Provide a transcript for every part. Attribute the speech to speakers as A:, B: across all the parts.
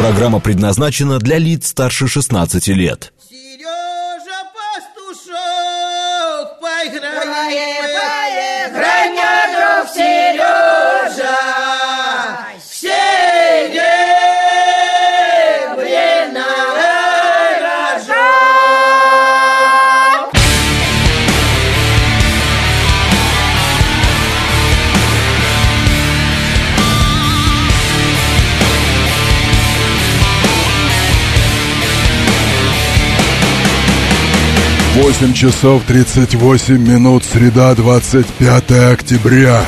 A: Программа предназначена для лиц старше 16 лет.
B: Сережа Пастушок, поиграем,
C: поиграй, мне, друг Сережа, все серебряный рожок.
D: 8 часов 38 минут, среда, 25 октября.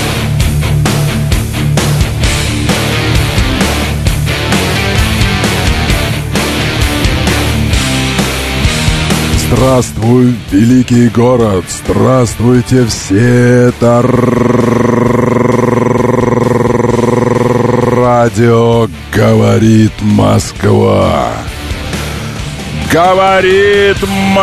D: Здравствуй, великий город! Здравствуйте все! Это радио «Говорит Москва». Говорит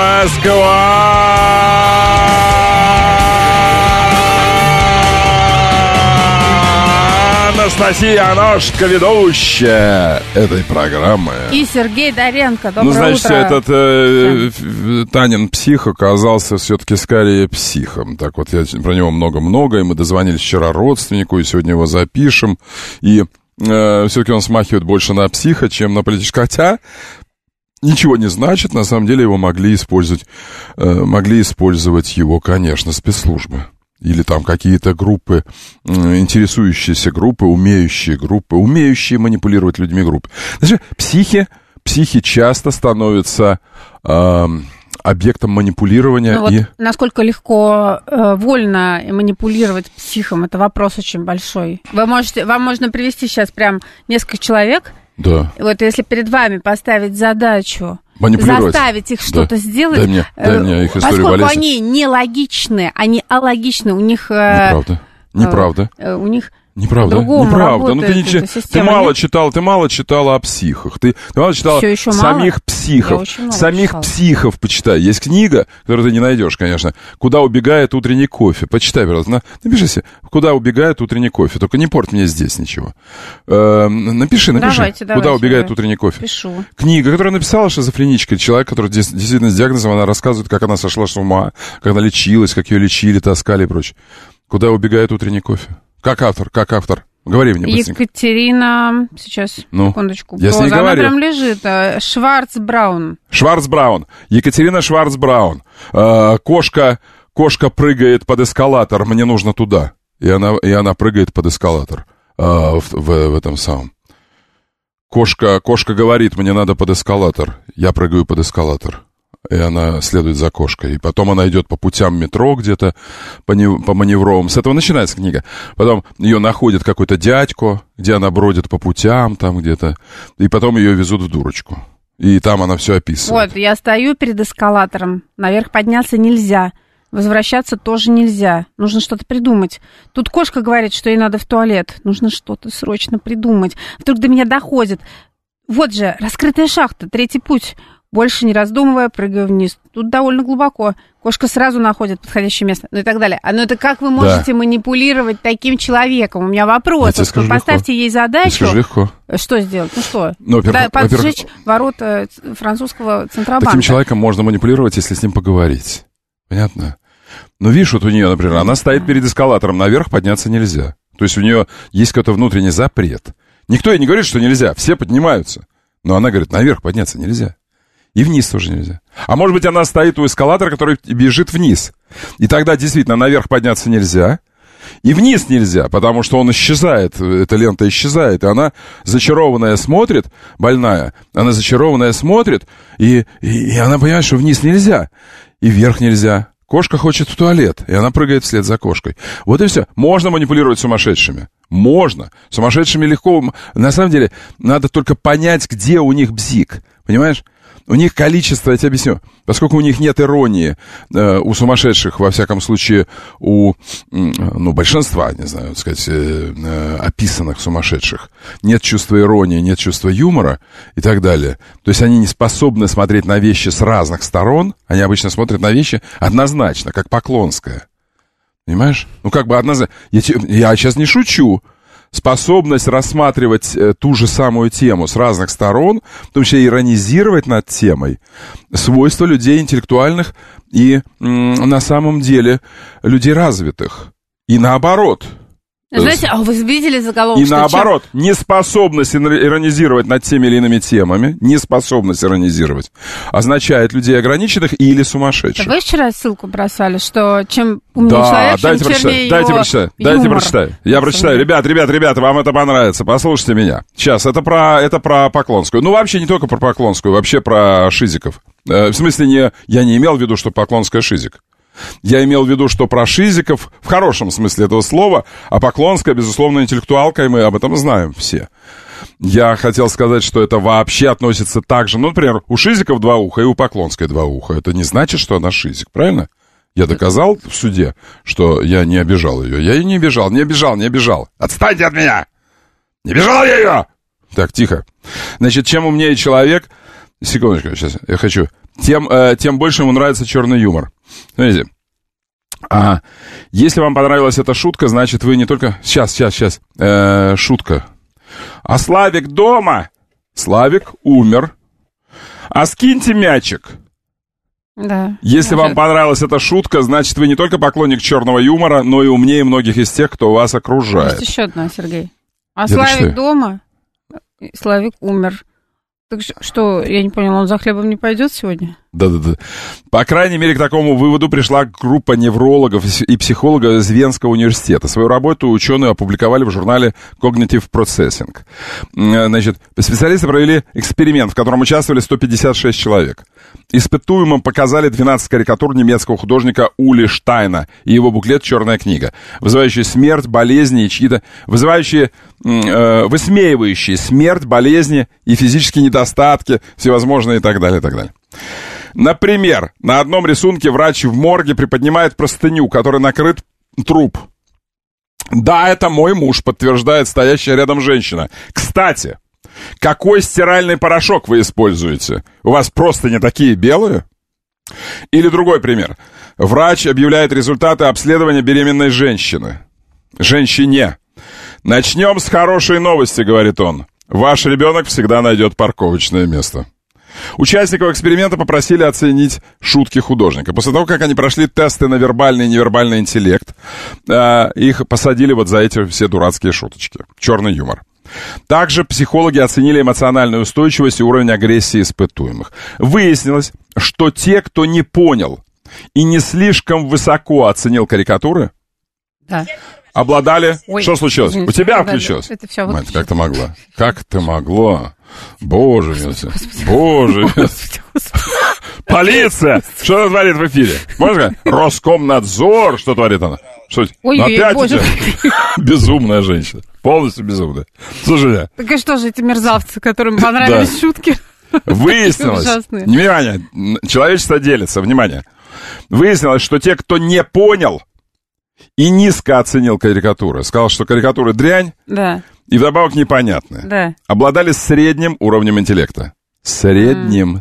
D: Москва! Анастасия Аношка, ведущая этой программы.
E: И Сергей Доренко. Доброе
D: значит,
E: утро.
D: Этот Танин псих оказался все-таки скорее психом. Так вот, я про него много-много, и мы дозвонились вчера родственнику, и сегодня его запишем. И все-таки он смахивает больше на психа, чем на политического. Хотя ничего не значит, на самом деле его могли использовать его, конечно, спецслужбы. Или там какие-то группы, интересующиеся группы, умеющие манипулировать людьми группы. Значит, психи часто становятся объектом манипулирования.
E: Ну, вот насколько легко вольно манипулировать психом, это вопрос очень большой. Вам можно привести сейчас прям несколько человек.
D: Да.
E: Вот если перед вами поставить задачу заставить их что-то сделать,
D: дай мне их историю
E: поскольку
D: болезни.
E: они нелогичны, они алогичны, у них...
D: Неправда.
E: У них...
D: Неправда. Ну ты мало читала о психах. Ты мало читала самих психов почитай. Есть книга, которую ты не найдешь, конечно. «Куда убегает утренний кофе». Почитай, пожалуйста. Напиши себе «Куда убегает утренний кофе». Только не порт мне здесь ничего. Напиши.
E: Давайте,
D: «Куда убегает утренний кофе».
E: Пишу.
D: Книга, которую написала шизофреничка, человек, который действительно с диагнозом, она рассказывает, как она сошла с ума, как она лечилась, как ее лечили, таскали и прочее. «Куда убегает утренний кофе». Как автор? Говори мне быстренько.
E: Секундочку.
D: Я с ней
E: она
D: говорю.
E: прям лежит. Шварцбраун.
D: Екатерина Шварцбраун. Кошка прыгает под эскалатор, мне нужно туда. И она прыгает под эскалатор. В этом самом. Кошка говорит, мне надо под эскалатор. Я прыгаю под эскалатор. И она следует за кошкой. И потом она идет по путям метро где-то, по маневровым. С этого начинается книга. Потом ее находит какой-то дядько, где она бродит по путям там где-то. И потом ее везут в дурочку. И там она все описывает.
E: Вот, я стою перед эскалатором. Наверх подняться нельзя. Возвращаться тоже нельзя. Нужно что-то придумать. Тут кошка говорит, что ей надо в туалет. Нужно что-то срочно придумать. Вдруг до меня доходит. Вот же, раскрытая шахта, 3-й путь. Больше не раздумывая, прыгаю вниз. Тут довольно глубоко. Кошка сразу находит подходящее место. Ну и так далее. Но это как вы можете манипулировать таким человеком? У меня вопрос. Поставьте ей задачу.
D: Скажи легко.
E: Что сделать? Что?
D: Поджечь
E: ворота французского Центробанка.
D: Таким человеком можно манипулировать, если с ним поговорить. Понятно? Ну, видишь, вот у нее, например, она стоит перед эскалатором. Наверх подняться нельзя. То есть у нее есть какой-то внутренний запрет. Никто ей не говорит, что нельзя. Все поднимаются. Но она говорит, наверх подняться нельзя. И вниз тоже нельзя. А может быть, она стоит у эскалатора, который бежит вниз. И тогда действительно наверх подняться нельзя. И вниз нельзя, потому что он исчезает. Эта лента исчезает. И она зачарованная смотрит, больная. Она зачарованная смотрит. И она понимает, что вниз нельзя. И вверх нельзя. Кошка хочет в туалет. И она прыгает вслед за кошкой. Вот и все. Можно манипулировать сумасшедшими. Можно. Сумасшедшими легко. На самом деле, надо только понять, где у них бзик. Понимаешь? У них количество, я тебе объясню, поскольку у них нет иронии, у сумасшедших, во всяком случае, у большинства, не знаю, так сказать, описанных сумасшедших, нет чувства иронии, нет чувства юмора и так далее. То есть они не способны смотреть на вещи с разных сторон, они обычно смотрят на вещи однозначно, как Поклонская. Понимаешь? Ну, как бы однозначно. Я сейчас не шучу. способность рассматривать ту же самую тему с разных сторон, в том числе иронизировать над темой, свойство людей интеллектуальных и на самом деле людей развитых. И наоборот.
E: Знаете, а вы видели заголовок?
D: И наоборот, неспособность иронизировать над теми или иными темами, неспособность иронизировать, означает людей ограниченных или сумасшедших.
E: Вы вчера ссылку бросали, что чем умнее человек,
D: дайте
E: чем чернее
D: дайте
E: его
D: прочитать.
E: юмор.
D: Дайте прочитать. Я прочитаю. Ребята, вам это понравится. Послушайте меня. Сейчас, это про Поклонскую. Ну, вообще не только про Поклонскую, вообще про шизиков. В смысле, я не имел в виду, что Поклонская шизик. Я имел в виду, что про шизиков, в хорошем смысле этого слова, а Поклонская, безусловно, интеллектуалка, и мы об этом знаем все. Я хотел сказать, что это вообще относится так же. Ну, например, у шизиков 2 уха и у Поклонской 2 уха. Это не значит, что она шизик, правильно? Я доказал в суде, что я не обижал ее. Я ее не обижал. Отстаньте от меня! Не обижал я ее! Так, тихо. Значит, чем умнее человек... Секундочку, сейчас, я хочу... Тем больше ему нравится черный юмор. Смотрите. Если вам понравилась эта шутка, значит, вы не только... Сейчас. Шутка. А Славик дома? Славик умер. А скиньте мячик.
E: Да.
D: Если вам понравилась эта шутка, значит, вы не только поклонник черного юмора, но и умнее многих из тех, кто вас окружает.
E: Есть еще одна, Сергей. А Славик дома? Славик умер. Так что, я не понял, он за хлебом не пойдет сегодня?
D: Да. По крайней мере, к такому выводу пришла группа неврологов и психологов из Венского университета. Свою работу ученые опубликовали в журнале Cognitive Processing. Значит, специалисты провели эксперимент, в котором участвовали 156 человек. Испытуемым показали 12 карикатур немецкого художника Ули Штайна и его буклет «Черная книга», вызывающие смерть, болезни и чьи-то... высмеивающие смерть, болезни и физические недостатки, всевозможные и так далее, и так далее. Например, на одном рисунке врач в морге приподнимает простыню, которой накрыт труп. «Да, это мой муж», подтверждает стоящая рядом женщина. «Кстати, какой стиральный порошок вы используете? У вас просто не такие белые?» Или другой пример. Врач объявляет результаты обследования беременной женщины. Женщине. «Начнем с хорошей новости», говорит он. «Ваш ребенок всегда найдет парковочное место». Участников эксперимента попросили оценить шутки художника. После того, как они прошли тесты на вербальный и невербальный интеллект, их посадили вот за эти все дурацкие шуточки. Черный юмор. Также психологи оценили эмоциональную устойчивость и уровень агрессии испытуемых. Выяснилось, что те, кто не понял и не слишком высоко оценил карикатуры,
E: да,
D: обладали...
E: Ой,
D: что случилось?
E: Извините,
D: у тебя включилось?
E: Это все
D: Мать, как ты могла? Как ты могла? Боже мой. Полиция! Что она творит в эфире? Можно сказать? Роскомнадзор! Что творит она? Что?
E: Ой,
D: опять
E: боже.
D: Безумная женщина. Полностью безумная. Слушай,
E: так и что же эти мерзавцы, которым понравились шутки?
D: Выяснилось. Внимание, человечество делится. Внимание. Выяснилось, что те, кто не понял и низко оценил карикатуры, сказал, что карикатуры дрянь,
E: да,
D: и вдобавок непонятные,
E: да,
D: обладали средним уровнем интеллекта. Средним.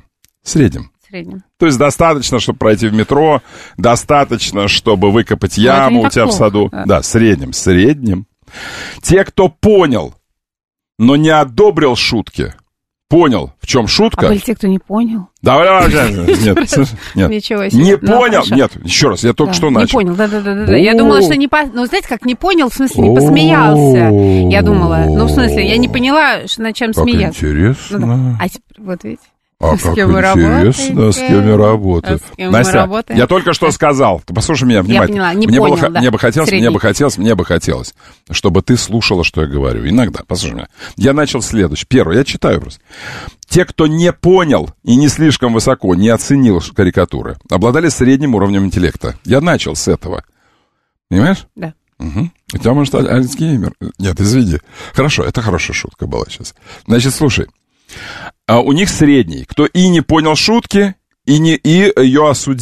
D: То есть достаточно, чтобы пройти в метро, достаточно, чтобы выкопать яму у тебя в саду. Да, средним. Те, кто понял, но не одобрил шутки, понял, в чем шутка.
E: А были те, кто не понял?
D: Давай, нет.
E: Ничего себе.
D: Не понял? Нет, еще раз, я только что начал.
E: Не понял, да. Я думала, что не... Ну, знаете, как не понял, в смысле, не посмеялся. Я думала, в смысле, я не поняла, над чем смеяться.
D: Как интересно.
E: Вот видите.
D: А
E: с
D: как
E: кем вы
D: интересно, с кем я работаю. Настя, я только что сказал. Ты послушай меня внимательно.
E: Я поняла,
D: Мне бы хотелось, чтобы ты слушала, что я говорю. Иногда, послушай меня. Я начал следующее. Первое, я читаю просто. Те, кто не понял и не слишком высоко не оценил карикатуры, обладали средним уровнем интеллекта. Я начал с этого. Понимаешь?
E: Да.
D: Угу. У тебя, может, Альцгеймер? Нет, извини. Хорошо, это хорошая шутка была сейчас. Значит, слушай. А у них средний, кто и не понял шутки, и ее осудил.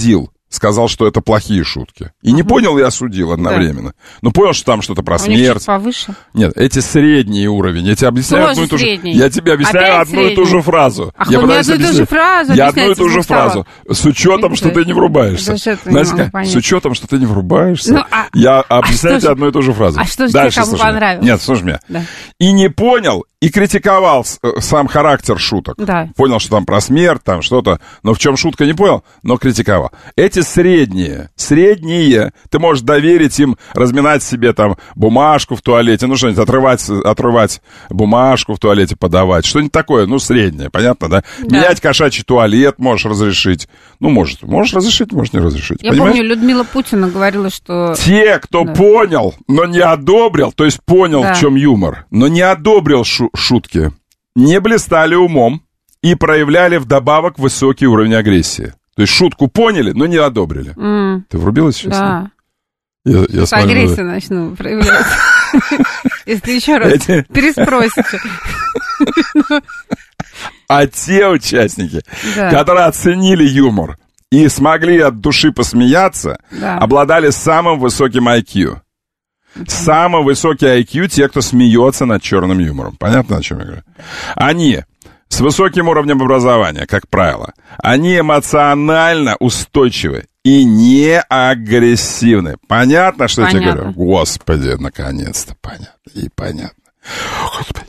D: сказал, что это плохие шутки. И не понял и осудил одновременно. Но понял, что там что-то про
E: У них
D: смерть.
E: чуть повыше.
D: Нет, эти средний уровень. Я тебе объясняю
E: Тоже
D: одну и ту же...
E: средний.
D: Я тебе объясняю
E: Опять
D: одну и ту же фразу.
E: Ах,
D: Я
E: вы мне
D: пытаюсь
E: одну и ту же
D: объяснить.
E: фразу
D: Я одну и
E: объясняете
D: ту же
E: с устава.
D: фразу. С учетом, что ты не врубаешься.
E: Да что это,
D: Знаешь,
E: не могу
D: как?
E: понять.
D: С учетом, что ты не врубаешься,
E: Ну,
D: я объясняю
E: что
D: тебе
E: же-
D: одну и ту же фразу.
E: а что же
D: Дальше
E: тебе, кому
D: слушай меня.
E: понравилось?
D: Нет, слушай меня.
E: Да.
D: И не понял, и критиковал сам характер шуток.
E: Да.
D: Понял, что там про смерть, там что-то, но в чем шутка не понял, но критиковал. Эти средние, ты можешь доверить им разминать себе там бумажку в туалете, ну что-нибудь, отрывать бумажку в туалете, подавать, что-нибудь такое, ну среднее, понятно, да? Менять кошачий туалет можешь разрешить. Ну, можешь разрешить, можешь не разрешить.
E: Я
D: понимаешь?
E: помню, Людмила Путина говорила, что...
D: Те, кто понял, но не одобрил, то есть понял,
E: Да.
D: в чем юмор, но не одобрил шутки, не блистали умом и проявляли вдобавок высокий уровень агрессии. То есть шутку поняли, но не одобрили. Ты врубилась сейчас?
E: Да.
D: Я
E: С
D: смотрю,
E: агрессией начну проявлять. Если еще раз переспросите.
D: А те участники,
E: Да.
D: которые оценили юмор и смогли от души посмеяться,
E: Да.
D: обладали самым высоким IQ. Самый высокий IQ те, кто смеется над черным юмором. Понятно, о чем я говорю? Они с высоким уровнем образования, как правило, они эмоционально устойчивы и не агрессивны. Понятно, что я тебе
E: Понятно.
D: говорю? Господи, наконец-то понятно. И понятно. Господи.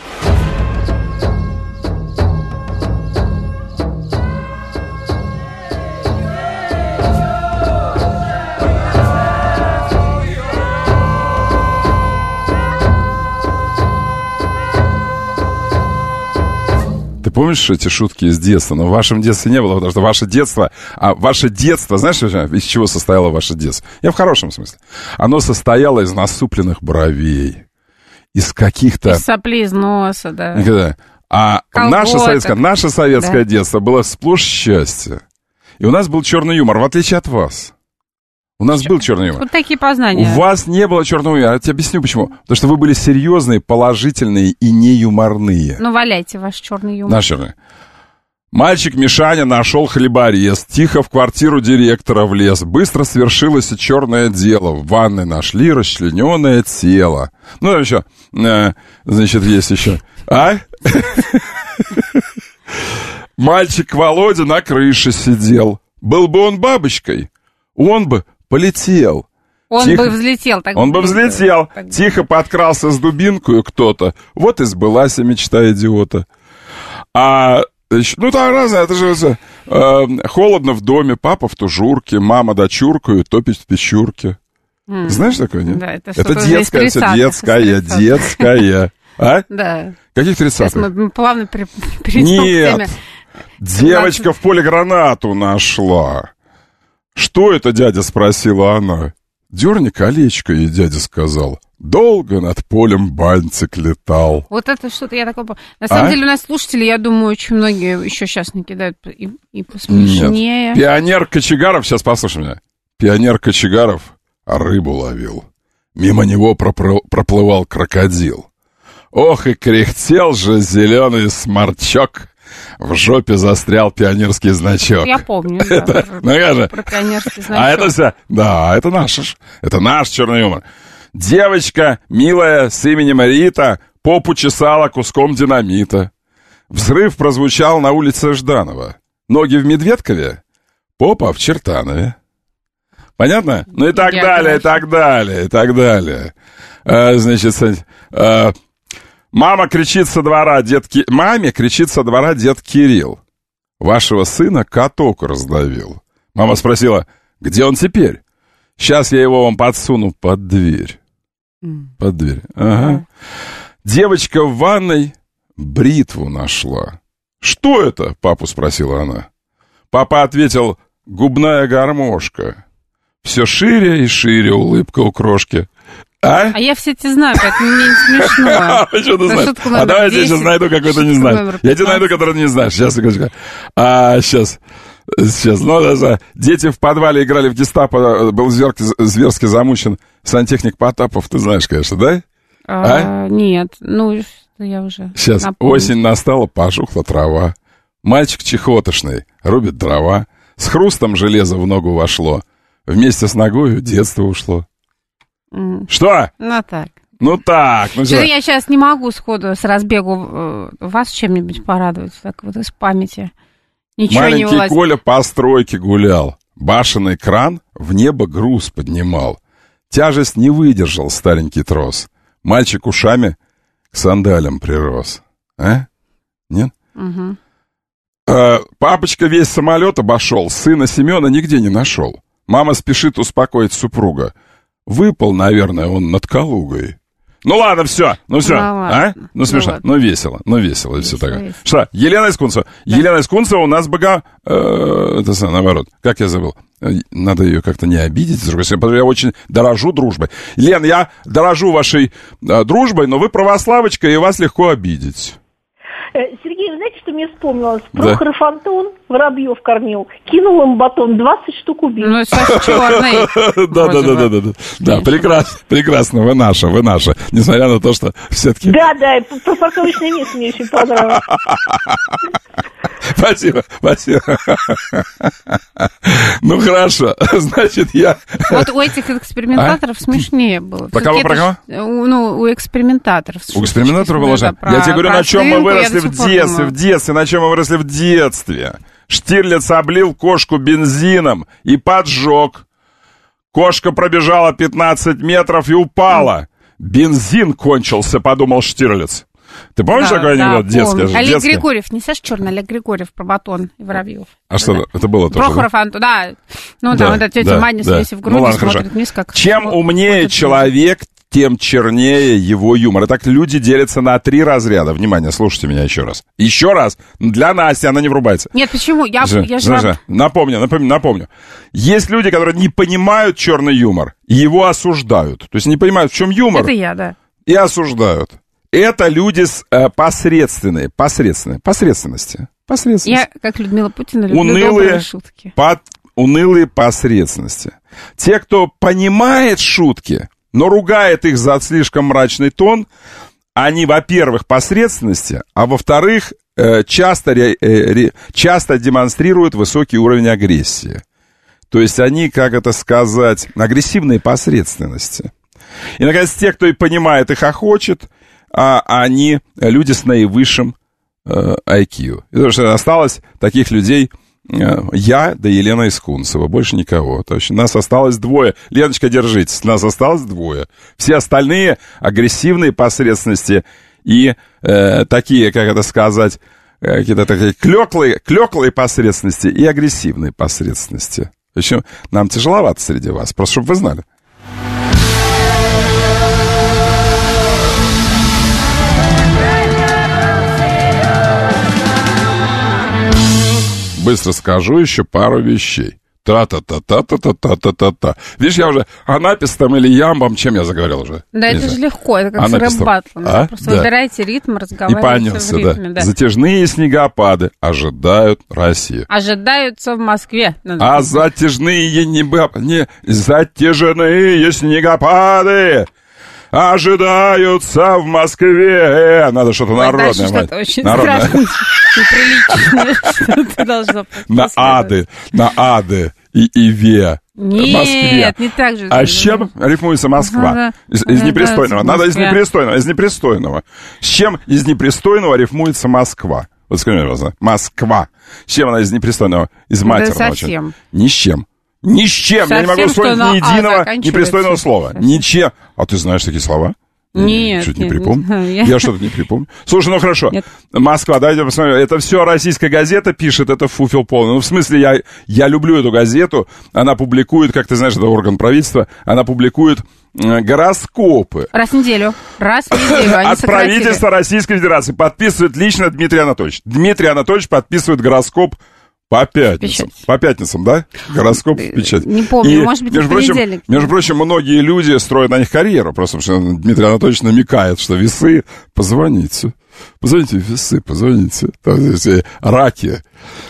D: Ты помнишь эти шутки из детства? Но в вашем детстве не было, потому что ваше детство, знаешь, из чего состояло ваше детство? Я в хорошем смысле. Оно состояло из насупленных бровей, из каких-то...
E: Из соплей, из носа, да.
D: Никогда. А
E: Колготок.
D: наше советское
E: Да.
D: детство было сплошь счастье. И у нас был черный юмор, в отличие от вас. У нас был черный юмор.
E: Вот такие
D: У
E: познания.
D: вас не было черного юмора. Я тебе объясню, почему. Потому что вы были серьезные, положительные и не юморные.
E: Ну, валяйте ваш черный юмор.
D: Наш черный. Мальчик Мишаня нашел хлеборез, тихо в квартиру директора влез. Быстро свершилось и черное дело. В ванной нашли расчлененное тело. Ну, там еще, значит, есть еще. Мальчик Володя на крыше сидел. Был бы он бабочкой, он бы полетел.
E: Он
D: Тихо.
E: бы взлетел. Так
D: Он бы взлетел.
E: так
D: Тихо подкрался с дубинкой кто-то. Вот и сбылась мечта идиота. Ну, там разное. Это же холодно в доме, папа в тужурке, мама дочуркаю, топит в печурке. Знаешь такое, нет?
E: Да, это
D: это
E: что-то уже
D: детское,
E: из
D: все
E: 30-х,
D: детское,
E: из 30-х.
D: детское. А?
E: Да.
D: Каких
E: Сейчас
D: 30-х?
E: мы плавно перейдем к
D: Нет.
E: теме.
D: Девочка в поле гранату нашла. Что это, дядя, спросила она. Дерни колечко, ей дядя сказал. Долго над полем бантик летал.
E: Вот это что-то я такое... На самом деле у нас слушатели, я думаю, очень многие еще сейчас накидают и посмешнее.
D: Нет. Пионер Кочегаров, сейчас послушай меня. Пионер Кочегаров рыбу ловил. Мимо него проплывал крокодил. Ох, и кряхтел же зеленый сморчок. В жопе застрял пионерский значок.
E: Я помню, да, про пионерский значок.
D: А это все, да, это наш черный юмор. Девочка, милая, с именем Рита, попу чесала куском динамита. Взрыв прозвучал на улице Жданова. Ноги в Медведкове, попа в Чертанове. Понятно? Ну и так далее, и так далее, и так далее. Значит, маме кричит со двора дед Кирилл. Вашего сына каток раздавил. Мама спросила, где он теперь? Сейчас я его вам подсуну под дверь. Под дверь. Ага. Девочка в ванной бритву нашла. Что это? Папу спросила она. Папа ответил, губная гармошка. Все шире и шире улыбка у крошки. А
E: я все эти знаю, поэтому мне не смешно.
D: Почему ты знаешь? А давай я тебе сейчас найду, какой ты не знаешь. Я тебе найду, который ты не знаешь. Сейчас, секундочку. Сейчас. Ну, даже дети в подвале играли в гестапо. Был зверски замучен сантехник Потапов. Ты знаешь, конечно, да?
E: Нет, ну, я уже
D: Сейчас.
E: напомню.
D: Осень настала, пожухла трава. Мальчик чехотошный рубит дрова. С хрустом железо в ногу вошло. Вместе с ногою детство ушло. Что?
E: Ну так.
D: Ну так. Ну,
E: что я сейчас не могу сходу с разбегу вас чем-нибудь порадовать, так вот из памяти. Ничего
D: маленький
E: не вылазит.
D: Коля по стройке гулял. Башенный кран в небо груз поднимал. Тяжесть не выдержал старенький трос. Мальчик ушами к сандалям прирос. А? Нет?
E: Угу.
D: Папочка весь самолет обошел, сына Семена нигде не нашел. Мама спешит успокоить супруга. Выпал, наверное, он над Калугой. Ну ладно, все, ну все, а? Ну смешно, ну весело, и все такое. Весело. Что, Елена Искунцева? Да. Елена Искунцева у нас это наоборот, как я забыл. Надо ее как-то не обидеть, с другой стороны, я очень дорожу дружбой. Лен, я дорожу вашей дружбой, но вы православочка, и вас легко обидеть.
F: Сергей, знаете, что мне вспомнилось? Прохоров Антон Воробьев кормил, кинул им батон, 20 штук убил.
E: Ну, Саша черный.
D: Да, прекрасно, вы наша. Несмотря на то, что все-таки...
F: Да, про парковочное место мне очень понравилось.
D: Спасибо. Ну, хорошо, значит, я...
E: Вот у этих экспериментаторов смешнее было.
D: Про кого?
E: Ну, у экспериментаторов.
D: У экспериментаторов было же? Я тебе говорю, на чем мы выросли в детстве, на чем мы выросли в детстве. Штирлиц облил кошку бензином и поджег. Кошка пробежала 15 метров и упала. Бензин кончился, подумал Штирлиц. Ты помнишь такой анекдот детский?
E: Олег Григорьев, не Саша Черный, Олег Григорьев про батон и Воробьев.
D: А что, это было тоже?
E: Прохоров Антон, да. Ну, там вот эта тетя Маня, свесив грудь, смотрит вниз, как...
D: Чем умнее человек, тем чернее его юмор. Итак, люди делятся на 3 разряда. Внимание, слушайте меня еще раз. Еще раз. Для Насти, она не врубается.
E: Нет, почему? Я же...
D: Напомню. Есть люди, которые не понимают черный юмор и его осуждают. То есть не понимают, в чем юмор.
E: Это я, да.
D: И осуждают. Это люди с посредственности.
E: Я, как Людмила Путина, люблю добрые шутки.
D: Унылые посредственности. Те, кто понимает шутки, но ругает их за слишком мрачный тон, они, во-первых, посредственности, а во-вторых, часто демонстрируют высокий уровень агрессии. То есть они, как это сказать, агрессивные посредственности. И, наконец, те, кто и понимает и хохочет, а они люди с наивысшим IQ. Потому что осталось таких людей я, да Елена Искунцева, больше никого. То есть нас осталось 2. Леночка, держитесь, нас осталось 2. Все остальные агрессивные посредственности и такие, как это сказать, какие-то такие клеклые посредственности и агрессивные посредственности. В общем, нам тяжеловато среди вас, просто чтобы вы знали. Быстро скажу еще пару вещей. Та-та-та-та-та-та-та-та-та. Видишь, я уже анапистом или ямбом, чем я заговорил уже?
E: Да, это же легко, это как с рэп-баттлом. Просто выбирайте ритм, разговаривайте в ритме. Да.
D: Затяжные снегопады ожидают Россию.
E: Ожидаются в Москве.
D: Затяжные снегопады ожидаются в Москве. Надо что-то народное.
E: Что-то очень страшное, неприличное, что ты должна
D: на ады и Иве.
E: Нет, не так же.
D: А с чем рифмуется Москва? Из непристойного. Надо из непристойного. С чем из непристойного рифмуется Москва? Вот скажи, пожалуйста. Москва. С чем она из непристойного? Из матерного.
E: Совсем.
D: Ни с чем. Ни с чем. Я не могу вспомнить ни единого непристойного слова. Ничем. А ты знаешь такие слова?
E: Нет.
D: Чуть не припомню. Я что-то не припомню. Слушай, ну хорошо. Нет. Москва, дайте посмотрю. Это все российская газета пишет, это фуфел полный. Ну, в смысле, я люблю эту газету. Она публикует, как ты знаешь, это орган правительства, она публикует гороскопы.
E: Раз в неделю.
D: От правительства Российской Федерации. Подписывает лично Дмитрий Анатольевич. Дмитрий Анатольевич подписывает гороскоп по пятницам. Печать. По пятницам, да? Гороскоп в печать.
E: Не помню, может быть, в понедельник.
D: Между прочим, многие люди строят на них карьеру, просто потому что Дмитрий Анатольевич намекает, что весы, позвоните. Позвоните, весы, позвоните. Раки.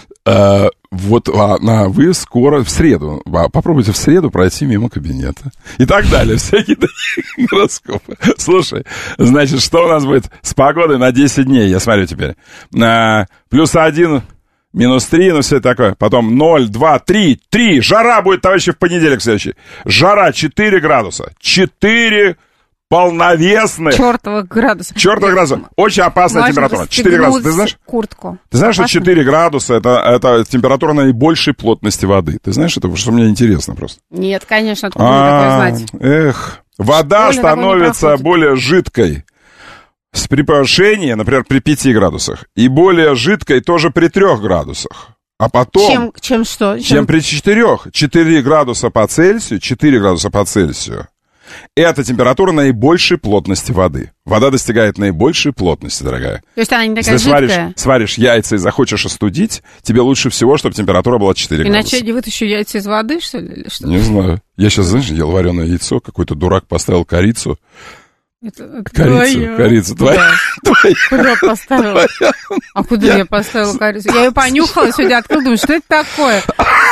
D: Вы скоро, в среду, попробуйте в среду пройти мимо кабинета. И так далее. Всякие такие гороскопы. Слушай, значит, что у нас будет с погодой на 10 дней? Я смотрю теперь. +1 минус 3, ну все такое. Потом 0, 2, 3, 3. Жара будет, товарищи, в понедельник следующий. Жара 4 градуса. 4 полновесных.
E: Чёртовых градуса.
D: Чёртовых градусов. Очень опасная температура. 4 градуса. Ты знаешь?
E: Куртку.
D: Ты знаешь, что 4 градуса это температура наибольшей плотности воды? Ты знаешь это? Что мне интересно просто.
E: Нет, конечно, откуда мне такое знать?
D: Эх. Вода становится более жидкой при повышении, например, при 5 градусах. И более жидкой тоже при 3 градусах. А потом...
E: Чем что?
D: Чем при 4. 4 градуса по Цельсию, 4 градуса по Цельсию. Это температура наибольшей плотности воды. Вода достигает наибольшей плотности, дорогая.
E: То есть она не такая
D: Если
E: жидкая?
D: сваришь яйца и захочешь остудить, тебе лучше всего, чтобы температура была 4 градуса.
E: Иначе я вытащу яйца из воды, что ли? Или что?
D: Не знаю. Я сейчас, знаешь, ел вареное яйцо, какой-то дурак поставил корицу. Корицу твою.
E: Куда поставила? А куда я поставила корицу? Я ее понюхала сегодня, открыла, думаю, что это такое?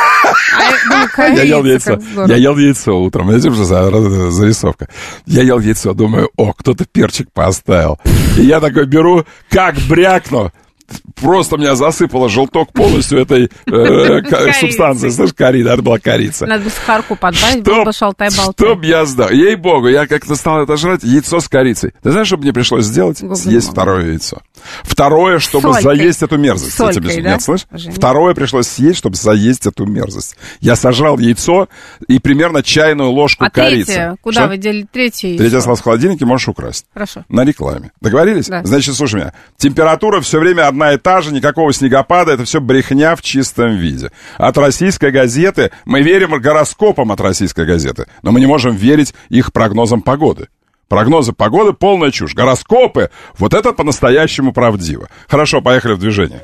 D: Я ел яйцо утром. Знаете, уже зарисовка. Я ел яйцо, думаю, кто-то перчик поставил. И я такой беру, как брякну. Просто меня засыпало желток полностью этой субстанции. Слышь, корица, это была корица.
E: Надо бы сахарку подбавить, был бы шалтай-болтай.
D: Чтоб я сдал. Ей-богу, я как-то стал это жрать, яйцо с корицей. Ты знаешь, что мне пришлось сделать? Съесть второе яйцо. Второе, чтобы заесть эту мерзость.
E: Солькой, да?
D: Нет, слышь? Второе пришлось съесть, чтобы заесть эту мерзость. Я сожрал яйцо и примерно чайную ложку корицы.
E: Третье? Куда вы делили третье яйцо?
D: Третье осталось в холодильнике, можешь украсть.
E: Хорошо.
D: На рекламе. Договорились?
E: Да.
D: Значит, слушай меня. Температура все время одна и та же, никакого снегопада, это все брехня в чистом виде. От российской газеты, мы верим гороскопам от российской газеты, но мы не можем верить их прогнозам погоды. Прогнозы погоды — полная чушь. Гороскопы — вот это по-настоящему правдиво. Хорошо, поехали в движение.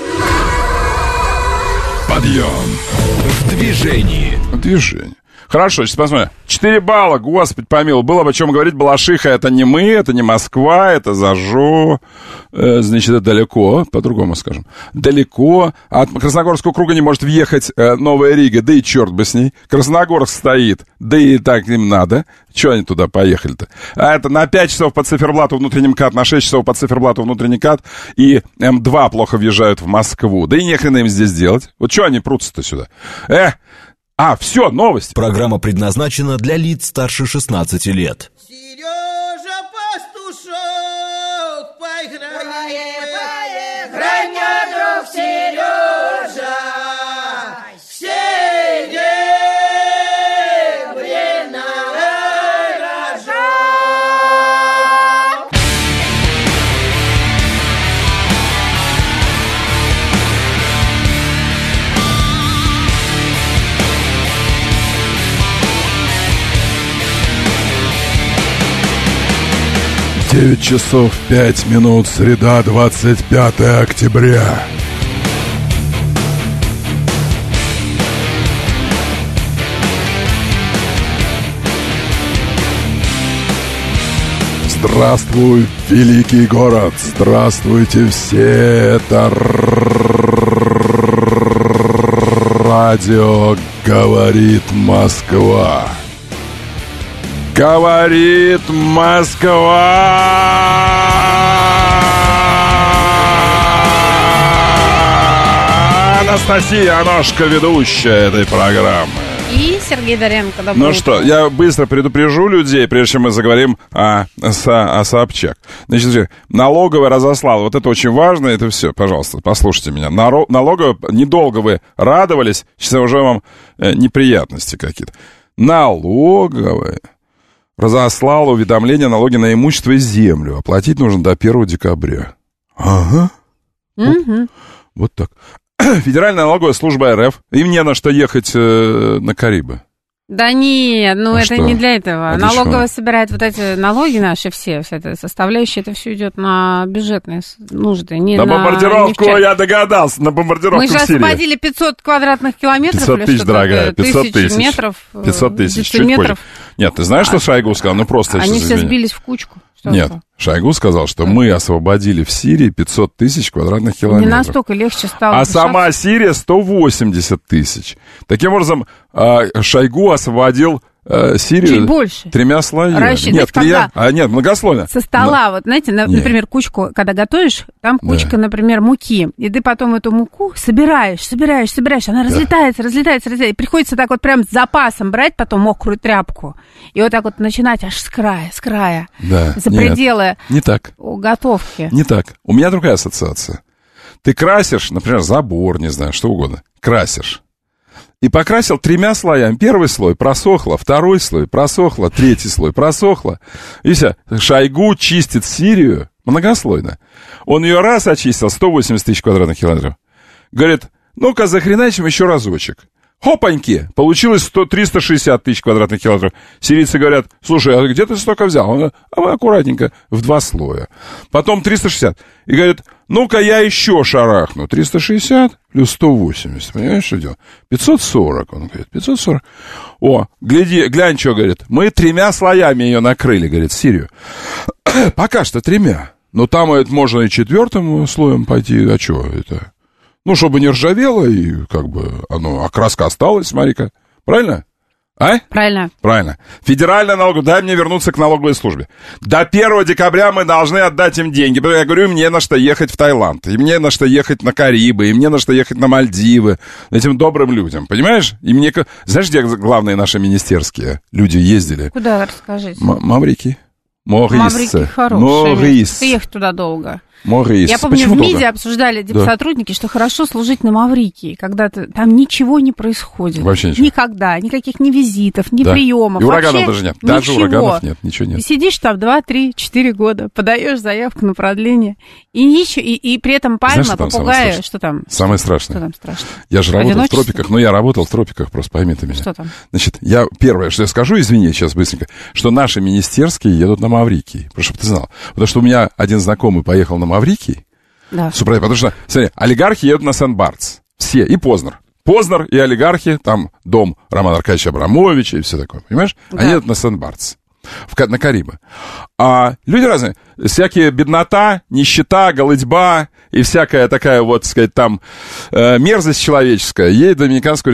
A: Подъем в движении.
D: Движение. Хорошо, сейчас посмотрим. 4 балла, Господи помилуй. Было бы о чем говорить. Балашиха — это не мы, это не Москва, это Зажо. Значит, это далеко, по-другому скажем. Далеко. От Красногорского круга не может въехать Новая Рига, да и черт бы с ней. Красногорск стоит, да и так им надо. Чего они туда поехали-то? А это на 5 часов по циферблату внутренний МКАД, на 6 часов по циферблату внутренний КАД, и М2 плохо въезжают в Москву. Да и нехрена им здесь делать. Вот что они прутся-то сюда? Все, новость.
A: Программа предназначена для лиц старше 16 лет.
B: Сережа Пастушок, поиграй,
C: Грай мне, друг Сережа, все дебри на рожок.
D: Девять часов 5 минут, среда, 25 октября. Здравствуй, великий город! Здравствуйте все! Это радио «Говорит Москва». Говорит Москва! Анастасия Аношка, ведущая этой программы.
E: И Сергей Доренко.
D: Ну что, я быстро предупрежу людей, прежде чем мы заговорим о Собчак. Значит, налоговая разослала. Вот это очень важно, это все, пожалуйста, послушайте меня. Налоговая, недолго вы радовались, сейчас уже вам неприятности какие-то. Налоговая разослала уведомление о налоге на имущество и землю. Оплатить нужно до 1 декабря. Ага. Вот так. Федеральная налоговая служба РФ. Им не на что ехать на Карибы.
E: Да нет, это
D: что?
E: не для этого.
D: А для
E: Налоговая
D: чего?
E: собирает вот эти налоги наши все, вся эта составляющая, это все идет на бюджетные нужды. Не
D: на
E: на
D: бомбардировку,
E: нефтяные.
D: я догадался, на бомбардировку
E: Мы же
D: в Сирии.
E: освободили 500 квадратных километров.
D: 500
E: или
D: тысяч,
E: что-то,
D: дорогая, 500 тысяч.
E: метров.
D: 500 тысяч, чуть
E: дециметров.
D: позже. Нет, ты знаешь, что Шойгу сказал? Ну просто
E: Они
D: сейчас,
E: все
D: извини.
E: сбились в кучку. Что
D: Нет,
E: это?
D: Шойгу сказал, что мы освободили в Сирии 500 тысяч квадратных
E: Не
D: километров.
E: настолько легче стало.
D: А
E: дышать.
D: сама Сирия 180 тысяч. Таким образом, Шойгу освободил Сирию
E: чуть больше.
D: 3 слоями.
E: Рассчитывать,
D: Нет, многослойно.
E: Со стола, вот, знаете, например, кучку, когда готовишь, там кучка, например, муки, и ты потом эту муку собираешь, она разлетается, и приходится так вот прям с запасом брать потом мокрую тряпку, и вот так вот начинать аж с края, за пределы
D: не так.
E: готовки.
D: Не так. У меня другая ассоциация. Ты красишь, например, забор, не знаю, что угодно, красишь. И покрасил 3 слоями. Первый слой просохло, второй слой просохло, третий слой просохло. И все. Шойгу чистит Сирию многослойно. Он ее раз очистил, 180 тысяч квадратных километров. Говорит, ну-ка захреначим еще разочек. Хопаньки! Получилось 360 тысяч квадратных километров. Сирийцы говорят, слушай, а где ты столько взял? Он говорит, аккуратненько, в 2 слоя. Потом 360. И говорит, ну-ка я еще шарахну. 360 плюс 180. Понимаешь, что дело? 540. Он говорит, 540. О, глянь, что, говорит. Мы 3 слоями ее накрыли, говорит, Сирию. Пока что 3. Но там это можно и 4-м слоем пойти. А что это? Ну, чтобы не ржавело, и как бы окраска осталась, смотри-ка. Правильно? А? Правильно. Федеральная налоговая... Дай мне вернуться к налоговой службе. До 1 декабря мы должны отдать им деньги. Я говорю, мне на что ехать в Таиланд, и мне на что ехать на Карибы, и мне на что ехать на Мальдивы. Этим добрым людям, понимаешь? И мне... Знаешь, где главные наши министерские люди ездили?
E: Куда, расскажите?
D: Маврикий.
E: Маврикий хороший. Ты ехать туда долго.
D: Морис.
E: Я помню,
D: почему
E: в МИДе
D: долго?
E: Обсуждали сотрудники, что хорошо служить на Маврикии, когда там ничего не происходит.
D: Вообще ничего.
E: Никогда. Никаких ни визитов, ни приемов.
D: И ураганов даже нет.
E: Ничего.
D: Даже ураганов нет, ничего нет.
E: Ты сидишь там 2, 3, 4 года, подаешь заявку на продление, и ничего, и при этом пальма, знаешь, попугая, что там?
D: Самое страшное.
E: Что там страшно?
D: Я же работал в тропиках, я работал в тропиках, просто пойми ты меня.
E: Что там?
D: Значит, первое, что я скажу, извини, сейчас быстренько, что наши министерские едут на Маврикий, чтобы ты знал. Потому что у меня один знакомый поехал на Маврикий.
E: Да.
D: Потому что, смотри, олигархи едут на Сен-Бартс. Все. И Познер. Познер и олигархи, там дом Романа Аркадьевича Абрамовича и все такое. Понимаешь? Да. Они едут на Сен-Бартс. На Карибы. А люди разные. Всякие беднота, нищета, голодьба и всякая такая вот, сказать, там мерзость человеческая едет в Доминиканскую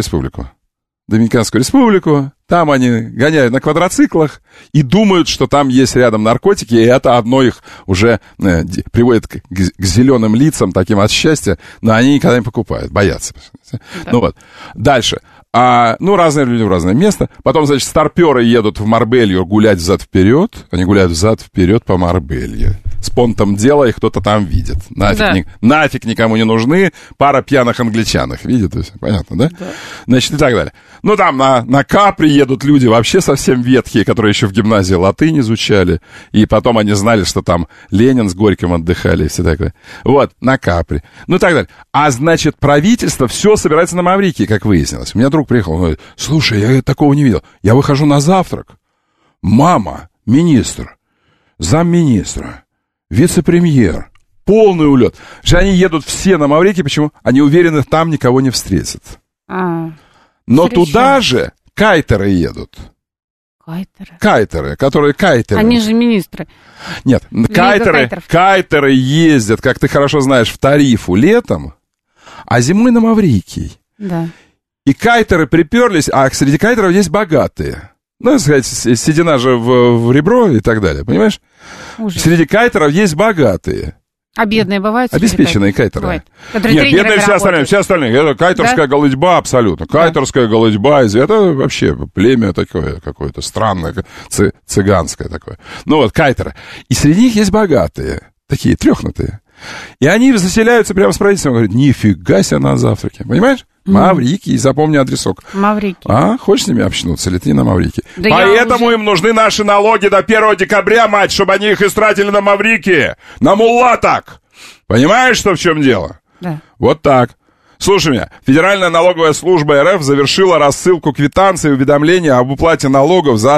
D: республику. Там они гоняют на квадроциклах и думают, что там есть рядом наркотики, и это одно их уже приводит к зеленым лицам, таким от счастья, но они никогда не покупают, боятся. Да. Ну вот. Дальше. Разные люди в разное место. Потом, значит, старперы едут в Марбелью гулять взад-вперед. Они гуляют взад-вперед по Марбелье. С понтом дела их кто-то там видит. Нафиг никому не нужны. Пара пьяных англичан их видит. Понятно, да? Значит, и так далее. Там на Капри едут люди вообще совсем ветхие, которые еще в гимназии латынь изучали. И потом они знали, что там Ленин с Горьким отдыхали и все такое. Вот, на Капри. И так далее. А значит, правительство все собирается на Маврикии, как выяснилось. У меня друг приехал, он говорит, слушай, я такого не видел. Я выхожу на завтрак. Мама, министр, замминистра, вице-премьер, полный улет. Они едут все на Маврикий, почему? Они уверены, там никого не встретят. Но туда же кайтеры едут. Кайтеры, которые кайтеры.
E: Они же министры.
D: Нет, кайтеры ездят, как ты хорошо знаешь, в Тарифу летом, а зимой на Маврикий.
E: Да.
D: И кайтеры приперлись, а среди кайтеров есть богатые. Сказать, седина же в ребро и так далее, понимаешь?
E: Ужас.
D: Среди кайтеров есть богатые.
E: А бедные бывают?
D: Обеспеченные кайтеры. Нет, бедные все остальные. Это кайтерская голодьба абсолютно. Кайтерская голодьба. Это вообще племя такое какое-то странное, цыганское такое. Кайтеры. И среди них есть богатые, такие трехнутые. И они заселяются прямо с правительством. Говорят, нифига себе на завтраке. Понимаешь? Маврикий, запомни адресок.
E: Маврикий.
D: Хочешь с ними общнуться? Лети на Маврикий.
C: Да
D: поэтому им нужны наши налоги до 1 декабря, мать, чтобы они их истратили на Маврикии. На муллаток. Понимаешь, что в чем дело?
E: Да.
D: Вот так. Слушай меня, Федеральная налоговая служба РФ завершила рассылку квитанций и уведомления об уплате налогов за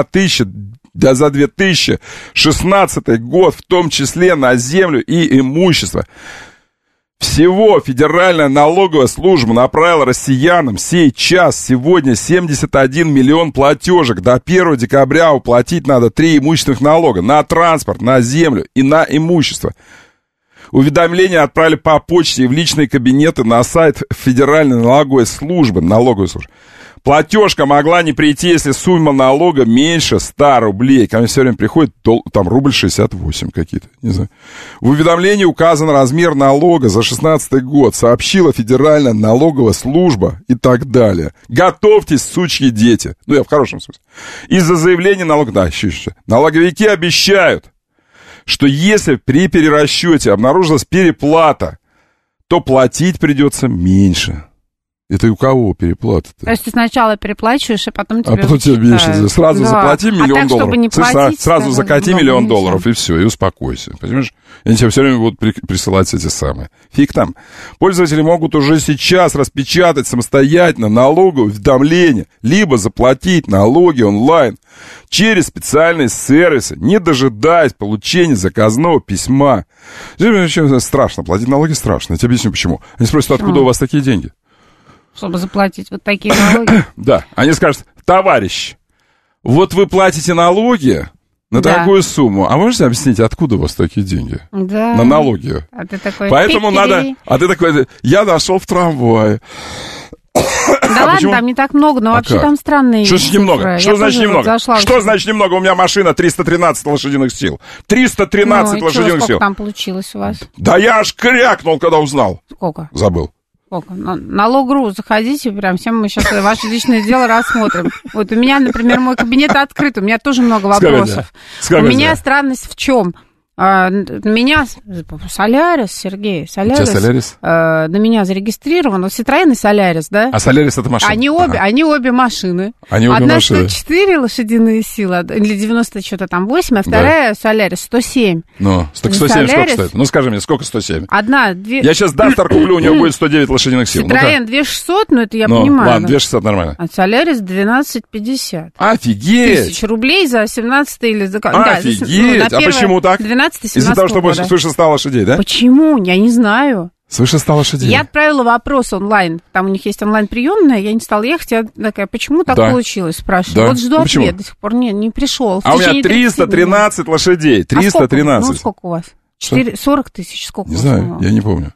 D: 2016 год, в том числе на землю и имущество. Всего Федеральная налоговая служба направила россиянам сегодня 71 миллион платежек. До 1 декабря уплатить надо 3 имущественных налога. На транспорт, на землю и на имущество. Уведомления отправили по почте и в личные кабинеты на сайт Федеральной налоговой службы. Платежка могла не прийти, если сумма налога меньше 100 рублей. Ко мне все время приходит, там рубль 68 какие-то, не знаю. В уведомлении указан размер налога за 2016 год. Сообщила Федеральная налоговая служба и так далее. Готовьтесь, сучьи дети. Ну, я в хорошем смысле. Из-за заявления еще. Налоговики обещают, что если при перерасчете обнаружилась переплата, то платить придется меньше. Это и у кого переплата-то?
E: То есть ты сначала переплачиваешь, а потом тебе
D: меньше. Сразу заплати $1 000 000
E: чтобы не платить,
D: сразу закати $1 000 000 и все, и успокойся. Понимаешь? Они тебе все время будут присылать эти самые. Фиг там. Пользователи могут уже сейчас распечатать самостоятельно налоговое уведомление, либо заплатить налоги онлайн через специальные сервисы, не дожидаясь получения заказного письма. Страшно. Платить налоги страшно. Я тебе объясню, почему. Они спросят, откуда у вас такие деньги?
E: Чтобы заплатить вот такие налоги.
D: Да, они скажут, товарищ, вот вы платите налоги на такую сумму, а можете объяснить, откуда у вас такие деньги?
E: Да.
D: На налоги.
E: А ты такой...
D: Поэтому надо... А ты такой, я нашел в трамвае.
E: Да ладно, там не так много, но вообще там странные
D: Что значит немного? Что значит немного? Что значит немного? У меня машина 313 лошадиных сил. 313 лошадиных сил.
E: Сколько там получилось у вас?
D: Да я аж крякнул, когда узнал.
E: Сколько?
D: Забыл.
E: Сколько? На Логру заходите, прям всем мы сейчас ваше личное дело рассмотрим. Вот у меня, например, мой кабинет открыт, у меня тоже много вопросов. У меня странность в чем? На меня Солярис, Сергей, Солярис, на меня зарегистрирован, Citroёn и Солярис, да?
D: А Солярис это машина?
E: Они обе машины. Одна 104 лошадиные силы, или 90 что-то там 8, а вторая Солярис 107.
D: Ну, 107 сколько стоит? Ну, скажи мне, сколько 107?
E: Одна, две...
D: Я сейчас Дастер куплю, у него будет 109 лошадиных сил.
E: Citroёn 2600, ну это я понимаю.
D: Ладно, 2600 нормально.
E: А Солярис 1250.
D: Офигеть!
E: 1000 рублей за 17 или за...
D: Офигеть! А почему так?
E: 12-17
D: Из-за того, что больше свыше 100 лошадей, да?
E: Почему? Я не знаю.
D: Свыше 100 лошадей.
E: Я отправила вопрос онлайн. Там у них есть онлайн-приемная, я не стала ехать. Я такая, почему так получилось? Спрашиваю. Вот жду ответ. До сих пор не пришел.
D: А у меня 313 лошадей. 313.
E: Ну, сколько у вас? 40 тысяч? Сколько?
D: Не знаю, я не помню.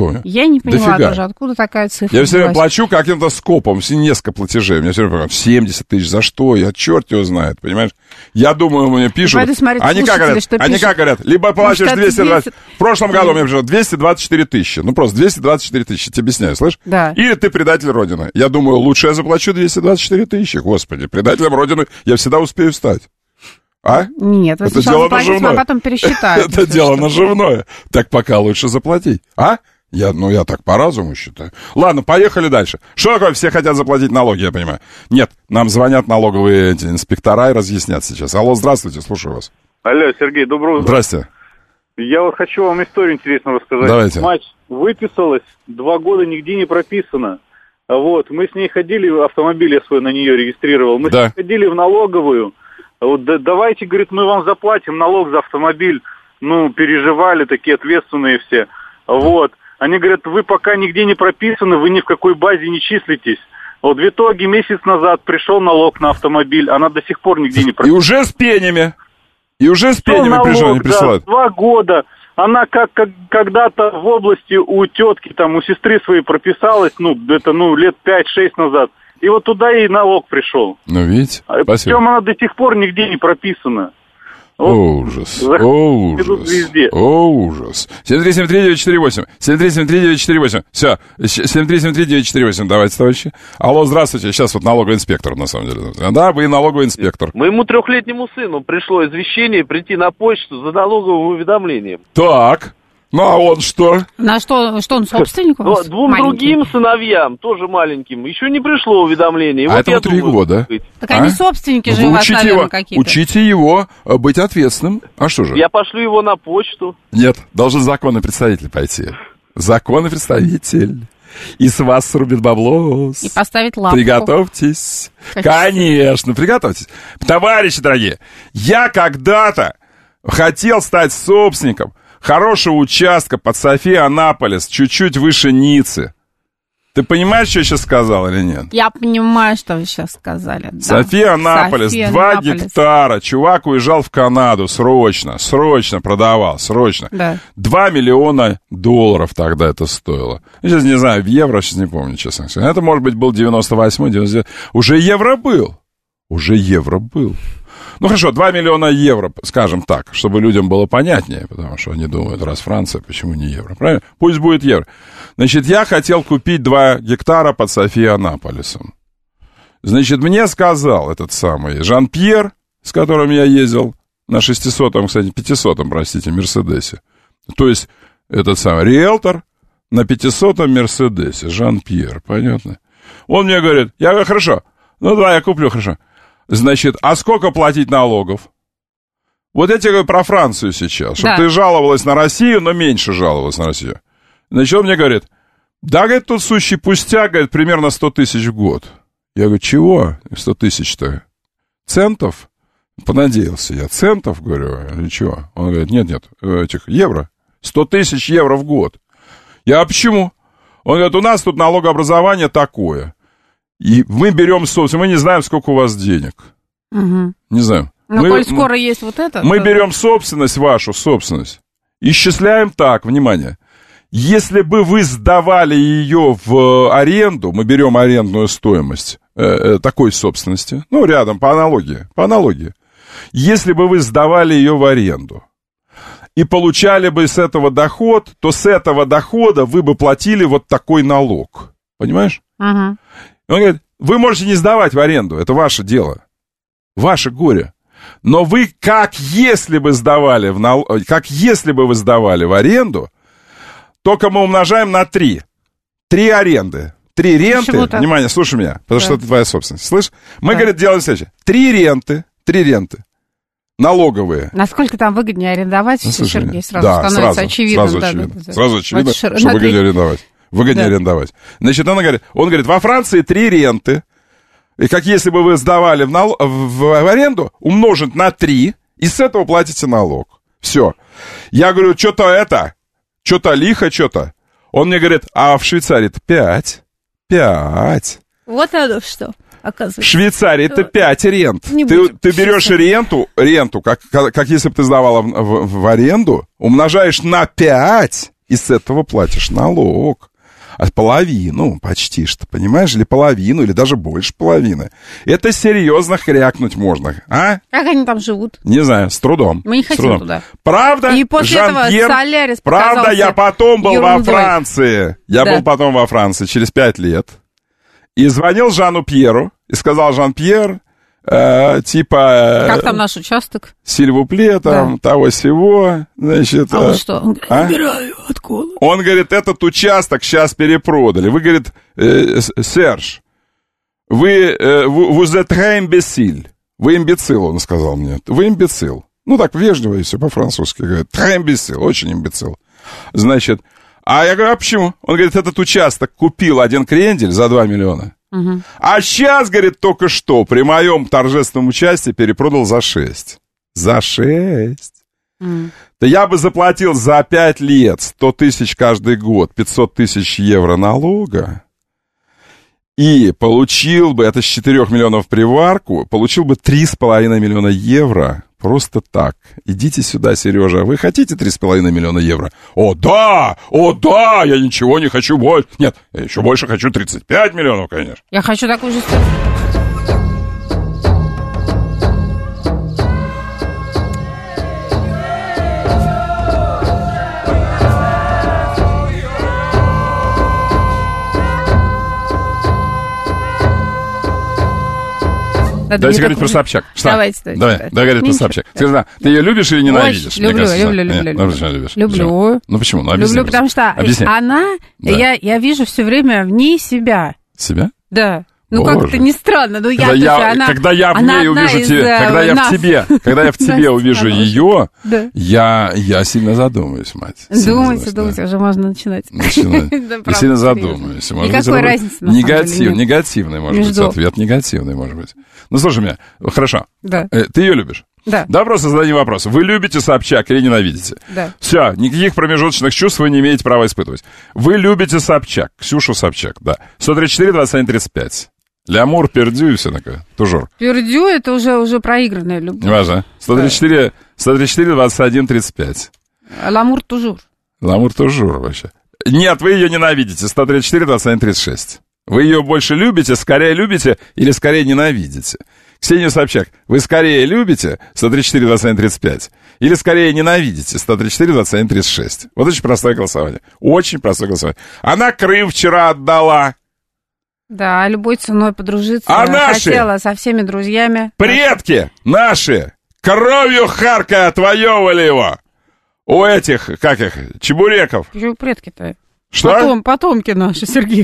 E: Я не поняла даже, откуда такая цифра.
D: Я все время плачу каким-то скопом, несколько платежей. У меня все время говорят, 70 тысяч, за что? Я черт его знает, понимаешь? Я думаю, мне пишут. Они как говорят? Либо платишь 220... В прошлом году мне пришло 224 тысячи. Ну, просто 224 тысячи, тебе объясняю, слышь?
E: Да.
D: Или ты предатель Родины. Я думаю, лучше я заплачу 224 тысячи. Господи, предателем Родины я всегда успею стать. А?
E: Нет, вы сначала заплатите, а потом пересчитаете.
D: Это дело наживное. Так пока лучше заплатить. А? Я так по разуму считаю. Ладно, поехали дальше. Что такое все хотят заплатить налоги, я понимаю? Нет, нам звонят налоговые инспектора и разъяснят сейчас. Алло, здравствуйте, слушаю вас.
G: Алло, Сергей, доброе утро.
D: Здрасте.
G: Я вот хочу вам историю интересную рассказать.
D: Давайте.
G: Мать выписалась, 2 года нигде не прописана. Вот, мы с ней ходили, автомобиль я свой на нее регистрировал. Мы с ней ходили в налоговую. Вот, давайте, говорит, мы вам заплатим налог за автомобиль. Ну, переживали, такие ответственные все. Вот. Они говорят, вы пока нигде не прописаны, вы ни в какой базе не числитесь. Вот в итоге месяц назад пришел налог на автомобиль, она до сих пор нигде не прописана.
D: И уже с пенями. Налог, присылают.
G: 2 года. Она как когда-то в области у тетки, там, у сестры своей прописалась, лет 5-6 назад. И вот туда ей налог пришел.
D: Ну, видите, спасибо.
G: Причем она до сих пор нигде не прописана.
D: Вот. Ужас. 7373948. 7373948. Все. 7373948. Давайте, товарищи. Алло, здравствуйте. Сейчас вот налоговый инспектор, на самом деле. Да, вы налоговый инспектор.
H: Моему 3-летнему сыну пришло извещение прийти на почту за налоговым уведомлением.
D: Так. Ну, а он что?
E: На что он собственник у вас?
H: 2 другим сыновьям, тоже маленьким, еще не пришло уведомление.
D: А этому 3 года.
E: Так они собственники же у вас, наверное, какие-то.
D: Учите его быть ответственным. А что же?
H: Я пошлю его на почту.
D: Нет, должен законный представитель пойти. Законный представитель. И с вас срубит баблос.
E: И поставить лапку.
D: Приготовьтесь. Конечно, приготовьтесь. Товарищи дорогие, я когда-то хотел стать собственником хорошего участка под София-Анаполис, чуть-чуть выше Ниццы. Ты понимаешь, что я сейчас сказал или нет?
E: Я понимаю, что вы сейчас сказали. Да.
D: София Анаполис, 2 гектара. Чувак уезжал в Канаду срочно продавал, срочно.
E: Да.
D: $2 миллиона тогда это стоило. Я сейчас не знаю, в евро, сейчас не помню, честно говоря. Это, может быть, был 98-й, 99-й. Уже евро был. Ну, хорошо, 2 миллиона евро, скажем так, чтобы людям было понятнее, потому что они думают, раз Франция, почему не евро, правильно? Пусть будет евро. Значит, я хотел купить 2 гектара под Софией Анаполисом. Значит, мне сказал этот самый Жан-Пьер, с которым я ездил на 600-м, кстати, 500-м, простите, Мерседесе. То есть, этот самый риэлтор на 500-м Мерседесе, Жан-Пьер, понятно? Он мне говорит, я говорю, хорошо, ну да, я куплю, хорошо. Значит, а сколько платить налогов? Вот я тебе говорю про Францию сейчас, чтобы ты жаловалась на Россию, но меньше жаловалась на Россию. Значит, он мне говорит, да, говорит, тут сущий пустяк, говорит, примерно 100 тысяч в год. Я говорю, чего 100 тысяч-то? Центов? Понадеялся я. Центов, говорю, или чего? Он говорит, нет, этих евро. 100 тысяч евро в год. Я, а почему? Он говорит, у нас тут налогообразование такое. И мы берем собственность, мы не знаем, сколько у вас денег.
E: Угу.
D: Не знаем.
E: Но коль скоро есть вот это...
D: Мы берем собственность вашу, исчисляем так, внимание. Если бы вы сдавали ее в аренду, мы берем арендную стоимость такой собственности, ну, рядом, по аналогии. Если бы вы сдавали ее в аренду и получали бы с этого доход, то с этого дохода вы бы платили вот такой налог. Понимаешь?
E: Угу.
D: Он говорит, вы можете не сдавать в аренду, это ваше дело, ваше горе. Но вы, как если бы вы сдавали в аренду, только мы умножаем на 3. 3 аренды. 3 ренты.
E: Почему-то.
D: Внимание, слушай меня, потому что это твоя собственность. Слышь? Мы, говорит, делаем следующее. 3 ренты. Налоговые.
E: Насколько там выгоднее арендовать, Сергей, сразу становится очевидно.
D: Сразу очевидно, что выгоднее арендовать. Арендовать. Значит, он говорит, во Франции 3 ренты, и как если бы вы сдавали в аренду, умножить на 3, и с этого платите налог. Все. Я говорю, что-то лихо. Он мне говорит, а в Швейцарии-то 5.
E: Вот оно что, оказывается.
D: В Швейцарии-то 5 рент. Ты берешь ренту, как если бы ты сдавала в аренду, умножаешь на 5, и с этого платишь налог. А половину, почти что, понимаешь? Или половину, или даже больше половины. Это серьезно хрякнуть можно, а?
E: Как они там живут?
D: Не знаю, с трудом.
E: Мы не хотим туда.
D: Правда,
E: и после
D: Жан-Пьер,
E: этого Солярис
D: правда, я потом был
E: ерундой.
D: во Франции. Был потом во Франции через 5 лет. И звонил Жану Пьеру и сказал, Жан-Пьер,
E: как там наш участок?
D: Сильвупле, там, того-сего, значит...
E: А он что? Он говорит, убираю откуда?
D: Он говорит, этот участок сейчас перепродали. Вы, говорит, Серж, вы êtes имбециль. Вы имбецил, он сказал мне. Вы имбецил. Ну, так, вежливо и все по-французски. Говорит, très имбецил, очень имбецил. Значит, а я говорю, а почему? Он говорит, этот участок купил один крендель за 2 миллиона.
E: Угу.
D: А сейчас, говорит, только что при моем торжественном участии перепродал за 6. За 6. Да я бы заплатил за 5 лет 100 тысяч каждый год, 500 тысяч евро налога. И получил бы, это с 4 миллионов приварку, получил бы 3,5 миллиона евро. Просто так. Идите сюда, Сережа. Вы хотите 3,5 миллиона евро? О, да! Я ничего не хочу больше. Нет, я еще больше хочу 35 миллионов, конечно.
E: Я хочу такую же сторону.
D: Давайте говорить про Собчак.
E: Давайте
D: говорить про Собчак. Скажи, ты ее любишь или ненавидишь?
E: Люблю.
D: Люблю. Ну почему?
E: Люблю, потому что она, я вижу все время в ней себя.
D: Себя?
E: Да. Ну, как-то не странно, но
D: когда я в ней увижу тебя, когда я в тебе увижу ее, я сильно задумаюсь, мать.
E: Думайте, уже можно начинать.
D: Я сильно задумаюсь.
E: Никакой разницы.
D: Негативный, может быть, ответ негативный, может быть. Ну, слушай меня, хорошо.
E: Да.
D: Ты ее любишь?
E: Да.
D: Да, просто зададим вопрос. Вы любите Собчак или ненавидите?
E: Да.
D: Все, никаких промежуточных чувств вы не имеете права испытывать. Вы любите Собчак, Ксюшу Собчак, да. 134, 21, 35. Лямур, пердю и все такое. Тужур.
E: Пердю — это уже проигранная любовь.
D: Неважно. 134, 21, 35.
E: Ламур тужур.
D: Ламур тужур вообще. Нет, вы ее ненавидите. 134, 21, 36. Вы ее больше любите, скорее любите или скорее ненавидите? Ксению Собчак, вы скорее любите 134, 21, 35 или скорее ненавидите 134, 21, 36? Вот очень простое голосование. Очень простое голосование. Она Крым вчера отдала.
E: Да, любой ценой подружиться.
D: А наши?
E: Хотела со всеми друзьями.
D: Предки наши кровью харкая отвоевывали его. У этих, как их, чебуреков.
E: Почему предки-то?
D: Что?
E: Потомки наши, Сергей.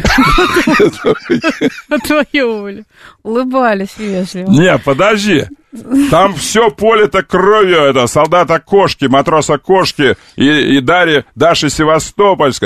E: Отвоевывали. Улыбались вежливо.
D: Не, подожди. Там все поле-то кровью, это, солдата Кошки, матроса Кошки и Даши Севастопольской,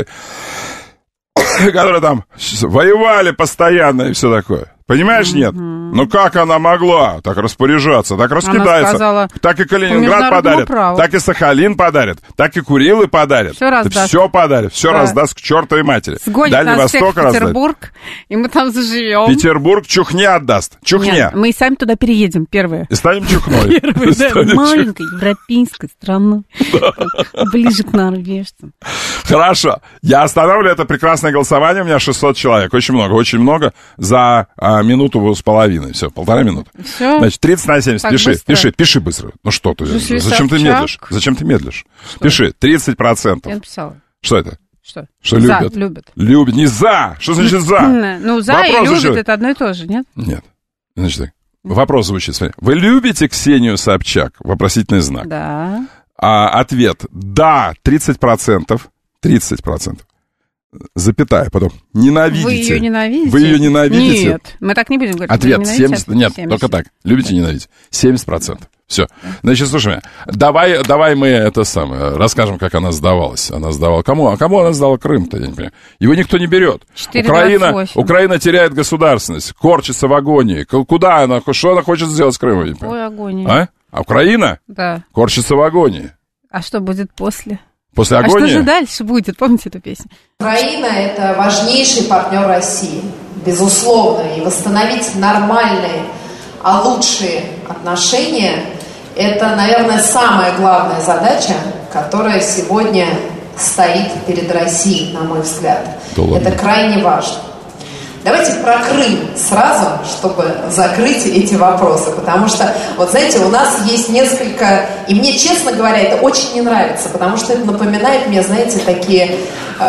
D: которые там воевали постоянно и все такое. Понимаешь, нет? Ну как она могла так распоряжаться, так раскидается?
E: Сказала,
D: так и Калининград подарит, так и Сахалин подарит, так и Курилы подарит.
E: Все раздаст.
D: Все подарит, все раздаст к чертовой матери.
E: Сгонит
D: Дальний
E: нас
D: Восток
E: всех в Петербург, и мы там заживем.
D: Петербург чухне отдаст. Чухне.
E: Нет, мы и сами туда переедем, первые.
D: И станем чухной.
E: Маленькой европейской страной. Ближе к норвежцам.
D: Хорошо. Я останавливаю это прекрасное голосование. У меня 600 человек. Очень много за минуту с половиной. Все, 1,5 минуты.
E: Все?
D: Значит, 30 на 70.
E: Так
D: Пиши быстро. Ну что ты? Зачем ты медлишь?
E: Что?
D: Пиши. 30%.
E: Я написала.
D: Что это?
E: Что
D: любят? Любят. Не за. Что значит за?
E: Ну, за и любят, это одно и то же, нет?
D: Нет. Значит так. Вопрос звучит. Смотри. Вы любите Ксению Собчак? Вопросительный знак.
E: Да.
D: Ответ. Да. 30%. 30%. Запятая, потом. Ненавидите.
E: Вы ее ненавидите?
D: Вы ее ненавидите?
E: Нет, мы так не будем говорить.
D: Ответ 70. Нет, 70. Только так. Любите, ненавидите. 70%. Все. Значит, слушай меня. Давай мы это самое расскажем, как она сдавалась. Она сдавала кому? А кому она сдала Крым-то? Я не понимаю. Его никто не берет. Украина теряет государственность, корчится в агонии. Куда она? Что она хочет сделать с Крымом?
E: Ой, агония.
D: А Украина?
E: Да.
D: Корчится в агонии.
E: А что будет после?
D: После агонии?
E: А что же дальше будет? Помните эту песню?
I: Украина – это важнейший партнер России, безусловно. И восстановить нормальные, лучшие отношения – это, наверное, самая главная задача, которая сегодня стоит перед Россией, на мой взгляд. Это крайне важно. Давайте про Крым сразу, чтобы закрыть эти вопросы, потому что, вот знаете, у нас есть несколько, и мне, честно говоря, это очень не нравится, потому что это напоминает мне, знаете, такие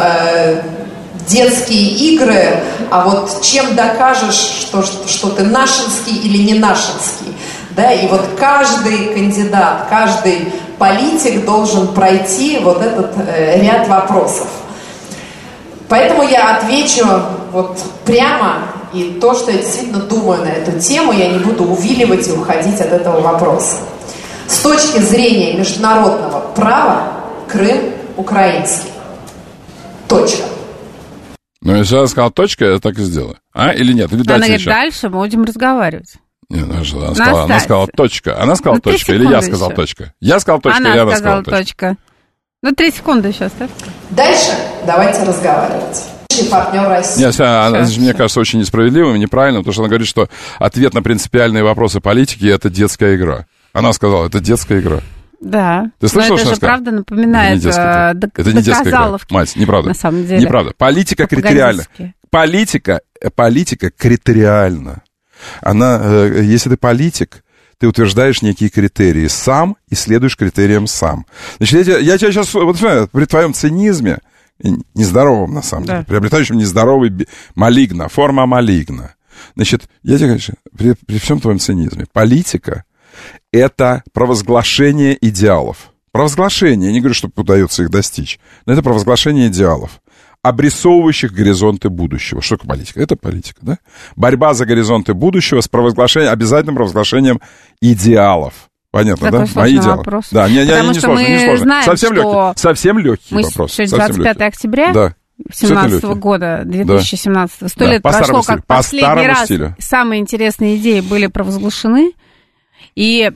I: детские игры, а вот чем докажешь, что ты нашинский или не нашинский, да, и вот каждый кандидат, каждый политик должен пройти вот этот ряд вопросов. Поэтому я отвечу вот прямо, и то, что я действительно думаю на эту тему, я не буду увиливать и уходить от этого вопроса. С точки зрения международного права, Крым украинский. Точка.
D: Ну, если она сказала точка, я так и сделаю. Или нет? Или
E: она говорит, дальше мы будем разговаривать.
D: Нет, она сказала точка. Она сказала точка, или я сказал точка? Я сказал точка, или она сказала точка?
E: Ну, 3 секунды еще оставь.
I: Дальше давайте разговаривать. Партнер России.
D: Нет, она, мне кажется, очень несправедливым и неправильным, потому что она говорит, что ответ на принципиальные вопросы политики – это детская игра. Она сказала, это детская игра.
E: Да.
D: Ты слышала,
E: но это же правда напоминает
D: это не детская игра. Мать, неправда.
E: На самом деле.
D: Неправда. Политика критериальна. Политика критериальна. Она, если ты политик, ты утверждаешь некие критерии сам и следуешь критериям сам. Значит, я тебя сейчас, вот при твоем цинизме, нездоровом, на самом деле, приобретающем нездоровый форма малигна. Значит, я тебе говорю, при всем твоем цинизме, политика — это провозглашение идеалов. Провозглашение, я не говорю, что удается их достичь, но это провозглашение идеалов, обрисовывающих горизонты будущего. Что такое политика? Это политика, да? Борьба за горизонты будущего с обязательным провозглашением идеалов. Понятно,
E: такой
D: да? Мои идеалы.
E: Вопрос.
D: Да, не сложно.
E: Знаем,
D: совсем легкий вопрос.
E: Сегодня 25 октября 2017 года, 2017. 100 лет прошло, как последний раз. Самые интересные идеи были провозглашены. И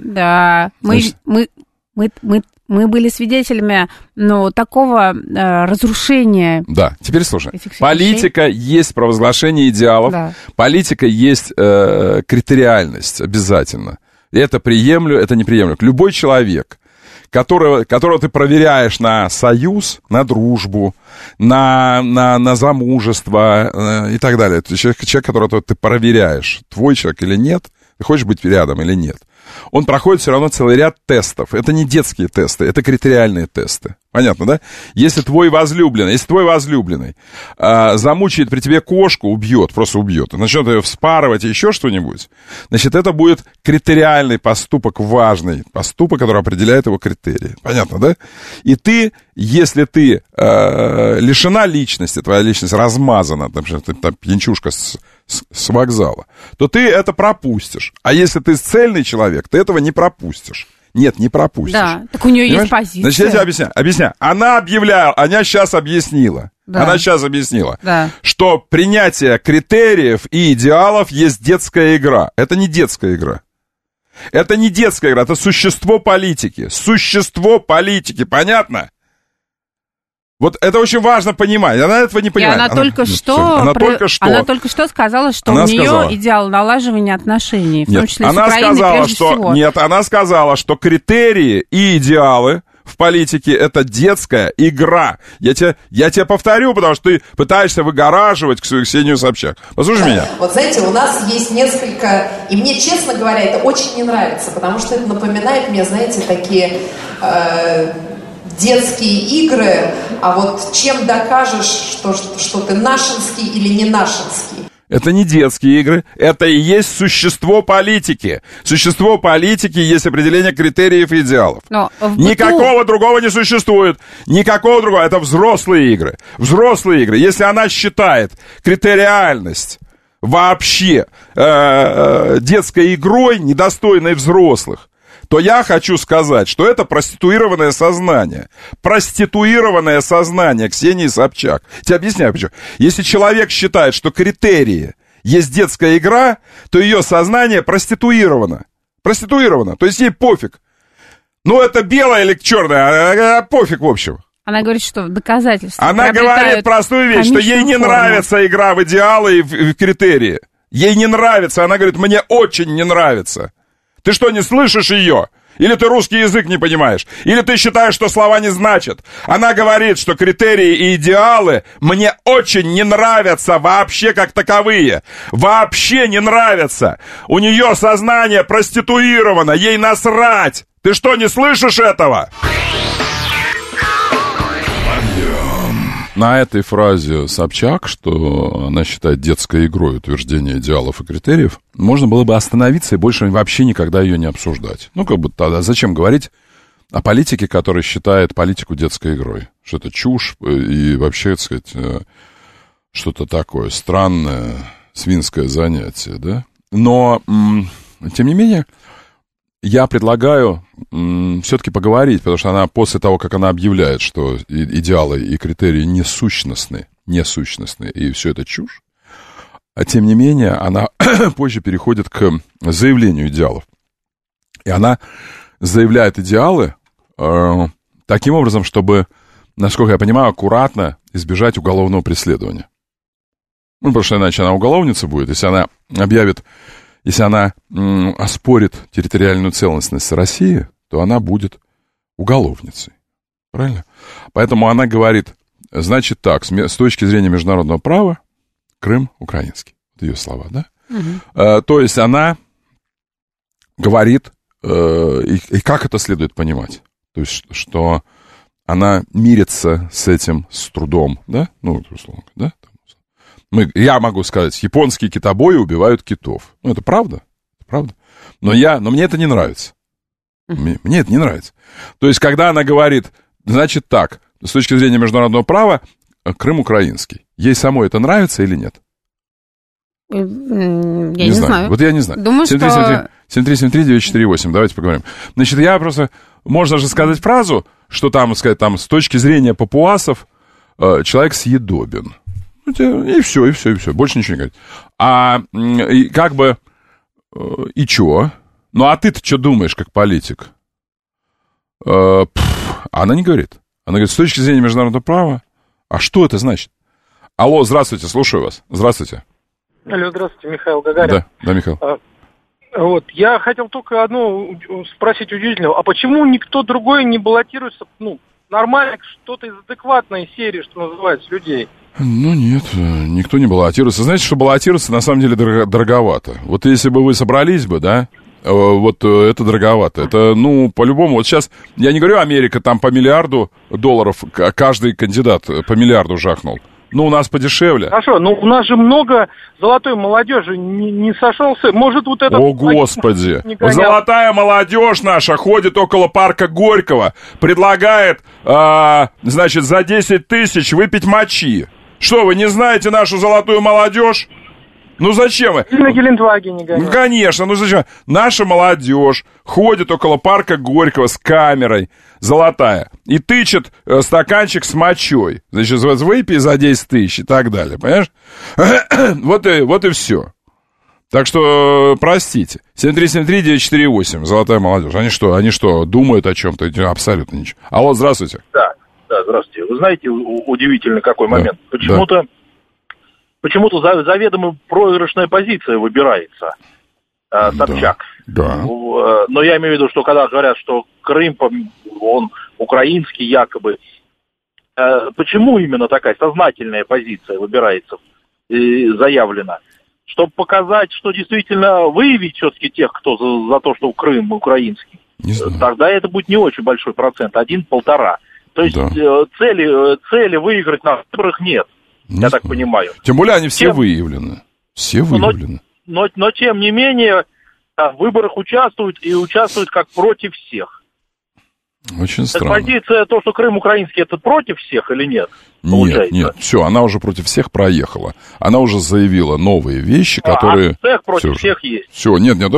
E: мы были свидетелями, такого разрушения.
D: Да, теперь слушай. Политика есть провозглашение идеалов, да. Политика есть критериальность обязательно. Это приемлю, это не приемлю. Любой человек, которого ты проверяешь на союз, на дружбу, на замужество и так далее. Это человек, которого ты проверяешь, твой человек или нет, ты хочешь быть рядом или нет. Он проходит все равно целый ряд тестов. Это не детские тесты, это критериальные тесты. Понятно, да? Если твой возлюбленный замучает при тебе кошку, просто убьет, начнет ее вспарывать и еще что-нибудь, значит, это будет критериальный поступок, важный поступок, который определяет его критерии. Понятно, да? И если ты лишена личности, твоя личность размазана, например, ты там пьянчушка с вокзала, то ты это пропустишь. А если ты цельный человек, ты этого не пропустишь. Нет, не пропустишь.
E: Да, так у нее есть позиция.
D: Значит, я тебе объясняю. Она сейчас объяснила, да. Что принятие критериев и идеалов есть детская игра. Это не детская игра. Это не детская игра, это существо политики. Существо политики, понятно? Вот это очень важно понимать. Она этого не понимает.
E: Она только что сказала, что у нее идеал налаживания отношений, в том числе с Украиной прежде всего.
D: Нет, она сказала, что критерии и идеалы в политике — это детская игра. Я тебе повторю, потому что ты пытаешься выгораживать Ксению Собчак. Послушай меня.
I: Вот знаете, у нас есть несколько... И мне, честно говоря, это очень не нравится, потому что это напоминает мне, знаете, такие... детские игры, а вот чем докажешь, что ты нашинский или не нашинский?
D: Это не детские игры, это и есть существо политики. Существо политики есть определение критериев и идеалов. Никакого другого не существует. Никакого другого. Это взрослые игры. Взрослые игры. Если она считает критериальность вообще детской игрой, недостойной взрослых, то я хочу сказать, что это проституированное сознание. Проституированное сознание Ксении Собчак. Тебе объясняю, почему. Если человек считает, что критерии есть детская игра, то ее сознание проституировано. Проституировано. То есть ей пофиг. Это белое или черное, пофиг в общем.
E: Она говорит, что доказательства.
D: Она говорит простую вещь, что ей не нравится игра в идеалы и в критерии. Ей не нравится. Она говорит, мне очень не нравится. Ты что, не слышишь ее? Или ты русский язык не понимаешь? Или ты считаешь, что слова не значат? Она говорит, что критерии и идеалы мне очень не нравятся вообще как таковые. Вообще не нравятся. У нее сознание проституировано, ей насрать. Ты что, не слышишь этого? На этой фразе Собчак, что она считает детской игрой утверждение идеалов и критериев, можно было бы остановиться и больше вообще никогда ее не обсуждать. Тогда зачем говорить о политике, которая считает политику детской игрой? Что это чушь и вообще, так сказать, что-то такое странное, свинское занятие, да? Но, тем не менее, я предлагаю все-таки поговорить, потому что она после того, как она объявляет, что идеалы и критерии несущностны, и все это чушь, а тем не менее она позже переходит к заявлению идеалов. И она заявляет идеалы таким образом, чтобы, насколько я понимаю, аккуратно избежать уголовного преследования. Потому что иначе она уголовница будет, если она оспорит территориальную целостность России, то она будет уголовницей. Правильно? Поэтому она говорит, значит так, с точки зрения международного права, Крым украинский. Это ее слова, да? Угу. То есть она говорит, и как это следует понимать? То есть, что она мирится с этим с трудом, да? Условно, да? Я могу сказать, японские китобои убивают китов. Это правда? Правда? Но мне это не нравится. Мне это не нравится. То есть, когда она говорит, значит так, с точки зрения международного права, Крым украинский. Ей самой это нравится или нет?
E: Я не знаю.
D: Вот я не знаю.
E: Думаю,
D: 7373948, давайте поговорим. Значит, можно же сказать фразу, что там с точки зрения папуасов человек съедобен. И все, больше ничего не говорит. И чё? Ну, а ты-то что думаешь, как политик? Она не говорит. Она говорит, с точки зрения международного права, а что это значит? Алло, здравствуйте, слушаю вас. Здравствуйте.
J: Алло, здравствуйте, Михаил Гагарин.
D: Да, Михаил.
J: Вот, я хотел только одно спросить удивительного. А почему никто другой не баллотируется, нормально, что-то из адекватной серии, что называется, людей?
D: Ну, нет, никто не баллотируется. Знаете, что баллотироваться на самом деле дороговато. Вот если бы вы собрались бы, да, вот это дороговато. Это, по-любому, вот сейчас, я не говорю, Америка там по $1 миллиарду, каждый кандидат по $1 миллиарду жахнул. У нас подешевле.
J: Хорошо, у нас же много золотой молодежи не сошелся. Может, вот это...
D: О, Господи! Золотая молодежь наша ходит около парка Горького, предлагает, значит, за 10 тысяч выпить мочи. Что, вы не знаете нашу золотую молодежь? Зачем вы?
J: На Гелендвагене гоняют.
D: Конечно, зачем? Наша молодежь ходит около парка Горького с камерой, золотая, и тычет стаканчик с мочой. Значит, выпей за 10 тысяч и так далее, понимаешь? Вот и все. Так что, простите. 7373948, золотая молодежь. Они что, думают о чем-то? Абсолютно ничего. Алло, здравствуйте.
K: Да, здравствуйте. Вы знаете, удивительный какой момент. Почему-то заведомо проигрышная позиция выбирается, Собчак.
D: Да.
K: Но я имею в виду, что когда говорят, что Крым, он украинский якобы, почему именно такая сознательная позиция выбирается и заявлена? Чтобы показать, что действительно выявить все-таки тех, кто за то, что Крым украинский. Тогда это будет не очень большой процент, 1-1,5. То есть цели выиграть на выборах нет. Я так понимаю.
D: Тем более они все выявлены. Все выявлены.
K: Но тем не менее, в выборах участвуют как против всех.
D: Очень странно.
K: Позиция, то, что Крым украинский, это против всех или нет?
D: Нет, все, она уже против всех проехала. Она уже заявила новые вещи, которые...
K: цех против всех есть.
D: Все, нет, это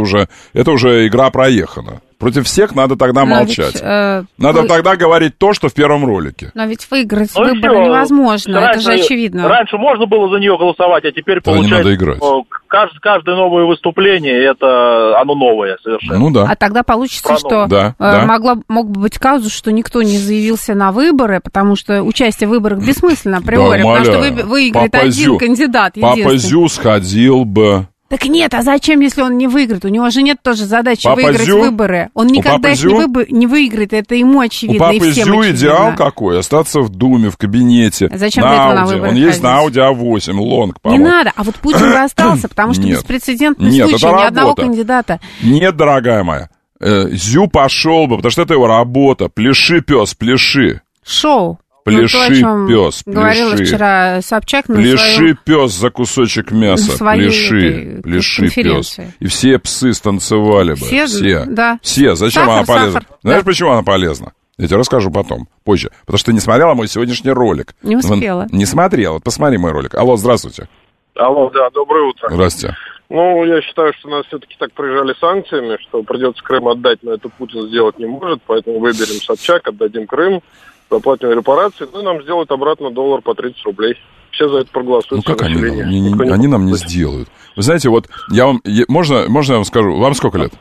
D: уже игра проехана. Против всех надо тогда молчать. Надо тогда говорить то, что в первом ролике.
E: Но ведь выиграть выборы невозможно, это же очевидно.
K: Раньше можно было за нее голосовать, а теперь получается...
D: Не надо играть.
K: Каждое новое выступление, оно новое совершенно.
D: Да.
E: А тогда получится, что мог бы быть казус, что никто не заявился на выборы, потому что участие в выборах бессмысленно априори, потому что выиграет один кандидат единственный.
D: Папа Зю сходил бы...
E: Так нет, а зачем, если он не выиграет? У него же нет тоже задачи выиграть выборы. Он никогда их не выиграет, это ему очевидно.
D: У Папы Зю идеал какой? Остаться в Думе, в кабинете.
E: Зачем для этого на выборы
D: Он есть на Audi A8, лонг,
E: по-моему. Не надо, а вот Путин бы остался, потому что беспрецедентный случай, ни одного кандидата.
D: Нет, дорогая моя, Зю пошел бы, потому что это его работа. Пляши, пес, пляши.
E: Шоу.
D: Пляши, пес,
E: говорила вчера Собчак на
D: пляши, пес, за кусочек мяса. Пляши, пес. И все псы станцевали бы. Все.
E: Да.
D: Все. Зачем она полезна? Знаешь, почему она полезна? Я тебе расскажу потом, позже. Потому что ты не смотрела мой сегодняшний ролик.
E: Не успела.
D: Не смотрела. Посмотри мой ролик. Алло, здравствуйте.
L: Алло, да, доброе утро.
D: Здравствуйте.
L: Я считаю, что нас все-таки так прижали санкциями, что придется Крым отдать, но это Путин сделать не может, поэтому выберем Собчак, отдадим Крым, заплатим репарации, и нам сделают обратно $1 по 30 рублей. Все за это проголосуют.
D: Как они нам не сделают? Вы знаете, вот я вам... Можно я вам скажу? Вам сколько лет?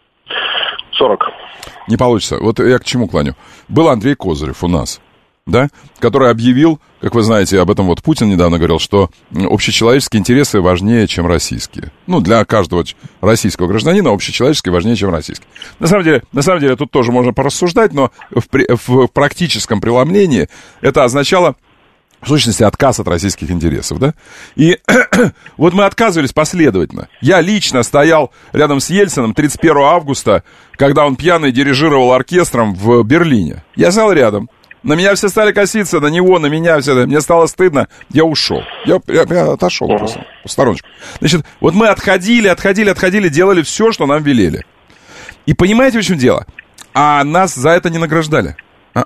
L: 40.
D: Не получится. Вот я к чему клоню. Был Андрей Козырев у нас, да, который объявил, как вы знаете, об этом вот Путин недавно говорил, что общечеловеческие интересы важнее, чем российские. Для каждого российского гражданина общечеловеческие важнее, чем российские. На самом деле тут тоже можно порассуждать, но в практическом преломлении это означало, в сущности, отказ от российских интересов, да? И вот мы отказывались последовательно. Я лично стоял рядом с Ельциным 31 августа, когда он пьяный дирижировал оркестром в Берлине. Я стоял рядом. На меня все стали коситься, на него, на меня все. Мне стало стыдно, я ушел. Я отошел просто, в стороночку. Значит, вот мы отходили, делали все, что нам велели. И понимаете, в чем дело? А нас за это не награждали.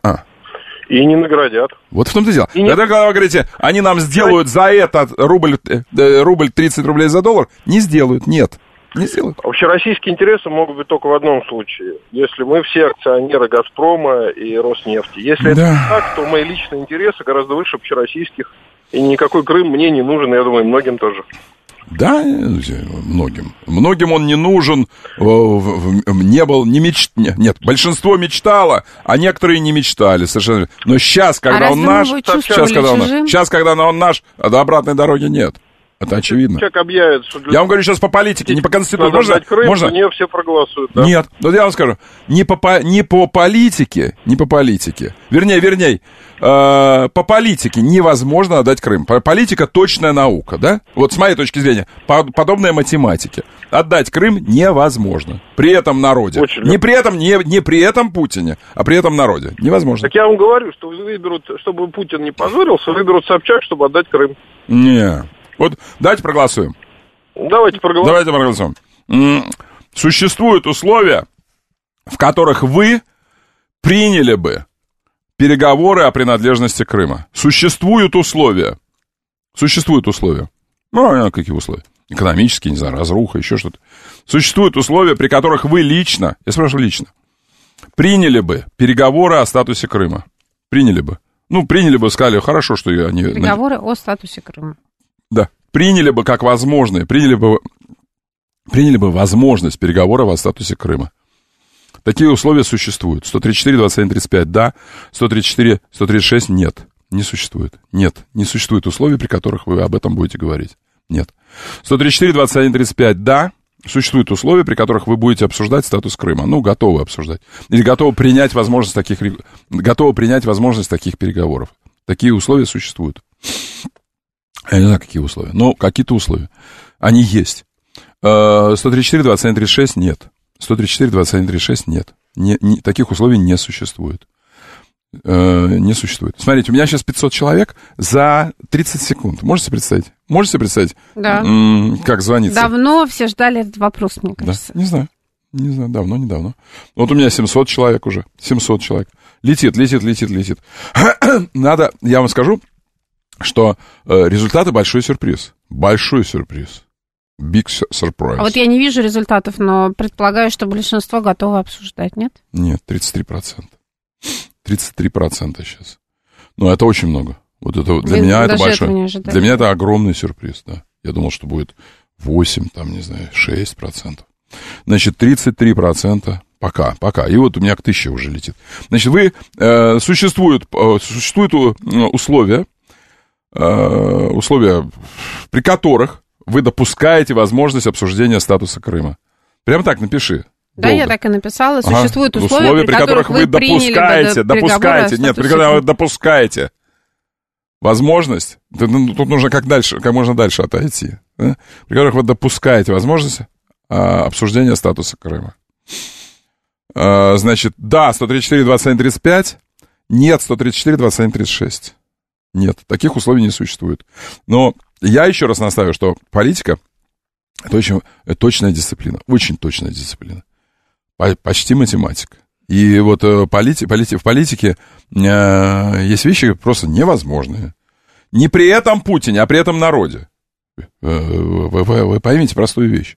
L: И не наградят.
D: Вот в том-то и дело. Когда вы говорите, они нам сделают за это рубль 30 рублей за $1, не сделают, нет. Не сделают.
L: Общероссийские интересы могут быть только в одном случае. Если мы все акционеры «Газпрома» и «Роснефти». Если это так, то мои личные интересы гораздо выше общероссийских. И никакой Крым мне не нужен, я думаю, многим тоже.
D: Да, многим. Многим он не нужен, не был, нет, большинство мечтало, а некоторые не мечтали совершенно. Но сейчас, когда он наш, сейчас, когда он наш, до обратной дороги нет. Это очевидно.
L: Человек объявит, что
D: я вам говорю сейчас по политике, не по Конституции.
L: Можно? Не все проголосуют. Да?
D: Нет, вот я вам скажу, не по политике, вернее, по политике невозможно отдать Крым. Политика точная наука, да? Вот с моей точки зрения, подобная математике. Отдать Крым невозможно. При этом народе. Не при этом Путине, а при этом народе. Невозможно.
L: Так я вам говорю, что выберут, чтобы Путин не позорился, выберут Собчак, чтобы отдать Крым.
D: Не. Вот давайте проголосуем.
L: Давайте
D: проголосуем. Существуют условия, в которых вы приняли бы переговоры о принадлежности Крыма. Существуют условия. Ну, какие условия? Экономические, не знаю, разруха, еще что-то. Существуют условия, при которых вы лично, я спрашиваю лично, приняли бы переговоры о статусе Крыма. Приняли бы. Ну, сказали, хорошо, что они...
E: Переговоры о статусе Крыма.
D: Да, приняли бы как возможные, приняли бы возможность переговоров о статусе Крыма. Такие условия существуют. 134, 21, 35, да. 134, 136, нет. Не существует. Нет, не существует условий, при которых вы об этом будете говорить. Нет. 134, 21, 35, да. Существуют условия, при которых вы будете обсуждать статус Крыма. Ну, готовы обсуждать. Или готовы принять возможность таких переговоров. Такие условия существуют. Я не знаю, какие условия, но какие-то условия. Они есть. 134, 21, 36 нет. 134, 21, 36 нет. Таких условий не существует. Не существует. Смотрите, у меня сейчас 500 человек за 30 секунд. Можете представить?
E: Да.
D: Как звонится?
E: Давно все ждали этот вопрос, мне кажется.
D: Да? Не знаю, давно, недавно. Вот у меня 700 человек уже. 700 человек. Летит. Надо, я вам скажу, что результаты большой сюрприз. Big surprise.
E: А вот я не вижу результатов, но предполагаю, что большинство готовы обсуждать, нет?
D: Нет, 33%. 33% сейчас. Ну, это очень много. Вот это для меня это большой. Для меня это огромный сюрприз, да. Я думал, что будет 8, там, не знаю, 6%. Значит, 33% пока. И вот у меня к 1000 уже летит. Значит, существуют условия, при которых вы допускаете возможность обсуждения статуса Крыма. Прямо так напиши.
E: Да, я так и написала. Существуют условия, при которых вы допускаете возможность, тут нужно как можно дальше отойти, да? При которых вы допускаете возможность обсуждения статуса Крыма. Значит, да, 134, 21, 35, нет, 134, 21, 36. Нет, таких условий не существует. Но я еще раз настаиваю, что политика — это очень точная дисциплина, очень точная дисциплина. Почти математика. И вот в политике есть вещи просто невозможные. Не при этом Путине, а при этом народе. Вы поймите простую вещь.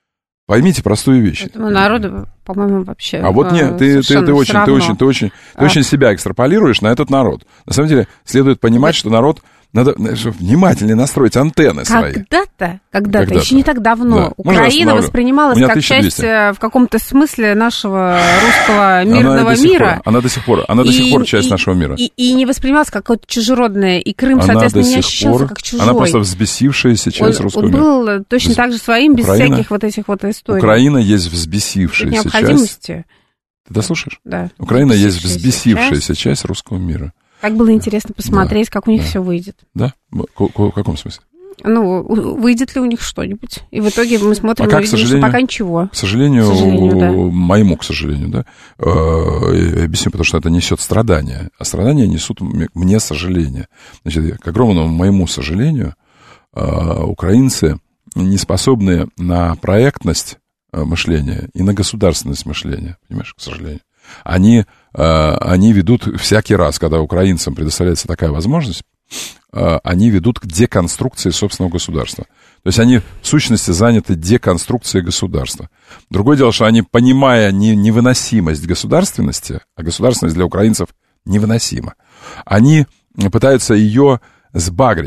E: Этому народу, по-моему, вообще.
D: А вот нет, ты очень себя экстраполируешь на этот народ. На самом деле, следует понимать, что народ надо внимательнее настроить антенны свои.
E: Когда-то, еще не так давно, да. Украина воспринималась как часть в каком-то смысле нашего русского мирного мира.
D: Она до сих пор часть нашего мира.
E: И не воспринималась как какое-то чужеродное. И Крым, соответственно, не ощущался как чужой.
D: Она просто взбесившаяся часть русского мира.
E: Он был точно так же своим, без всяких вот этих вот историй.
D: Украина есть взбесившаяся часть. Ты дослушаешь?
E: Да.
D: Украина есть взбесившаяся часть русского мира.
E: Так было интересно посмотреть, как у них все выйдет.
D: Да? В каком смысле?
E: Ну, выйдет ли у них что-нибудь. И в итоге мы смотрим и видим, что пока ничего.
D: К сожалению, моему, к сожалению, да. Я объясню, потому что это несет страдания. А страдания несут мне сожаление. Значит, к огромному моему сожалению, украинцы не способны на проектность мышления и на государственность мышления. Понимаешь, к сожалению. Они ведут всякий раз, когда украинцам предоставляется такая возможность, они ведут к деконструкции собственного государства. То есть они, в сущности, заняты деконструкцией государства. Другое дело, что они, понимая невыносимость государственности, а государственность для украинцев невыносима, они пытаются ее сбагрить.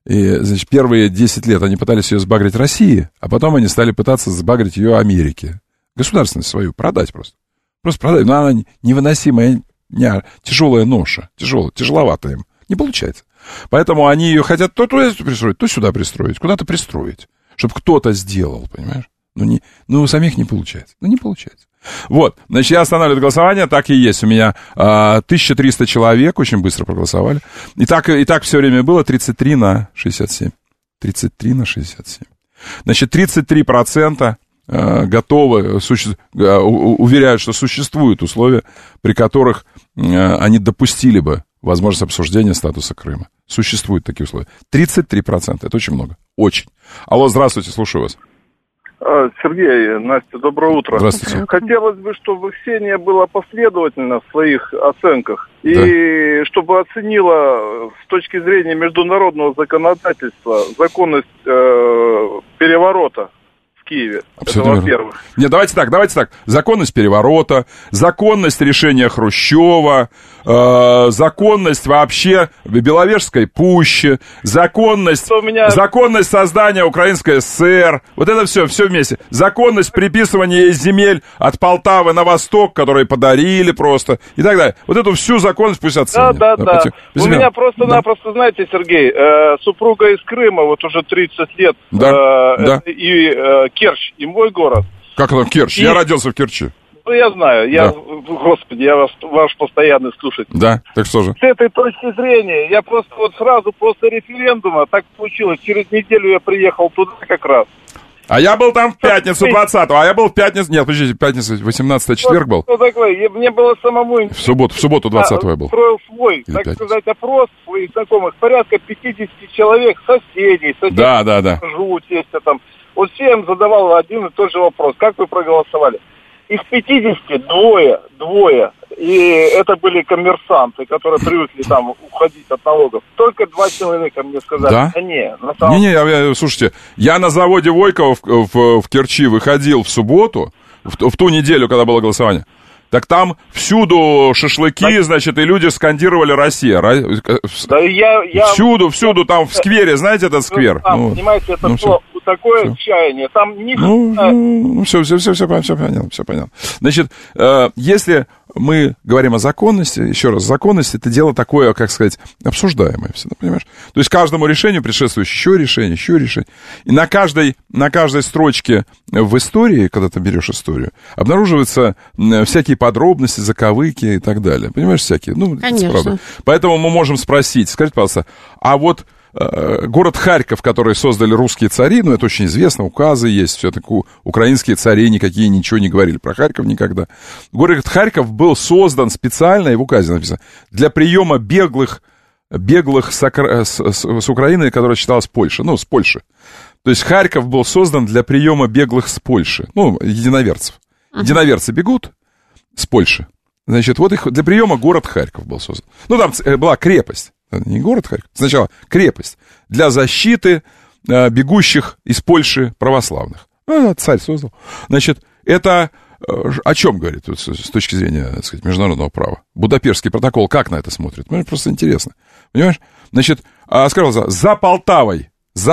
D: И, значит, первые 10 лет они пытались ее сбагрить России, а потом они стали пытаться сбагрить ее Америке. Государственность свою продать просто. Просто продать. Но она невыносимая, тяжелая ноша. Тяжеловато им. Не получается. Поэтому они ее хотят то туда пристроить, то сюда пристроить, куда-то пристроить. Чтобы кто-то сделал, понимаешь? Ну, у самих не получается. Ну, не получается. Вот, значит, я останавливаю голосование, так и есть. У меня 1300 человек очень быстро проголосовали. И так все время было 33 на 67. 33 на 67. Значит, 33% готовы, уверяют, что существуют условия, при которых они допустили бы возможность обсуждения статуса Крыма. Существуют такие условия. 33%. Это очень много. Очень. Алло, здравствуйте, слушаю вас.
L: Сергей, Настя, доброе утро.
D: Здравствуйте.
L: Хотелось бы, чтобы Ксения была последовательна в своих оценках и чтобы оценила с точки зрения международного законодательства законность переворота в Киеве.
D: Абсолютно
L: это во-первых.
D: Нет, давайте так. Законность переворота, законность решения Хрущева, законность вообще Беловежской пущи, законность создания Украинской ССР. Вот это все вместе. Законность приписывания земель от Полтавы на восток, которые подарили просто, и так далее. Вот эту всю законность пусть оценят.
L: Да. У меня просто-напросто, знаете, Сергей, супруга из Крыма, вот уже 30 лет, и Керчь, и мой город.
D: Как это Керчь? Я родился в Керчи.
L: Ну, я знаю, господи, я ваш постоянный слушатель.
D: Да, так что же?
L: С этой точки зрения, я просто вот сразу после референдума, так получилось, через неделю я приехал туда как раз.
D: А я был там в пятницу 20-го, а я был в пятницу, нет, подождите, пятница 18-го, четверг был.
L: Что такое? Мне было самому...
D: В субботу 20-го я был.
L: Строил свой, так сказать, опрос своих знакомых, порядка 50 человек, соседей,
D: да.
L: живут, есть там. Вот всем задавал один и тот же вопрос. Как вы проголосовали? Из 50 двое. И это были коммерсанты, которые привыкли там уходить от налогов. Только 2 человека мне сказали. Да?
D: Слушайте, я на заводе Войкова в Керчи выходил в субботу, в ту неделю, когда было голосование. Так там всюду шашлыки, значит, и люди скандировали «Россия». Да всюду, там в сквере, знаете этот сквер?
L: Понимаете, это было такое отчаяние. Там
D: все понятно. Значит, если мы говорим о законности, еще раз, законность — это дело такое, как сказать, обсуждаемое всегда, понимаешь? То есть каждому решению предшествует еще решение. И на каждой строчке в истории, когда ты берешь историю, обнаруживаются всякие подробности, заковыки и так далее. Понимаешь, всякие? Ну,
E: конечно.
D: Это правда. Поэтому мы можем спросить, скажите, пожалуйста, а вот город Харьков, который создали русские цари, это очень известно, указы есть, все такое, украинские цари никакие ничего не говорили про Харьков никогда. Город Харьков был создан специально, и в указе написано, для приема беглых с Украины, которая считалась Польшей, с Польши. То есть Харьков был создан для приема беглых с Польши, единоверцев. Единоверцы бегут с Польши, значит, вот их для приема город Харьков был создан. Там была крепость. Не город Харьков, сначала крепость для защиты бегущих из Польши православных. Царь создал. Значит, это о чем говорит с точки зрения, так сказать, международного права? Будапештский протокол как на это смотрит? Мне просто интересно. Понимаешь? Значит, сказал, за Полтавой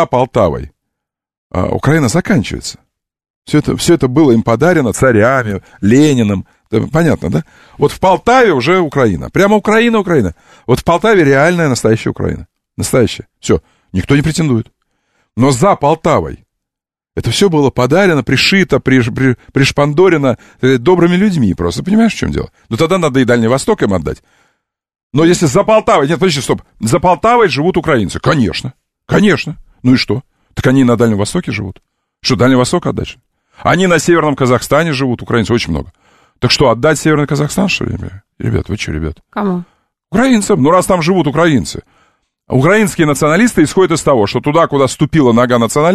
D: Украина заканчивается. Все это было им подарено царями, Лениным. Понятно, да? Вот в Полтаве уже Украина. Прямо Украина. Вот в Полтаве реальная настоящая Украина. Настоящая. Все. Никто не претендует. Но за Полтавой это все было подарено, пришито, пришпандорено добрыми людьми просто. Понимаешь, в чем дело? Тогда надо и Дальний Восток им отдать. Но если за Полтавой... Нет, подожди, стоп. За Полтавой живут украинцы. Конечно. Ну и что? Так они и на Дальнем Востоке живут. Что, Дальний Восток отдать? Они на Северном Казахстане живут, украинцы очень много. Так что, отдать Северный Казахстан, что ли? Ребят, вы что, ребят?
E: Кому?
D: Украинцам. Раз там живут украинцы. Украинские националисты исходят из того, что туда, куда ступила нога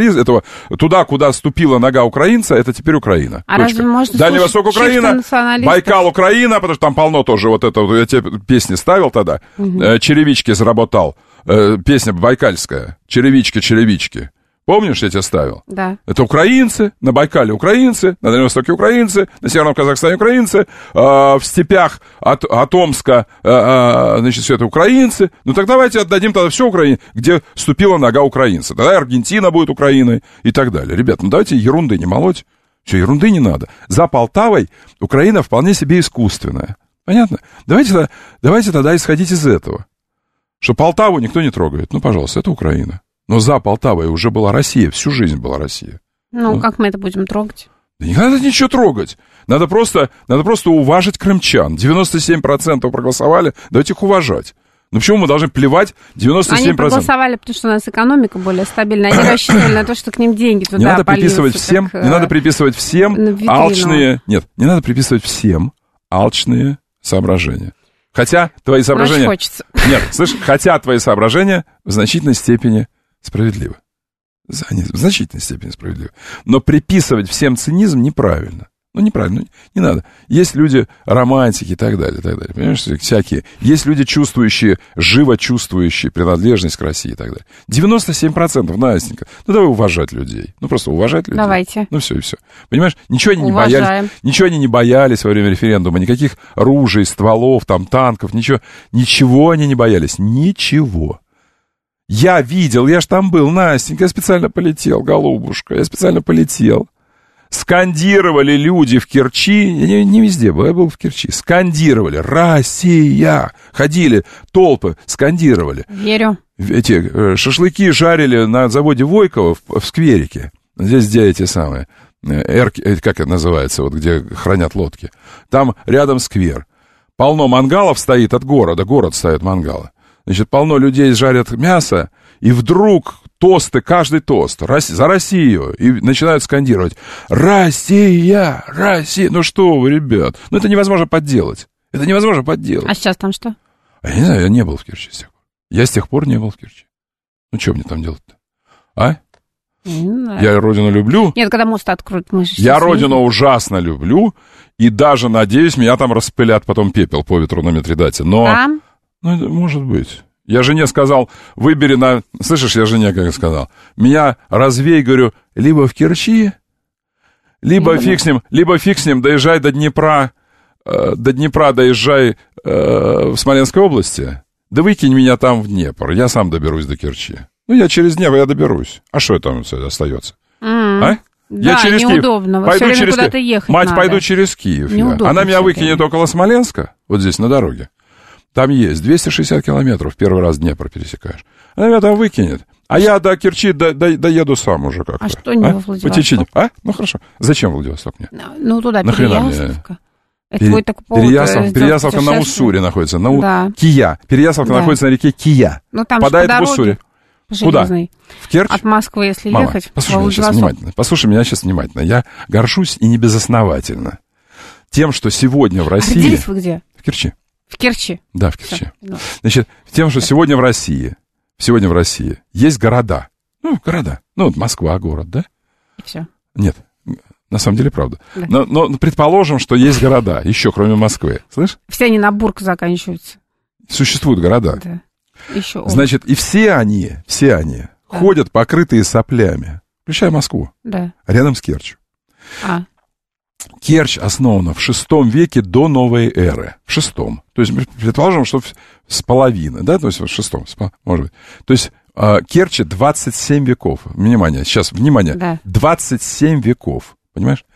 D: украинца, это теперь Украина.
E: А разве можно
D: Дальний Восток Украина, Байкал Украина, потому что там полно тоже я тебе песни ставил тогда, черевички заработал, песня байкальская, черевички. Помнишь, я тебе ставил?
E: Да.
D: Это украинцы, на Байкале украинцы, на Дальнем Востоке украинцы, на Северном Казахстане украинцы, в степях от Омска, значит, все это украинцы. Ну так давайте отдадим тогда все Украине, где ступила нога украинца. Тогда Аргентина будет Украиной и так далее. Ребят, ну давайте ерунды не молоть. Все, ерунды не надо. За Полтавой Украина вполне себе искусственная. Понятно? Давайте тогда исходить из этого. Что Полтаву никто не трогает. Ну, пожалуйста, это Украина. Но за Полтавой уже была Россия, всю жизнь была Россия.
E: Ну, как мы это будем трогать?
D: Да не надо ничего трогать. Надо просто уважить крымчан. 97% проголосовали, давайте их уважать. Ну почему мы должны плевать 97%?
E: Они проголосовали, потому что у нас экономика более стабильная. Они рассчитывали на то, что к ним деньги туда
D: не надо приписывать
E: польются,
D: всем, не надо приписывать всем алчные... Нет, не надо приписывать всем алчные соображения. Хотя твои соображения...
E: хочется.
D: Нет, слышь, хотя твои соображения в значительной степени справедливы. Они в значительной степени справедливы. Но приписывать всем цинизм неправильно. Ну, неправильно, не надо. Есть люди романтики и так далее, понимаешь, всякие. Есть люди, живо чувствующие принадлежность к России и так далее. 97%, Настенька. Ну, давай уважать людей. Ну, просто уважать людей.
E: Давайте.
D: Ну, все и все. Понимаешь, ничего они не боялись во время референдума, никаких ружей, стволов, там, танков, ничего они не боялись. Ничего. Я видел, я ж там был, Настенька, я специально полетел, голубушка, я специально полетел. Скандировали люди в Керчи, не везде был, я был в Керчи, скандировали «Россия!» Ходили толпы, скандировали.
E: Верю.
D: Эти шашлыки жарили на заводе Войкова в скверике. Здесь где эти самые, как это называется, вот где хранят лодки. Там рядом сквер. Полно мангалов стоит от города, город ставит мангалы. Значит, полно людей жарят мясо, и вдруг тосты, каждый тост за Россию, и начинают скандировать «Россия! Россия!» Ну что вы, ребят, ну это невозможно подделать. Это невозможно подделать.
E: А сейчас там что?
D: Я не знаю, я не был в Керчи с тех пор. Я с тех пор не был в Керчи. Ну что мне там делать-то? А? Я родину люблю.
E: Нет, когда мост откроют, мы же...
D: Я родину ужасно люблю, и даже, надеюсь, меня там распылят потом пепел по ветру на Митридате. Но...
E: Там?
D: Ну, может быть. Я жене сказал, выбери на... Слышишь, я жене как сказал. Меня развей, говорю, либо в Керчи, либо фиг с ним, доезжай до Днепра доезжай в Смоленской области, да выкинь меня там в Днепр, я сам доберусь до Керчи. Ну, я через Днепр, я доберусь. А что там остается? А?
E: Да,
D: я через
E: неудобно.
D: Киев. Пойду через
E: куда-то ехать
D: Мать,
E: надо.
D: пойду через Киев.
E: Неудобно.
D: Она меня выкинет около Смоленска, вот здесь на дороге. Там есть 260 километров, первый раз Днепр пересекаешь. Она меня там выкинет. А я до Керчи доеду сам уже как-то.
E: А что не во Владивосток?
D: По течению. А? Ну, хорошо. Зачем Владивосток мне?
E: Ну, туда Переяславка. Это твой такой повод.
D: Переяславка на Уссури находится.
E: Да.
D: Кия. Переяславка находится на реке Кия.
E: Ну, там
D: Впадает
E: по
D: в Уссури.
E: Куда?
D: В Керчь?
E: От Москвы, если
D: Мама,
E: ехать.
D: послушай меня сейчас внимательно. Я горжусь и не безосновательно тем, что сегодня в России...
E: Родились вы где?
D: В Керчи.
E: В Керчи?
D: Да, в Керчи. Значит, тем, что сегодня в России есть города. Ну, города. Ну, вот Москва город, да?
E: И все.
D: Нет, на самом деле правда.
E: Да.
D: Но предположим, что есть города, еще кроме Москвы. Слышь?
E: Все они на бург заканчиваются.
D: Существуют города.
E: Да. Еще
D: значит, и все они ходят покрытые соплями, включая Москву, рядом с Керчью. Керчь основана в VI веке до новой эры. В VI. То есть, предположим, что с половины, да, то есть в VI, может быть. То есть, Керчи 27 веков. Внимание, сейчас, внимание. 27 веков, понимаешь?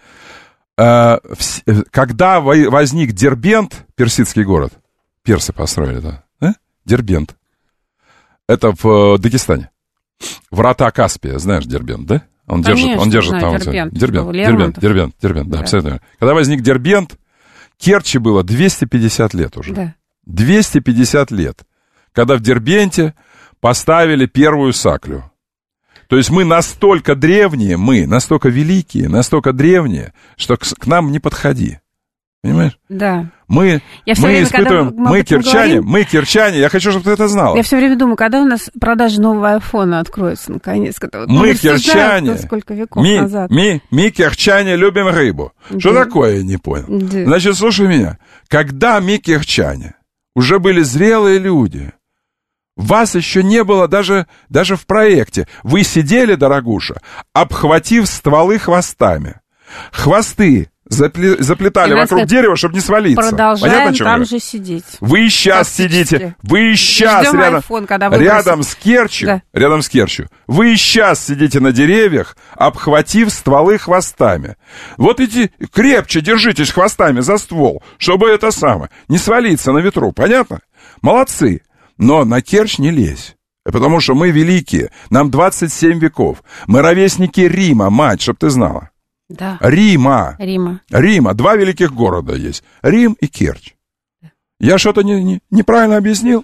D: Когда возник Дербент, персидский город, персы построили, да? Дербент. Это в Дагестане. Врата Каспия, знаешь, Дербент, да? Он держит там... Дербент, да, абсолютно верно. Когда возник Дербент, Керчи было 250 лет уже.
E: Да.
D: 250 лет. Когда в Дербенте поставили первую саклю. То есть мы настолько древние, настолько великие, настолько древние, что к нам не подходи. Понимаешь?
E: Да.
D: Мы испытываем, мы керчане, я хочу, чтобы ты это знала.
E: Я все время думаю, когда у нас продажа нового айфона откроется, наконец.
D: Мы керчане,
E: сколько веков назад.
D: Мы керчане любим рыбу. Да. Что такое, я не понял. Да. Значит, слушай меня. Когда мы керчане уже были зрелые люди, Вас еще не было даже в проекте. Вы сидели, дорогуша, обхватив стволы хвостами. Хвосты заплетали вокруг дерева, чтобы не свалиться.
E: Продолжаем там же сидеть.
D: Вы и сейчас сидите. Вы и сейчас рядом с Керчью. Рядом с Керчью. Вы и сейчас сидите на деревьях, обхватив стволы хвостами. Вот эти крепче держитесь хвостами за ствол, чтобы это самое, не свалиться на ветру. Понятно? Молодцы. Но на Керчь не лезь. Потому что мы великие. Нам 27 веков. Мы ровесники Рима, мать, чтоб ты знала.
E: Да.
D: Рима.
E: 2
D: великих города есть. Рим и Керчь. Я что-то неправильно объяснил?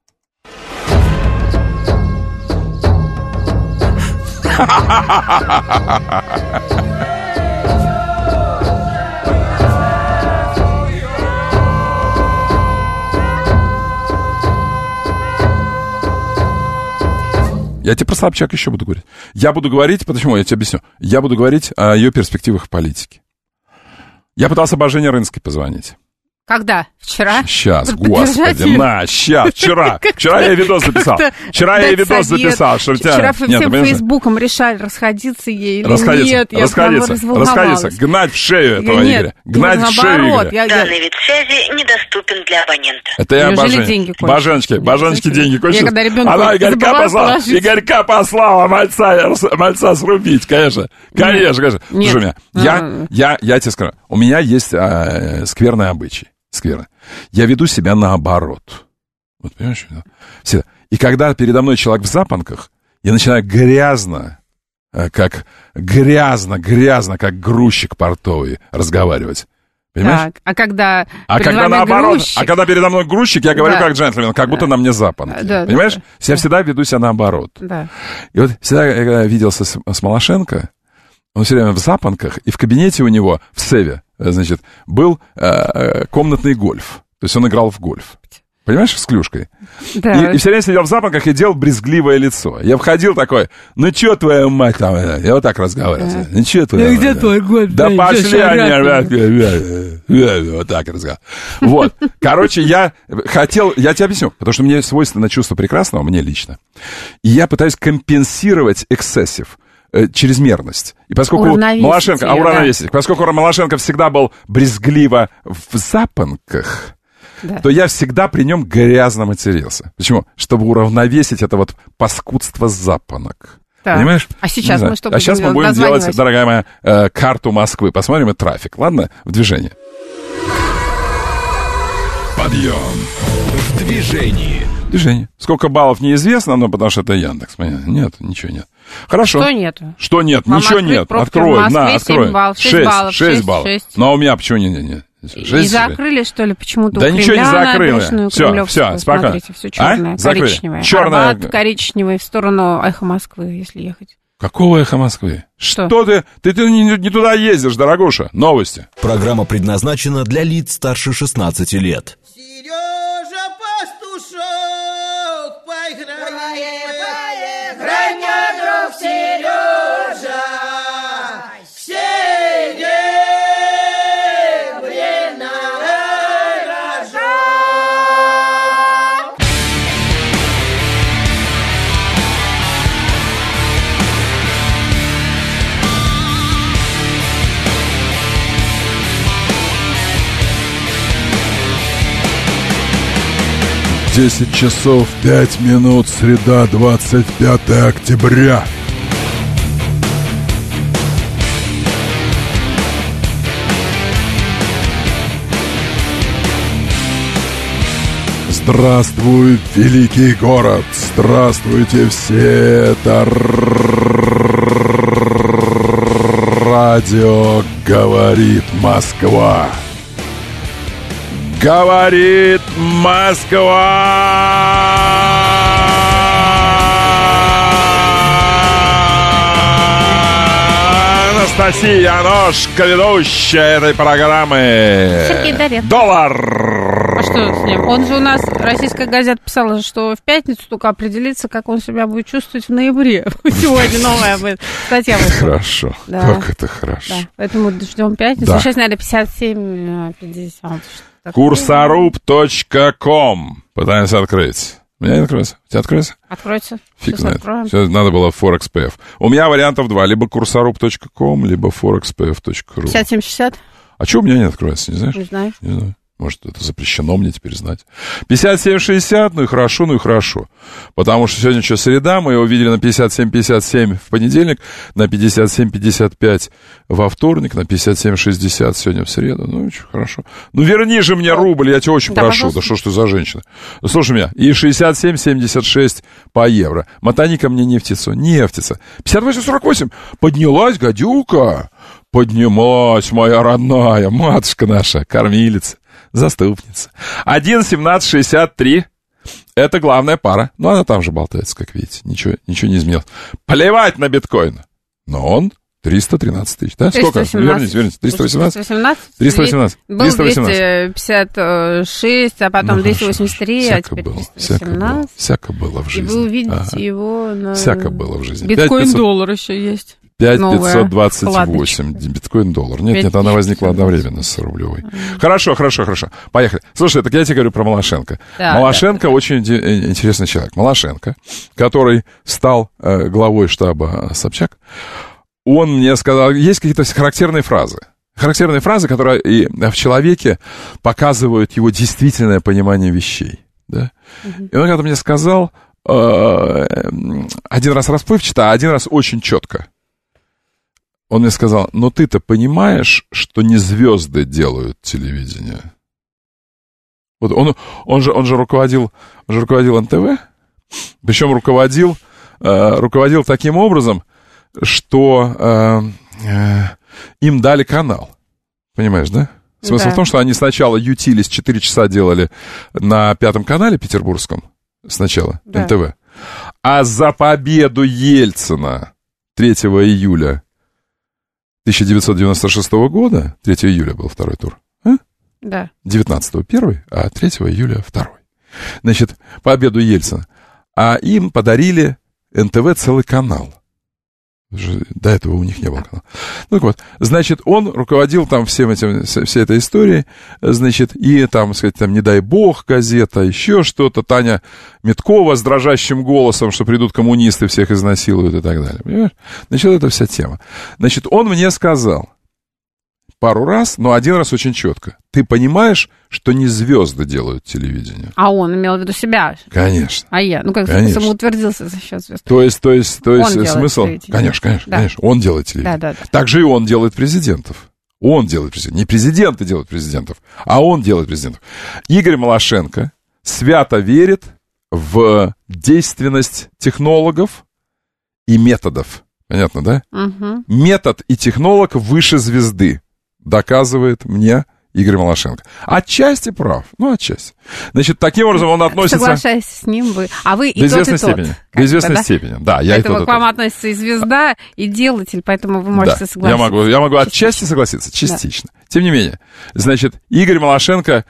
D: Я тебе про Собчак еще буду говорить. Я буду говорить, почему? Я тебе объясню. Я буду говорить о ее перспективах в политике. Я пытался Божене Рынской позвонить.
E: Когда? Вчера?
D: Сейчас, господи, сейчас, вчера. Вчера я видос записал. Что
E: вчера всем Фейсбуком решали, расходиться ей или нет.
D: Расходиться. Гнать в шею этого Игоря. Гнать в шею Игоря.
M: Данный вид связи недоступен для абонента.
D: Это я Боженечке деньги кончились. Она Игорька послала мальца срубить, конечно. Конечно. Слушай меня, я тебе скажу, у меня есть скверный обычай. Скверно. Я веду себя наоборот. Вот, понимаешь? И когда передо мной человек в запонках, я начинаю грязно, как грузчик портовый разговаривать. Понимаешь?
E: Так, а когда
D: наоборот,
E: грузчик...
D: а когда передо мной грузчик, я говорю как джентльмен, как будто на мне запонки. Понимаешь? Я всегда веду себя наоборот.
E: Да.
D: И вот всегда, когда я виделся с Малашенко, он все время в запонках, и в кабинете у него, в Севе, значит, был комнатный гольф. То есть он играл в гольф. Понимаешь, с клюшкой? Да. И все время сидел в запонках и делал брезгливое лицо. Я входил такой, ну чё твоя мать там? Я вот так разговаривал. Ну чё твоя мать?
E: Где твой гольф?
D: Да пошли они. Вот так разговаривал. Вот. Короче, я тебе объясню, потому что мне свойственно чувство прекрасного, мне лично. И я пытаюсь компенсировать эксцессив. Чрезмерность. И поскольку Малашенко, поскольку Малашенко всегда был брезгливо в запонках, то я всегда при нем грязно матерился. Почему? Чтобы уравновесить это вот паскудство запонок.
E: Так.
D: Понимаешь?
E: А сейчас мы что будем делать?
D: А сейчас мы будем делать, дорогая моя, карту Москвы. Посмотрим и трафик. Ладно? В движении.
A: Подъем в движении.
D: Движение. Сколько баллов неизвестно, но потому что это Яндекс. Нет, ничего нет. Хорошо.
E: Что нету?
D: Что нет? Ничего нет. Открой, открой. 6 баллов. Но у меня почему нет?
E: И закрыли, что ли, почему-то
D: да
E: у Кремля?
D: Да ничего не закрыли. Все, спокойно.
E: Смотрите, все черное, коричневое. Арбат коричневый в сторону Эхо Москвы, если ехать.
D: Какого Эхо Москвы? Что ты? Ты не туда ездишь, дорогуша. Новости.
A: Программа предназначена для лиц старше 16 лет.
B: Сережа Пастушок, поиграй,
C: друг Сережа,
D: Десять часов 5 минут, среда, 25 октября. Здравствуй, великий город! Здравствуйте все! Это радио «Говорит Москва». Говорит Москва! Анастасия Яношка, ведущая этой программы.
E: Сергей Дорец.
D: Доллар.
E: А что с ним? Он же у нас, российская газета писала, что в пятницу только определится, как он себя будет чувствовать в ноябре. Сегодня новая статья вышла.
D: Хорошо. Да. Как это хорошо. Да.
E: Поэтому ждем пятницу. Да. Сейчас, наверное, 57-50.
D: Курсоруб.ком. Пытаемся открыть. У меня не откроется. У тебя откроется?
E: Откроется.
D: Фиг знает. Все, надо было ForexPF. У меня вариантов два. Либо kursorub.com, либо forexpf.ru.
E: 5760?
D: А что у меня не откроется, не знаешь?
E: Не знаю.
D: Не знаю. Может, это запрещено мне теперь знать. 5760, ну и хорошо. Потому что сегодня что, среда, мы его видели на 57.57 в понедельник, на 57.55 во вторник, на 57.60 сегодня в среду. Ну, что, хорошо. Ну, верни же мне рубль, я тебя очень прошу. Пожалуйста. Да что ж ты за женщина? Ну, слушай меня, и 67.76 по евро. Мотани ко мне нефтица. 58.48. Поднялась, гадюка. Поднялась, моя родная, матушка наша, кормилица. Заступница. 1.1763. Это главная пара. Ну, она там же болтается, как видите. Ничего не изменилось. Плевать на биткоин. Но он 313 тысяч. Да? 318. Сколько? Верните. 318? 318.
E: Был 256, а потом 283, а теперь 318.
D: Всяко было в жизни.
E: И вы увидите его на...
D: Всяко было в жизни.
E: Биткоин-доллар еще есть.
D: 5528 биткоин-доллар. Нет, она возникла одновременно с рублевой. Хорошо. Поехали. Слушай, так я тебе говорю про Малашенко. Малашенко очень интересный человек. Малашенко, который стал главой штаба Собчак, он мне сказал, есть какие-то характерные фразы, которые и в человеке показывают его действительное понимание вещей. Да? И он когда мне сказал, один раз расплывчато, а один раз очень четко. Он мне сказал, но ты-то понимаешь, что не звезды делают телевидение? Вот он же руководил НТВ, причем руководил таким образом, что им дали канал. Понимаешь, да? Смысл в том, что они сначала ютились, 4 часа делали на 5 канале петербургском, сначала, НТВ. А за победу Ельцина 3 июля 1996 года, 3 июля был второй тур,
E: Да.
D: 19-го первый, а 3 июля второй. Значит, победу Ельцина. А им подарили НТВ целый канал. До этого у них не было канала. Ну так вот, значит, он руководил там всей этой историей, значит, и там, сказать, там, не дай бог, газета, еще что-то, Таня Миткова с дрожащим голосом, что придут коммунисты, всех изнасилуют и так далее. Понимаешь? Значит, это вся тема. Значит, он мне сказал пару раз, но один раз очень четко. Ты понимаешь, что не звезды делают телевидение?
E: А он имел в виду себя?
D: Конечно.
E: А я? Ну, как самоутвердился за счет звезд.
D: То есть смысл? Конечно. Он делает телевидение.
E: Да.
D: Так же и он делает президентов. Он делает президентов. Не президенты делают президентов, а он делает президентов. Игорь Малашенко свято верит в действенность технологов и методов. Понятно, да?
E: Угу.
D: Метод и технолог выше звезды. Доказывает мне Игорь Малашенко. Отчасти прав, отчасти. Значит, таким образом он относится...
E: Соглашаясь с ним, вы... А вы и
D: до известной степени. До известной степени, да.
E: Поэтому к вам относится и звезда, и делатель, поэтому вы можете согласиться.
D: Я могу отчасти согласиться, частично. Да. Тем не менее, значит, Игорь Малашенко,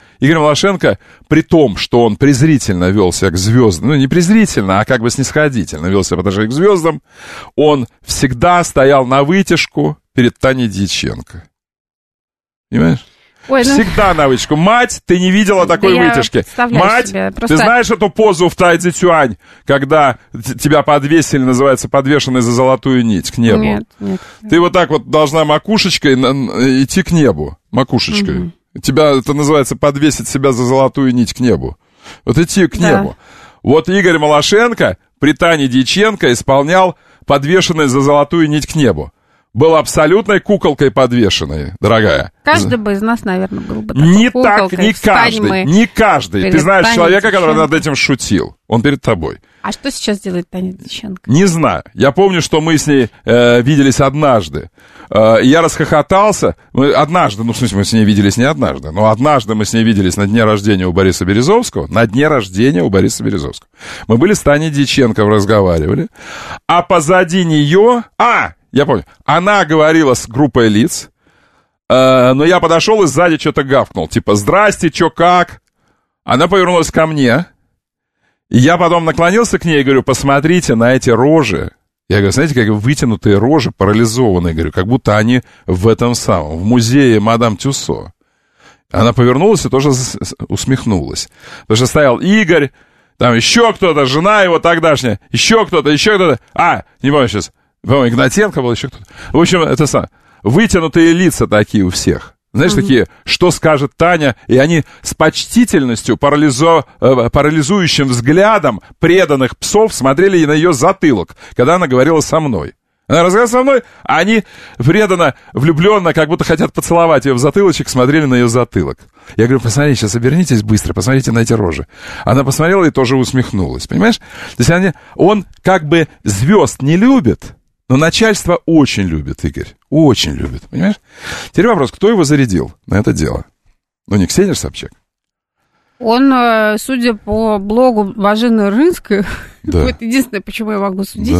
D: при том, что он презрительно вел себя к звездам, не презрительно, а как бы снисходительно вел себя по отношению к звездам, он всегда стоял на вытяжку перед Таней Дьяченко. Понимаешь? Всегда на вытяжку. Мать, ты не видела такой вытяжки. Мать, ты знаешь эту позу в Тайцзи Цюань, когда тебя подвесили, называется, подвешенный за золотую нить к небу?
E: Нет.
D: Ты вот так вот должна макушечкой идти к небу. Макушечкой. Тебя, это называется, подвесить себя за золотую нить к небу. Вот идти к небу. Вот Игорь Малашенко при Тане Дьяченко исполнял подвешенный за золотую нить к небу. Был абсолютной куколкой подвешенной, дорогая.
E: Каждый бы из нас, наверное, был бы такой
D: не
E: куколкой.
D: Не каждый. Ты знаешь человека, который над этим шутил. Он перед тобой.
E: А что сейчас делает Таня Дьяченко?
D: Не знаю. Я помню, что мы с ней виделись однажды. Я расхохотался. Однажды, в смысле, мы с ней виделись не однажды, но однажды мы с ней виделись на дне рождения у Бориса Березовского. Мы были с Таней Дьяченко, разговаривали. А позади нее... Я помню. Она говорила с группой лиц, но я подошел и сзади что-то гавкнул. Типа, здрасте, чё, как? Она повернулась ко мне, и я потом наклонился к ней и говорю, посмотрите на эти рожи. Я говорю, знаете, как вытянутые рожи, парализованные, говорю, как будто они в музее Мадам Тюссо. Она повернулась и тоже усмехнулась. Потому что стоял Игорь, Там еще кто-то, жена его тогдашняя, еще кто-то. Не помню сейчас. По-моему, Игнатенко был, еще кто-то. В общем, это вытянутые лица такие у всех. Знаешь, такие, что скажет Таня, и они с почтительностью, парализующим взглядом преданных псов смотрели на ее затылок, когда она говорила со мной. Она разговаривала со мной, а они преданно, влюбленно, как будто хотят поцеловать ее в затылочек, смотрели на ее затылок. Я говорю, посмотрите, сейчас обернитесь быстро, посмотрите на эти рожи. Она посмотрела и тоже усмехнулась, понимаешь? То есть он как бы звезд не любит, но начальство очень любит, Игорь. Очень любит, понимаешь? Теперь вопрос, кто его зарядил на это дело? Ну, не Ксения Собчак.
E: Он, судя по блогу Бажены Рынской, вот единственное, почему я могу судить,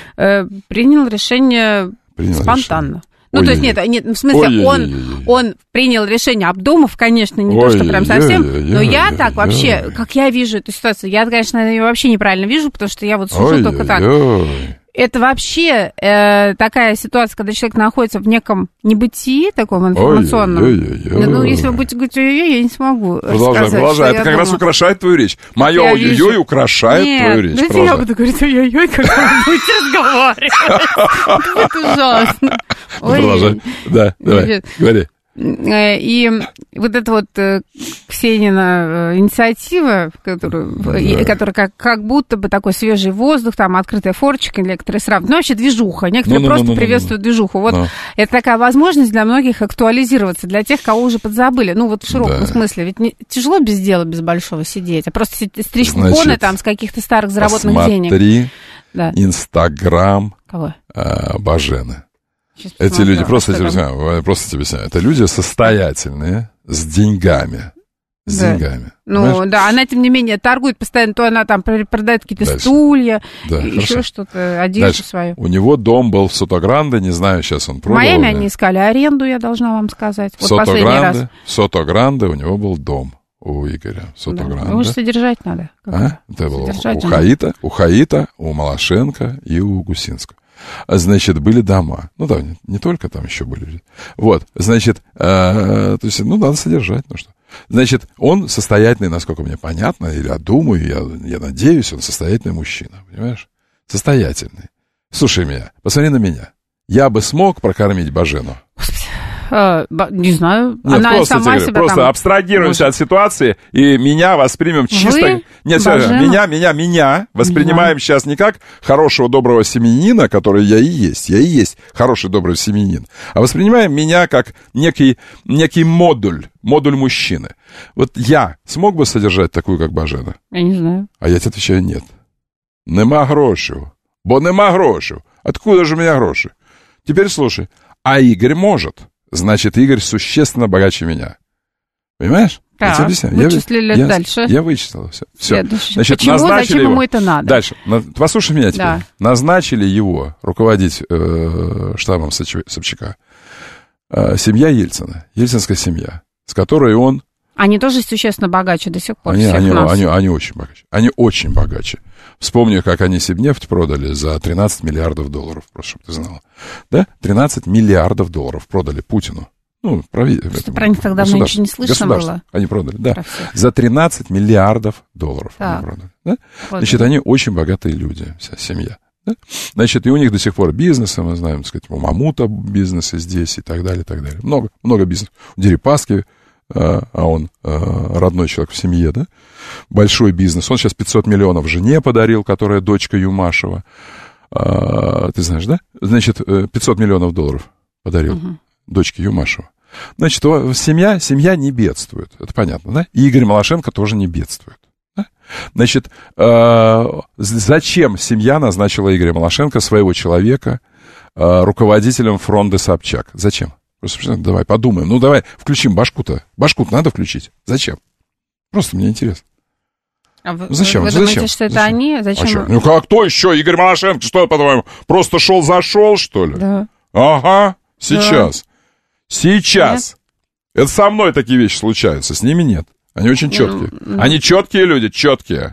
E: принял решение спонтанно. Ну, то есть, нет, в смысле, он принял решение, обдумав, конечно, не то, что прям совсем, но я так вообще, как я вижу эту ситуацию, я, конечно, ее вообще неправильно вижу, потому что я вот сужу только так. Это вообще такая ситуация, когда человек находится в неком небытии, таком информационном. Ну, если вы будете говорить ой-ой-ой, я не смогу
D: Продолжай. Это как раз украшает твою речь. Мое ой-ой-ой украшает твою речь.
E: Нет, я буду говорить ой-ой-ой, когда вы будете разговаривать. Это ужасно.
D: Продолжай. Да, давай, говори.
E: И вот эта вот Ксенина инициатива, которая как будто бы такой свежий воздух, там открытая форчика, некоторые сравнивают. Ну, вообще движуха. Некоторые просто приветствуют движуху. Вот это такая возможность для многих актуализироваться, для тех, кого уже подзабыли. Ну, вот в широком смысле. Ведь тяжело без дела, без большого сидеть, а просто стричь купоны там с каких-то старых заработанных денег.
D: Смотри Инстаграм Бажены. Эти люди, просто тебе объясняю, это люди состоятельные, с деньгами. С деньгами.
E: Ну, понимаешь? Да, она, тем не менее, торгует постоянно, то она там продает какие-то стулья, еще что-то, одежду свою.
D: У него дом был в Сото-Гранде, не знаю, сейчас он продал.
E: В Майами они искали аренду, я должна вам сказать. Вот
D: в Сото-Гранде у него был дом. У Игоря Сото-Гранде.
E: Его же содержать надо.
D: Это было у Хаита, у Малашенко и у Гусинского. Значит, были дома. Ну да, не только там еще были люди. Вот, значит, то есть, надо содержать, ну что. Значит, он состоятельный, насколько мне понятно, или я думаю, я надеюсь, он состоятельный мужчина, понимаешь? Состоятельный. Слушай меня, посмотри на меня. Я бы смог прокормить Бажену?
E: Не знаю.
D: Нет,
E: она
D: просто
E: сама себя
D: просто
E: там...
D: абстрагируемся от ситуации, и меня воспримем чисто... Нет, меня воспринимаем сейчас не как хорошего, доброго семьянина, который я и есть хороший, добрый семьянин, а воспринимаем меня как некий модуль мужчины. Вот я смог бы содержать такую, как Бажена?
E: Я не знаю.
D: А я тебе отвечаю, нет. Нема грошей. Бо нема грошей. Откуда же у меня гроши? Теперь слушай. А Игорь может. Значит, Игорь существенно богаче меня. Понимаешь?
E: Так, я тебе объясняю. Вычислили дальше.
D: Я вычислил все.
E: Значит, почему, зачем ему это надо?
D: Дальше. Послушай меня теперь. Да. Назначили его руководить штабом Собчака семья Ельцина. Ельцинская семья, с которой он...
E: Они тоже существенно богаче до сих пор.
D: Они очень богаче. Они очень богаче. Вспомни, как они Сибнефть продали за $13 миллиардов, просто чтобы ты знала. Да? 13 миллиардов долларов продали Путину. Ну,
E: про них тогда давно ничего не слышно было.
D: Они продали, да. За 13 миллиардов долларов они продали. Да? Значит, они очень богатые люди, вся семья. Да? Значит, и у них до сих пор бизнесы, мы знаем, так сказать, у Мамута бизнесы здесь и так далее, и так далее. Много бизнесов. У Дерипаски, а он родной человек в семье, да? Большой бизнес. Он сейчас 500 миллионов жене подарил, которая дочка Юмашева. Ты знаешь, да? Значит, 500 миллионов долларов подарил дочке Юмашева. Значит, семья не бедствует. Это понятно, да? И Игорь Малашенко тоже не бедствует. Да? Значит, зачем семья назначила Игоря Малашенко, своего человека, руководителем фронта Собчак? Зачем? Просто давай подумаем. Ну, давай включим башку-то. Башку-то надо включить. Зачем? Просто мне интересно.
E: Зачем? Вы думаете, что это они? Зачем?
D: Ну, а кто еще? Игорь Малашенко, что, по-твоему, просто зашел, что ли?
E: Да.
D: Ага, сейчас. Да. Сейчас. Нет? Это со мной такие вещи случаются, с ними нет. Они очень четкие. Они четкие люди, четкие.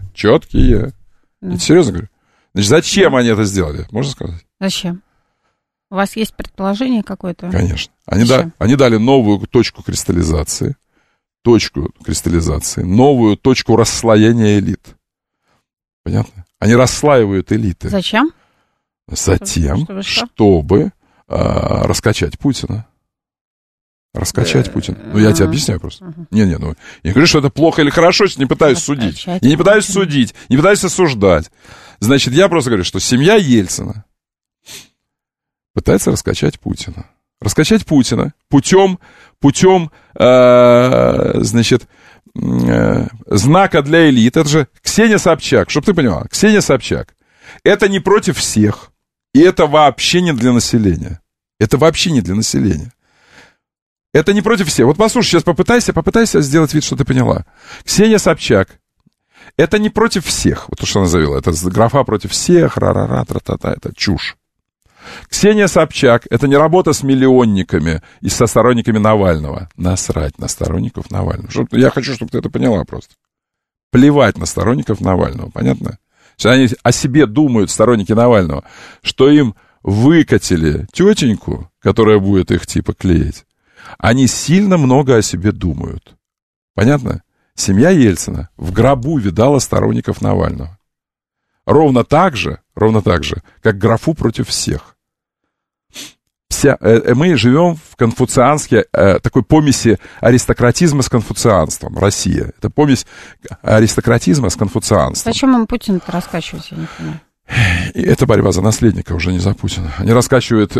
D: Я серьезно говорю. Значит, зачем они это сделали? Можно сказать?
E: Зачем? У вас есть предположение какое-то?
D: Конечно. Они дали новую точку кристаллизации, новую точку расслоения элит. Понятно? Они расслаивают элиты.
E: Зачем?
D: Затем, чтобы раскачать Путина. Раскачать Путина. Ну, я тебе объясняю просто. Не-не, ну, я не говорю, что это плохо или хорошо, не пытаюсь судить. Я не пытаюсь судить, не пытаюсь осуждать. Значит, я просто говорю, что семья Ельцина пытается раскачать Путина. Раскачать Путина путем значит, знака для элит. Это же Ксения Собчак, чтобы ты поняла. Ксения Собчак. Это не против всех. И это вообще не для населения. Это вообще не для населения. Это не против всех. Вот послушай, сейчас попытайся сделать вид, что ты поняла. Ксения Собчак. Это не против всех. Вот то, что она завела. Это графа против всех. Ра-ра-ра, тра-та-та. Это чушь. Ксения Собчак — это не работа с миллионниками и со сторонниками Навального. Насрать на сторонников Навального. Я хочу, чтобы ты это поняла просто. Плевать на сторонников Навального, понятно? Сейчас они о себе думают, сторонники Навального, что им выкатили тетеньку, которая будет их типа клеить. Они сильно много о себе думают. Понятно? Семья Ельцина в гробу видала сторонников Навального. Ровно так же, как графу против всех. Мы живем в конфуцианской такой помеси аристократизма с конфуцианством. Россия. Это помесь аристократизма с конфуцианством.
E: Зачем им Путин-то раскачивать, я не понимаю?
D: И это борьба за наследника, уже не за Путина. Они раскачивают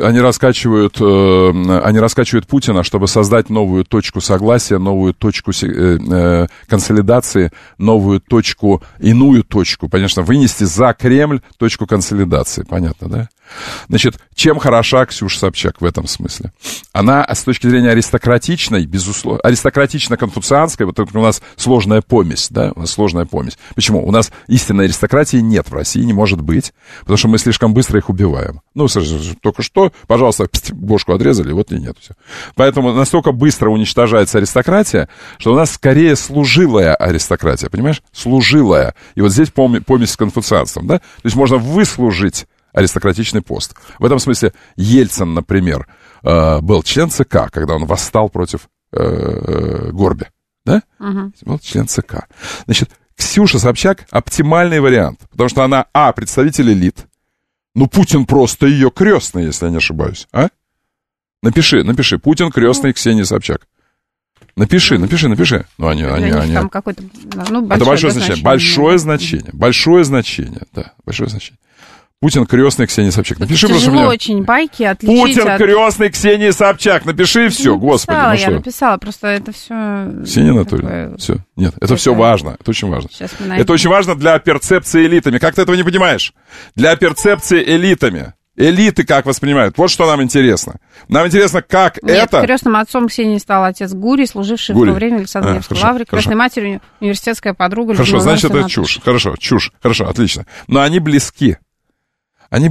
D: Путина, чтобы создать новую точку согласия, новую точку консолидации, иную точку, конечно, вынести за Кремль точку консолидации, понятно, да? Значит, чем хороша Ксюша Собчак в этом смысле? Она с точки зрения аристократичной, безусловно, аристократично-конфуцианской, вот это у нас сложная помесь, да, у нас сложная помесь. Почему? У нас истинной аристократии нет в России, не может быть, потому что мы слишком быстро их убиваем. Ну, только что, пожалуйста, бошку отрезали, вот и нет. Все. Поэтому настолько быстро уничтожается аристократия, что у нас скорее служилая аристократия, понимаешь? Служилая. И вот здесь помесь с конфуцианством, да? То есть можно выслужить аристократичный пост. В этом смысле Ельцин, например, был член ЦК, когда он восстал против Горби. Да? Был член ЦК. Значит, Ксюша Собчак — оптимальный вариант, потому что она, представитель элит. Ну, Путин просто ее крестный, если я не ошибаюсь. А? Напиши. Путин крестный Ксении Собчак. Напиши. Ну, они.
E: Там какое-то,
D: это большое значение. Большое значение. Путин крестный Ксении Собчак. Напиши просто мне.
E: Очень байки отличить
D: Путин крестный Ксении Собчак. Напиши и все, господи.
E: Я написала, просто это все...
D: Ксения Анатольевна, все. Нет, это все важно, это очень важно. Это очень важно для перцепции элитами. Как ты этого не понимаешь? Для перцепции элитами. Элиты как воспринимают? Вот что нам интересно. Нам интересно, как это...
E: Крестным отцом Ксении стал отец Гурий, служивший в то время в Александре-Невской лавре. Крестной матерью университетская подруга.
D: Хорошо, значит, это чушь. Хорошо, отлично. Но они близки. Он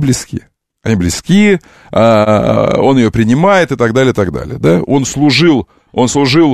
D: ее принимает и так далее, да? Он служил у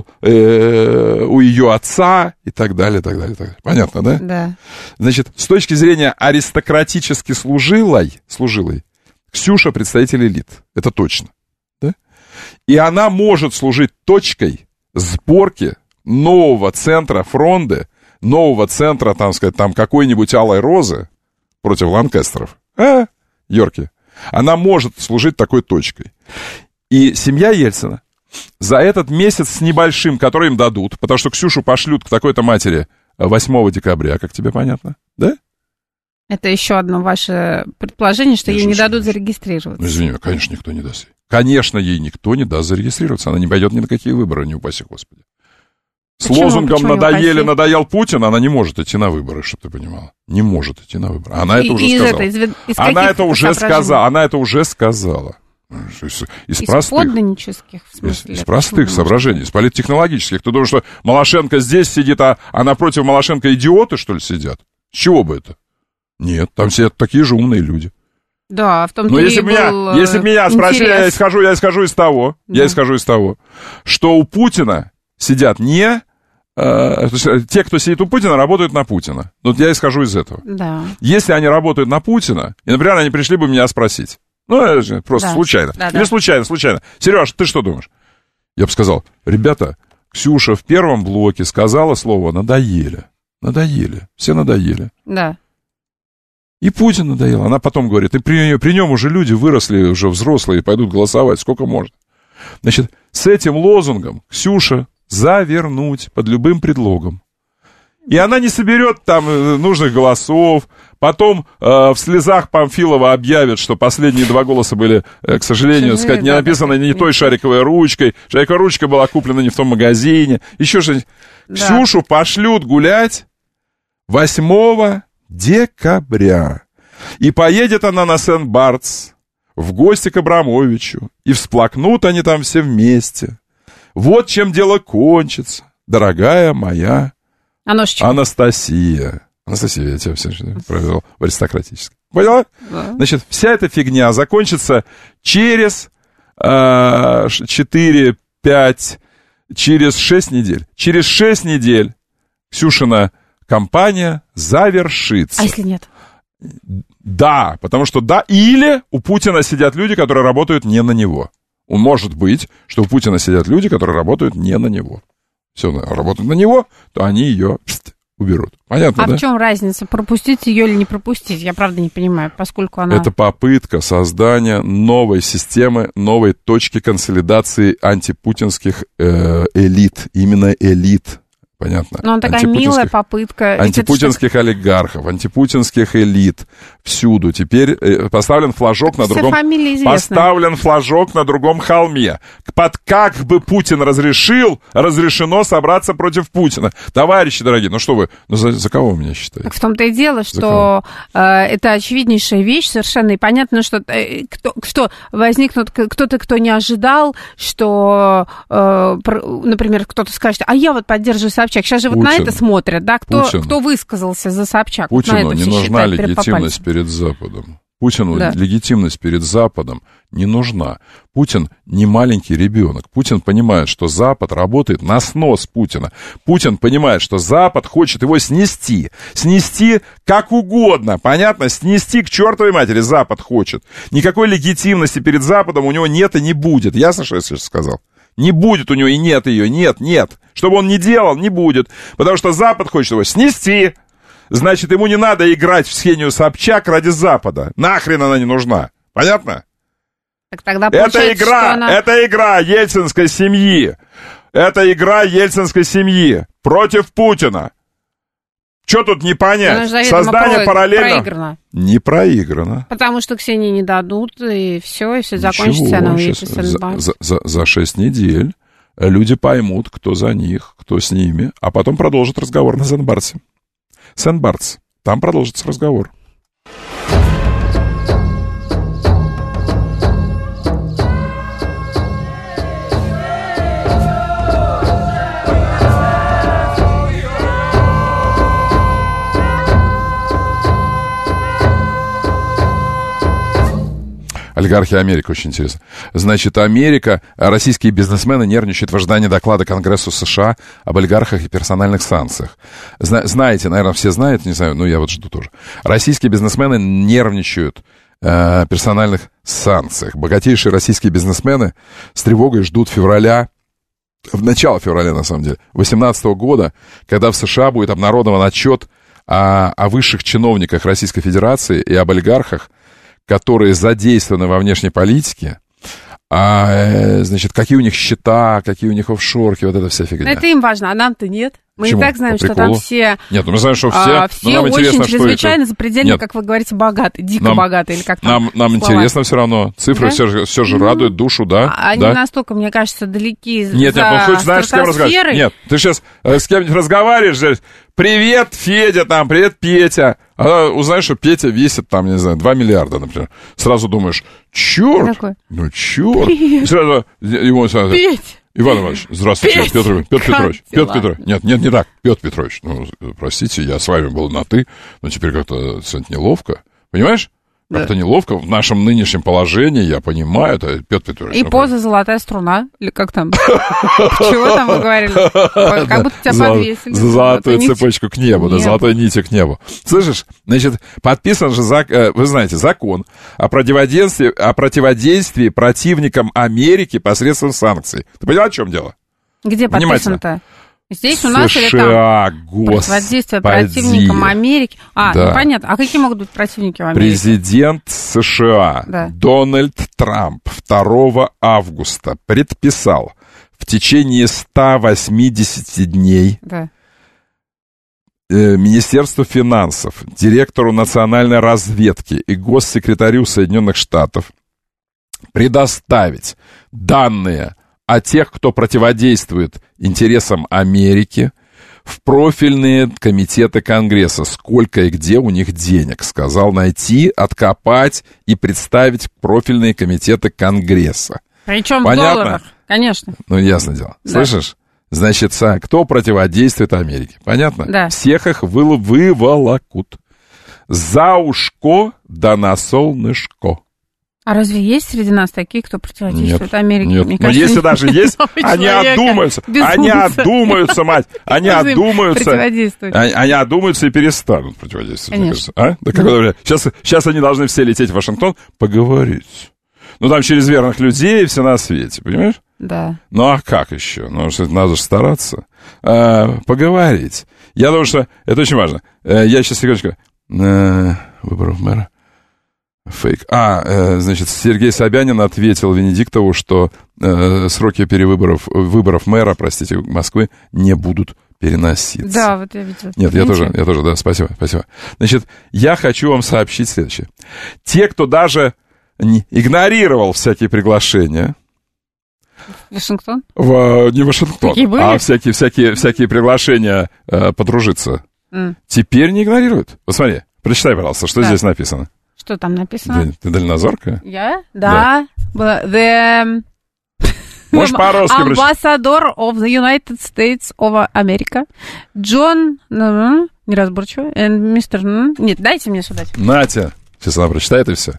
D: ее отца и так далее. Понятно, да?
E: Да.
D: Значит, с точки зрения аристократически служилой, Ксюша представитель элит, это точно, да? И она может служить точкой сборки нового центра фронта, нового центра, там какой-нибудь алой розы против ланкастеров. Йорки. Она может служить такой точкой. И семья Ельцина за этот месяц с небольшим, который им дадут, потому что Ксюшу пошлют к такой-то матери 8 декабря, как тебе понятно, да?
E: Это еще одно ваше предположение, что ей не дадут зарегистрироваться.
D: Ну, извини, конечно, никто не даст. Конечно, ей никто не даст зарегистрироваться. Она не пойдет ни на какие выборы, не упаси Господи. С лозунгом «надоел Путин» она не может идти на выборы, чтобы ты понимала. Не может идти на выборы. Она это уже сказала. Она это уже сказала. Из
E: подданнических, в смысле?
D: Из простых соображений, из политтехнологических. Ты думаешь, что Малашенко здесь сидит, а напротив Малашенко идиоты, что ли, сидят? С чего бы это? Нет, там сидят такие же умные люди.
E: Да, в том-то
D: но если меня спросили, я исхожу из того, что у Путина сидят те, кто сидит у Путина, работают на Путина. Вот я исхожу из этого.
E: Да.
D: Если они работают на Путина, и, например, они пришли бы меня спросить. Просто случайно. Или случайно. Сереж, ты что думаешь? Я бы сказал, ребята, Ксюша в первом блоке сказала слово «надоели». Все надоели.
E: Да.
D: И Путин надоел. Она потом говорит, и при нем уже люди выросли, уже взрослые, пойдут голосовать, сколько можно. Значит, с этим лозунгом Ксюша завернуть под любым предлогом. И она не соберет там нужных голосов. Потом в слезах Памфилова объявят, что последние 2 голоса были, к сожалению, сказать, не написаны не той шариковой ручкой. Шариковая ручка была куплена не в том магазине. Еще что-нибудь. Да. Ксюшу пошлют гулять 8 декабря. И поедет она на Сен-Бартс в гости к Абрамовичу. И всплакнут они там все вместе. Вот чем дело кончится, дорогая моя Анастасия. Анастасия, я тебя все провел в аристократически. Поняла? Да. Значит, вся эта фигня закончится через 4, 5, через 6 недель. Через 6 недель Ксюшина кампания завершится.
E: А если нет?
D: Да, потому что да, или у Путина сидят люди, которые работают не на него. Может быть, что у Путина сидят люди, которые работают не на него. Все, работают на него, то они ее уберут. Понятно, да?
E: А в чем разница, пропустить ее или не пропустить? Я, правда, не понимаю, поскольку она...
D: Это попытка создания новой системы, новой точки консолидации антипутинских элит. Именно элит. Понятно.
E: Ну, такая милая попытка.
D: Антипутинских олигархов, антипутинских элит. Всюду. Теперь поставлен флажок на другом... Поставлен флажок на другом холме. Как бы Путин разрешено собраться против Путина. Товарищи дорогие, ну что вы, за кого вы меня считаете?
E: Так в том-то и дело, что это очевиднейшая вещь совершенно. И понятно, что возникнут кто-то, кто не ожидал, что, например, кто-то скажет, а я вот поддерживаю Собчак. Сейчас же вот на это смотрят, да? Кто высказался за Собчак?
D: Путину не нужна легитимность перед Западом. Путину легитимность перед Западом не нужна. Путин не маленький ребенок. Путин понимает, что Запад работает на снос Путина. Путин понимает, что Запад хочет его снести. Снести как угодно, понятно? Снести к чертовой матери Запад хочет. Никакой легитимности перед Западом у него нет и не будет. Ясно, что я сейчас сказал? Не будет у него и нет ее, нет. Что бы он ни делал, не будет. Потому что Запад хочет его снести. Значит, ему не надо играть в Ксению Собчак ради Запада. Нахрен она не нужна. Понятно?
E: Так тогда
D: это игра ельцинской семьи. Это игра ельцинской семьи против Путина. Что тут не понять? Создание параллельно...
E: Проиграно.
D: Не проиграно.
E: Потому что Ксении не дадут, и все закончится, она уедет из Сен-Бартс.
D: За 6 недель люди поймут, кто за них, кто с ними, а потом продолжат разговор на Сен-Бартсе. Сен-Бартс. Там продолжится разговор. Олигархи Америки, очень интересно. Значит, Америка, российские бизнесмены нервничают в ожидании доклада Конгрессу США об олигархах и персональных санкциях. Знаете, наверное, все знают, не знаю, но я вот жду тоже. Российские бизнесмены нервничают в персональных санкциях. Богатейшие российские бизнесмены с тревогой ждут начало февраля, на самом деле, 2018 года, когда в США будет обнародован отчет о высших чиновниках Российской Федерации и об олигархах, которые задействованы во внешней политике, значит, какие у них счета, какие у них офшорки, вот эта вся фигня.
E: Это им важно, а нам-то нет. Мы
D: Почему?
E: И так знаем, что там все...
D: Нет, мы знаем, что все...
E: Все очень чрезвычайно, запредельно, как вы говорите, богаты, дико богаты, или как там.
D: Нам интересно все равно. Цифры все же радуют душу, да?
E: Они настолько, мне кажется, далеки
D: Нет, ну хоть знаешь, с кем разговариваешь? Нет, ты сейчас с кем-нибудь разговариваешь, привет, Федя, там, привет, Петя. А узнаешь, что Петя весит, там, не знаю, 2 миллиарда, например. Сразу думаешь, черт, ну черт. И сразу ему сразу...
E: Петь!
D: Иван Иванович, здравствуйте, Петр Петрович. Нет, не так, Петр Петрович. Ну, простите, я с вами был на «ты», но теперь как-то неловко. Понимаешь? Как-то неловко в нашем нынешнем положении, я понимаю, это Петр Петрович.
E: И поза «Золотая струна», или как там? Чего там вы говорили? Как будто тебя подвесили.
D: За золотую цепочку к небу, да, золотой нити к небу. Слышишь, значит, подписан же, вы знаете, закон о противодействии противникам Америки посредством санкций. Ты поняла, в чем дело?
E: Где подписан-то? Здесь у нас
D: США,
E: противодействие противникам Америки. Да. Ну понятно. А какие могут быть противники в Америке?
D: Президент США Дональд Трамп 2 августа предписал в течение 180 дней Министерству финансов, директору национальной разведки и госсекретарю Соединенных Штатов предоставить данные о тех, кто противодействует интересам Америки, в профильные комитеты Конгресса. Сколько и где у них денег, сказал, найти, откопать и представить в профильные комитеты Конгресса.
E: Причем в долларах, конечно.
D: Ну, ясно дело. Да. Слышишь? Значит, кто противодействует Америке? Понятно?
E: Да.
D: Всех их выволокут. За ушко да на солнышко.
E: А разве есть среди нас такие, кто противодействует Америке?
D: Нет, но если даже есть, они отдумаются. Они отдумаются, мать. Они отдумаются. Они отдумаются и перестанут противодействовать.
E: Конечно.
D: А? Да какое время? Сейчас они должны все лететь в Вашингтон поговорить. Ну, там через верных людей все на свете, понимаешь?
E: Да.
D: Ну, а как еще? Ну, что надо же стараться. Поговорить. Я думаю, что это очень важно. Я сейчас, секундочку. Выборов мэра. Фейк. Значит, Сергей Собянин ответил Венедиктову, что сроки выборов мэра, Москвы не будут переноситься.
E: Да, вот я видела.
D: Нет, я тоже, да, спасибо. Значит, я хочу вам сообщить следующее. Те, кто даже игнорировал всякие приглашения...
E: Вашингтон?
D: Не Вашингтон, а всякие приглашения подружиться. Теперь не игнорируют. Посмотри, прочитай, пожалуйста, что здесь написано.
E: Что там написано?
D: Ты дальнозоркая?
E: Я? Да. The
D: Можешь по-русски
E: Ambassador of the United States of America, Джон, неразборчиво, and Mr. Нет, дайте мне сюда.
D: Натя, сейчас она прочитает и все.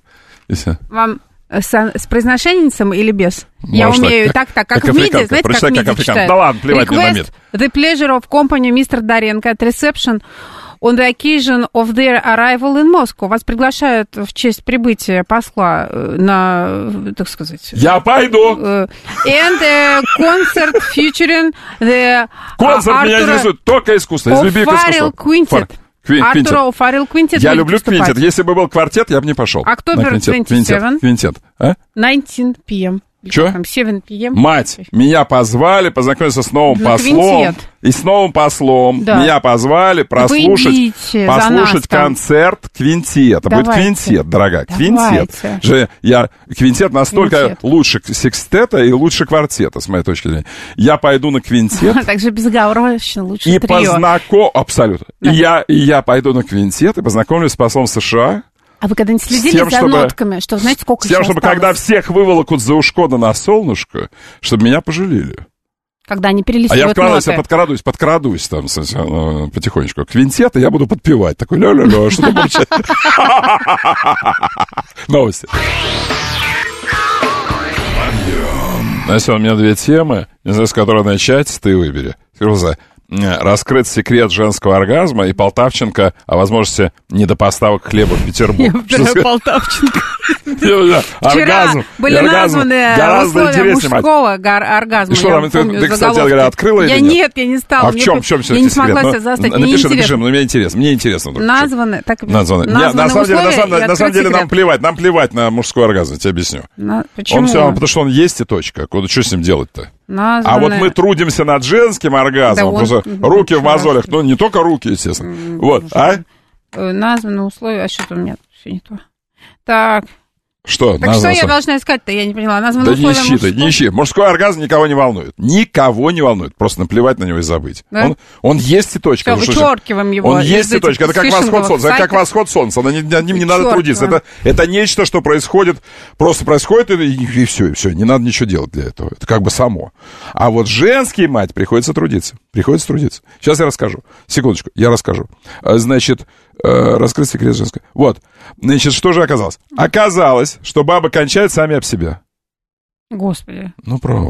E: Вам с произношением или без? Я умею так, как в МИДе, знаете, как в МИДе читают.
D: Да ладно, плевать мне на МИД.
E: The pleasure of company Mr. Доренко at reception on the occasion of their arrival in Moscow. Вас приглашают в честь прибытия посла на, так сказать...
D: Я пойду!
E: And concert featuring the...
D: Концерт меня интересует только искусство, из любви к искусству.
E: Quintet. Артура O'Farrell Quintet.
D: Я люблю квинтет. Если бы был квартет, я бы не пошел.
E: October 27.
D: Квинтет.
E: 19 p.m.
D: Че?
E: 7 p.m.
D: Мать, меня позвали познакомиться с новым послом.
E: Квинтет.
D: И с новым послом меня позвали послушать концерт квинтета. Будет квинтет, дорогая. Квинтет. Квинтет настолько лучше секстета и лучше квартета, с моей точки зрения. Я пойду на квинтет.
E: Также безоговорочно лучше
D: и абсолютно. И я пойду на квинтет и познакомлюсь с послом США.
E: А вы когда-нибудь следили за нотками? Что, знаете, сколько
D: с тем, чтобы
E: осталось?
D: Когда всех выволокут за ушко да на солнышко, чтобы меня пожалели.
E: Когда они перелистывают
D: ноты. А я подкрадусь там потихонечку. Квинтет, и я буду подпевать. Такой ля-ля-ля, что-то получается. Новости. Настя, у меня две темы. Не знаю, с которой начать, ты выбери. Раскрыт секрет женского оргазма и Полтавченко о возможности недопоставок хлеба в Петербург.
E: Я выбираю Полтавченко.
D: Вчера
E: были названы условия мужского оргазма.
D: И что там, ты, кстати говоря, открыла или нет?
E: Нет, я не стала.
D: А в чем все
E: секрет? Я не смогла себя заставить.
D: Напиши, мне интересно.
E: Названы
D: условия. На самом деле нам плевать на мужской оргазм, я тебе объясню.
E: Почему?
D: Потому что он есть и точка. Что с ним делать-то? А вот мы трудимся над женским оргазмом, просто руки в мозолях, но не только руки, естественно. Вот,
E: Названы условия, а что-то у меня все не то. Так.
D: Что?
E: Так что я должна искать-то, я не поняла.
D: Да не ищи. Мужской оргазм никого не волнует. Никого не волнует. Просто наплевать на него и забыть. Да? Он есть и точка.
E: Все, вычеркиваем его.
D: Он есть и точка. Это как восход солнца. Это как восход солнца. Над ним не надо трудиться. Это нечто, что происходит. Просто происходит, и все. Не надо ничего делать для этого. Это как бы само. А вот женский, мать, приходится трудиться. Сейчас я расскажу. Секундочку, я расскажу. Значит, раскрыть секрет женского. Вот. Значит, что же оказалось? Оказалось, что бабы кончают сами об себя.
E: Господи.
D: Ну, правда.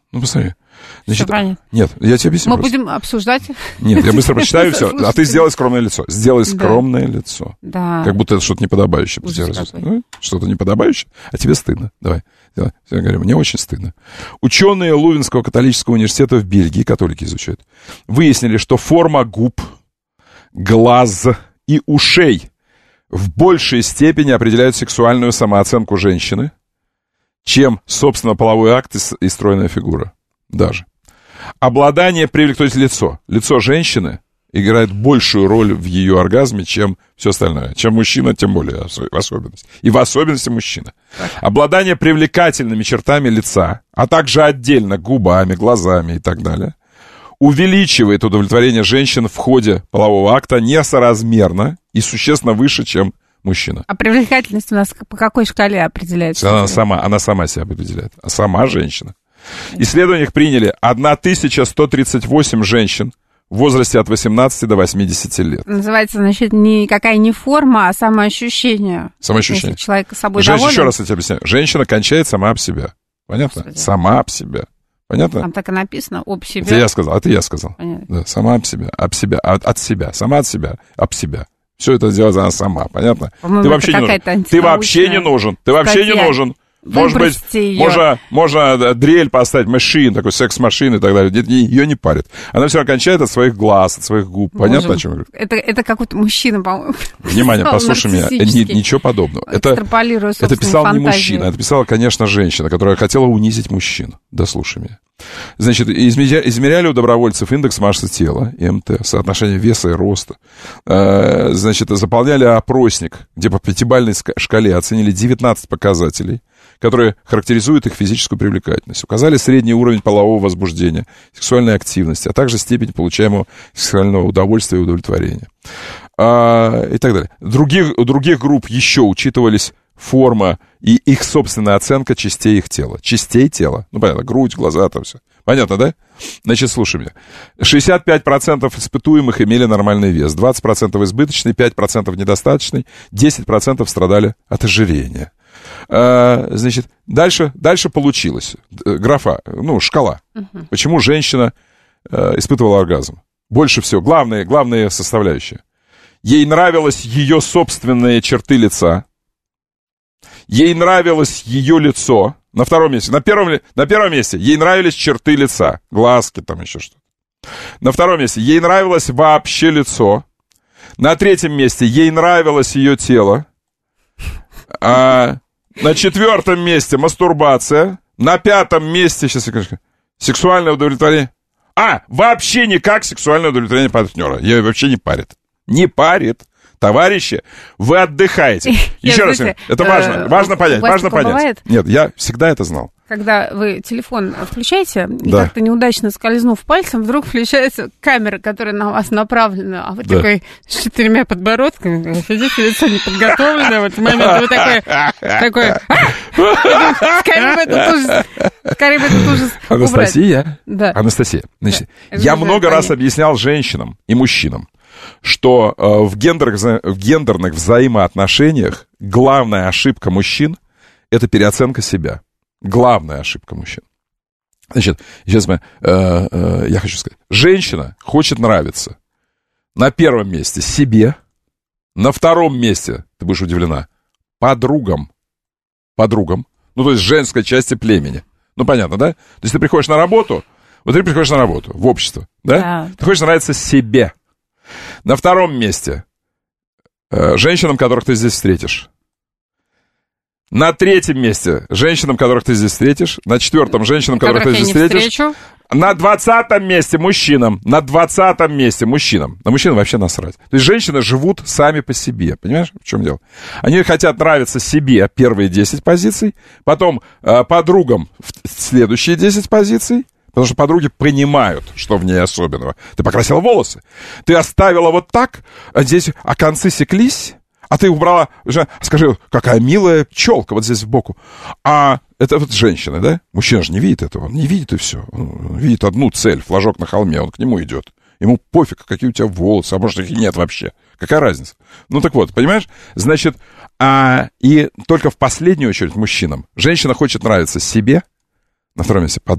D: Ну, посмотри.
E: Значит,
D: нет, я тебе объясню.
E: Мы будем обсуждать.
D: Нет, я быстро прочитаю все. А ты сделай скромное лицо. Сделай скромное лицо.
E: Да.
D: Как будто это что-то неподобающее. Что-то неподобающее, а тебе стыдно. Давай. Я говорю, мне очень стыдно. Ученые Лувенского католического университета в Бельгии, католики изучают, выяснили, что форма губ, глаз и ушей в большей степени определяют сексуальную самооценку женщины, чем, собственно, половой акт и стройная фигура. Даже. Обладание то есть лицо женщины играет большую роль в ее оргазме, чем все остальное. Чем мужчина, тем более в особенности. И в особенности мужчина. Обладание привлекательными чертами лица, а также отдельно губами, глазами и так далее, увеличивает удовлетворение женщин в ходе полового акта несоразмерно и существенно выше, чем мужчина.
E: А привлекательность у нас по какой шкале определяется?
D: Она сама себя определяет. А сама женщина. Исследованиях приняли 1138 женщин в возрасте от 18 до 80 лет.
E: Называется, значит, никакая не форма, а самоощущение.
D: Самоощущение.
E: Если человек собой доволен.
D: Еще раз я тебе объясняю. Женщина кончает сама об себя. Понятно? Господи. Сама об себя. Понятно?
E: Там так и написано, об себя.
D: Это я сказал, это я сказал. Да, сама об себя, от себя, сама от себя, об себя. Все это делает она сама, понятно?
E: По-моему,
D: ты вообще не нужен. Ты вообще не нужен. Ты вообще не нужен. Может быть, можно дрель поставить, машин, такой секс-машин и так далее. Ее не парит. Она все равно кончает от своих глаз, от своих губ. Понятно, о чем я говорю?
E: Это какой-то мужчина, по-моему.
D: Внимание, послушай меня. Ничего подобного. Это писал не мужчина, это писала, конечно, женщина, которая хотела унизить мужчин. Да слушай меня. Значит, измеряли у добровольцев индекс массы тела, ИМТ, соотношение веса и роста. Значит, заполняли опросник, где по 5-бальной шкале оценили 19 показателей, которые характеризуют их физическую привлекательность. Указали средний уровень полового возбуждения, сексуальной активности, а также степень получаемого сексуального удовольствия и удовлетворения. И так далее. У других групп еще учитывались форма и их собственная оценка частей их тела. Частей тела. Ну, понятно, грудь, глаза, там все. Понятно, да? Значит, слушай меня. 65% испытуемых имели нормальный вес, 20% избыточный, 5% недостаточный, 10% страдали от ожирения. Значит, дальше получилось. Графа, шкала. Почему женщина испытывала оргазм? Больше всего, главные составляющие. Ей нравились ее собственные черты лица. Ей нравилось ее лицо. На втором месте. На первом месте ей нравились черты лица. Глазки, там еще что-то. На втором месте ей нравилось вообще лицо. На третьем месте ей нравилось ее тело. На четвертом месте мастурбация. На пятом месте, сейчас секундочку, сексуальное удовлетворение. Вообще никак сексуальное удовлетворение партнера. Ее вообще не парит. Не парит. Товарищи, вы отдыхаете. Еще раз, это важно понять.
E: Бывает?
D: Нет, я всегда это знал.
E: Когда вы телефон включаете, и как-то неудачно скользнув пальцем, вдруг включается камера, которая на вас направлена, а вы такой с 4 подбородками, сидите, лицо неподготовленное, в этот момент вы такой, скорее бы этот ужас убрать.
D: Анастасия, значит, я много раз объяснял женщинам и мужчинам, что в гендерных взаимоотношениях главная ошибка мужчин – это переоценка себя. Главная ошибка мужчин. Значит, сейчас я хочу сказать. Женщина хочет нравиться на первом месте себе, на втором месте, ты будешь удивлена, подругам. Ну, то есть женской части племени. Ну, понятно, да? То есть ты приходишь на работу, в общество, да? Ты хочешь нравиться себе. На втором месте женщинам, которых ты здесь встретишь. На третьем месте женщинам, которых ты здесь встретишь. На четвертом женщинам, которых ты здесь встретишь. На 20-м месте мужчинам. На 20-м месте мужчинам. На мужчин вообще насрать. То есть женщины живут сами по себе. Понимаешь, в чем дело? Они хотят нравиться себе первые 10 позиций, потом подругам следующие 10 позиций. Потому что подруги понимают, что в ней особенного. Ты покрасила волосы, ты оставила вот так, а концы секлись, а ты убрала, скажи, какая милая челка вот здесь сбоку. А это вот женщина, да? Мужчина же не видит этого, он не видит и все. Он видит одну цель, флажок на холме, он к нему идет. Ему пофиг, какие у тебя волосы, а может их и нет вообще. Какая разница? Ну так вот, понимаешь? Значит, и только в последнюю очередь мужчинам. Женщина хочет нравиться себе, на втором месте подругам,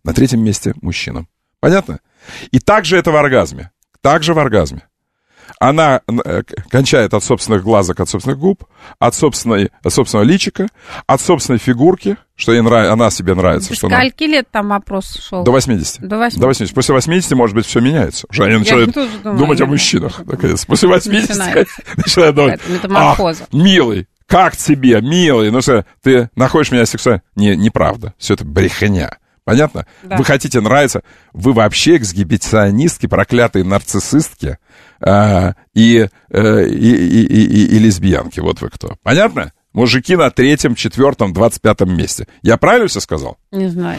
D: На третьем месте мужчинам. Понятно? И также это в оргазме. Также в оргазме. Она кончает от собственных глазок, от собственных губ, от собственного личика, от собственной фигурки, что ей она себе нравится.
E: До скольки лет там вопрос шел?
D: До 80. До 80. После 80, может быть, все меняется. Уже они начинают думать о мужчинах. После 80 начинают думать, милый, как тебе, милый? Ну что, ты находишь меня сексуально? Неправда. Все это брехня. Понятно? Да. Вы хотите нравиться, вы вообще эксгибиционистки, проклятые нарциссистки и лесбиянки. Вот вы кто. Понятно? Мужики на 3-м, 4-м, 25-м месте. Я правильно все сказал?
E: Не знаю.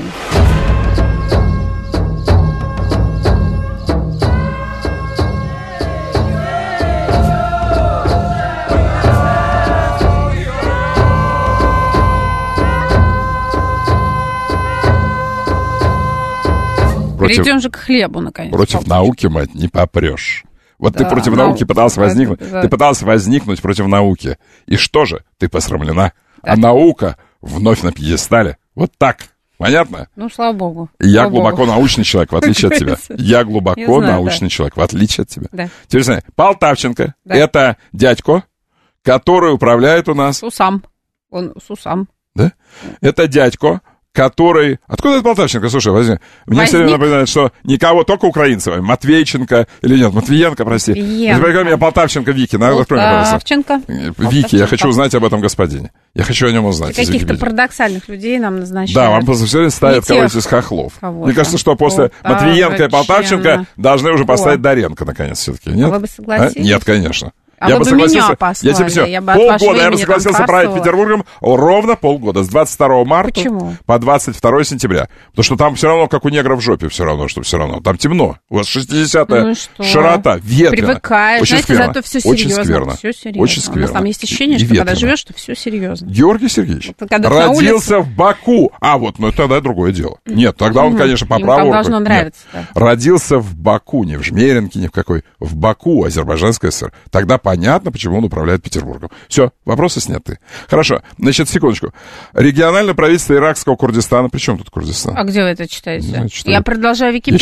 E: Перейдем же к хлебу, наконец.
D: Против науки, мать, не попрешь. Вот да, ты против науки пытался возникнуть. Да. Ты пытался возникнуть против науки. И что же? Ты посрамлена. Да. А наука вновь на пьедестале. Вот так. Понятно?
E: Ну, слава богу.
D: Я глубоко научный человек, в отличие от тебя. Я глубоко научный человек, в отличие от тебя. Теперь знаешь, Полтавченко — это дядько, который управляет у нас...
E: Сусам. Он Сусам.
D: Да? Это дядько, который... Откуда это Полтавченко? Слушай, возьми. Мне все время напоминает, что никого, только украинцев. Матвейченко или нет, Матвиенко, прости. Теперь меня Полтавченко Вики.
E: Полтавченко.
D: Вики, я хочу узнать об этом господине. Я хочу о нем узнать.
E: Каких-то парадоксальных людей нам назначают.
D: Да, вам просто все время ставят кого-то из хохлов. Мне кажется, что после Матвиенко и Полтавченко должны уже поставить Доренко, наконец, все-таки. Нет?
E: Вы бы согласились?
D: Нет, конечно.
E: Я бы согласился. Я тебе все,
D: полгода я бы согласился править Петербургом ровно полгода, с 22 марта по 22 сентября. Потому что там все равно, как у негров в жопе, все равно, что все равно. Там темно. У вас 60-я широта, ветрено.
E: Привыкаешь.
D: Очень
E: знаете,
D: скверно.
E: Зато все серьезно.
D: Очень скверно.
E: Все серьезно.
D: Очень скверно.
E: У нас там есть ощущение, что когда живешь, что все серьезно.
D: Георгий Сергеевич родился в Баку. Ну тогда другое дело. Нет, тогда он, конечно, по праву.
E: Должно нравиться.
D: Родился в Баку, не в Жмеринке, ни в какой. В Баку, Азербайджанская ССР. Тогда понятно, почему он управляет Петербургом. Все, вопросы сняты. Хорошо, значит, секундочку. Региональное правительство иракского Курдистана. При чем тут Курдистан?
E: А где вы это читаете? Я продолжаю Википедию.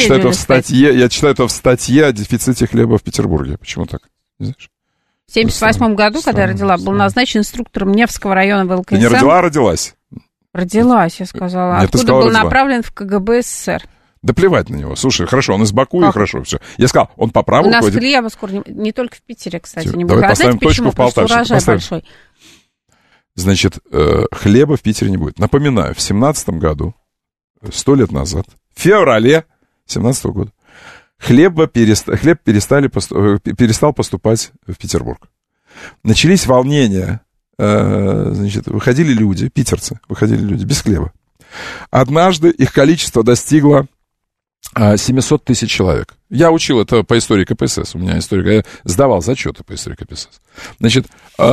D: Я читаю это в статье о дефиците хлеба в Петербурге. Почему так? Не знаешь?
E: В 1978 году, когда я родила, был назначен инструктором Невского района ВЛКСМ.
D: Ты не родила, а родилась?
E: Родилась, я сказала.
D: Нет,
E: откуда был направлен в КГБ СССр.
D: Да плевать на него. Слушай, хорошо, он из Баку, и хорошо, все. Я сказал, он по праву...
E: У нас хлеба скоро не только в Питере, кстати, не будет.
D: Давай поставим точку в
E: Полтаве. Урожай большой.
D: Значит, хлеба в Питере не будет. Напоминаю, в 17 году, 100 лет назад, в феврале 17 года, хлеб перестал поступать в Петербург. Начались волнения, значит, выходили люди, питерцы, без хлеба. Однажды их количество достигло 700 тысяч человек. Я учил это по истории КПСС. У меня история... Я сдавал зачеты по истории КПСС. Значит,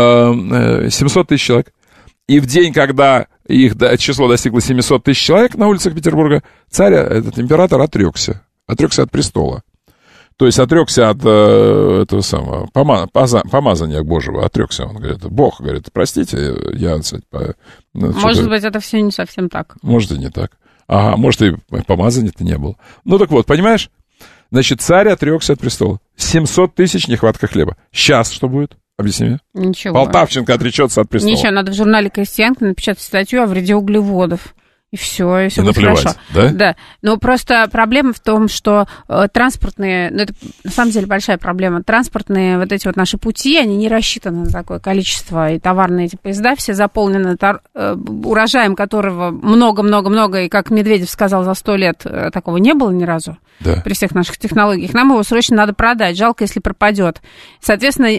D: 700 тысяч человек. И в день, когда их число достигло 700 тысяч человек на улицах Петербурга, царь, этот император, отрекся от престола. То есть отрекся от этого самого помазания Божьего, отрекся. Он говорит, Бог, говорит, простите, я...
E: Может быть, это все не совсем так.
D: Может, и не так. Ага, может, и помазания-то не было. Ну, так вот, понимаешь? Значит, царь отрекся от престола. 700 тысяч нехватка хлеба. Сейчас что будет? Объясни мне.
E: Ничего.
D: Полтавченко отречется от престола.
E: Ничего, надо в журнале «Крестьянка» напечатать статью о вреде углеводов. И все будет хорошо.
D: Да?
E: Да. Но просто проблема в том, что транспортные, это на самом деле большая проблема, транспортные вот эти вот наши пути, они не рассчитаны на такое количество, и товарные эти поезда все заполнены урожаем, которого много-много-много, и как Медведев сказал, за 100 лет такого не было ни разу. Да. При всех наших технологиях. Нам его срочно надо продать. Жалко, если пропадет. Соответственно,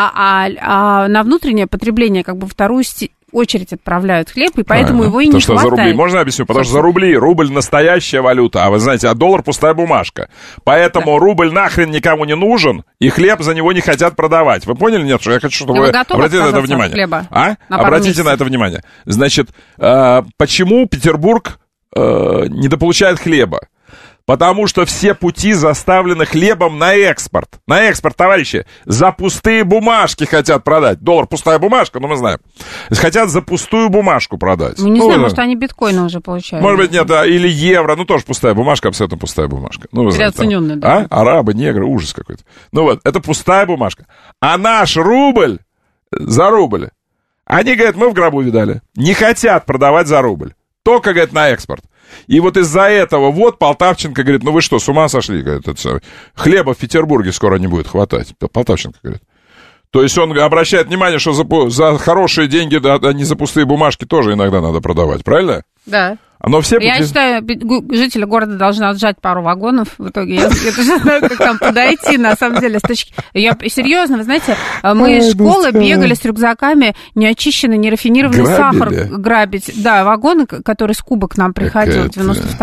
E: на внутреннее потребление как бы вторую очередь отправляют хлеб, и поэтому его и не хватает.
D: За рубли, можно объясню? Потому что за рубль настоящая валюта, а вы знаете, а доллар пустая бумажка. Поэтому рубль нахрен никому не нужен, и хлеб за него не хотят продавать. Вы поняли? Нет, что я хочу, чтобы вы обратили на это внимание. Обратите на это внимание. Значит, почему Петербург недополучает хлеба? Потому что все пути заставлены хлебом на экспорт. На экспорт, товарищи. За пустые бумажки хотят продать. Доллар пустая бумажка, но мы знаем. Хотят за пустую бумажку продать.
E: Мы не знаем, может, они биткоины уже получают.
D: Может быть, нет, или евро. Ну, тоже пустая бумажка, абсолютно пустая бумажка. Ну,
E: переоцененная, да.
D: Арабы, негры, ужас какой-то. Ну вот, это пустая бумажка. А наш рубль за рубль. Они, говорят, мы в гробу видали. Не хотят продавать за рубль. Только, говорят, на экспорт. И вот из-за этого вот Полтавченко говорит, ну вы что, с ума сошли? Говорит, хлеба в Петербурге скоро не будет хватать. Полтавченко говорит. То есть он обращает внимание, что за хорошие деньги, а не за пустые бумажки тоже иногда надо продавать, правильно?
E: Да.
D: Но все
E: Я считаю, жители города должны отжать пару вагонов. В итоге я даже знаю, как там подойти, на самом деле, с точки... Я серьезно, вы знаете, мы из школы бегали с рюкзаками неочищенный, нерафинированный сахар грабить. Да, вагоны, который с Куба к нам приходил в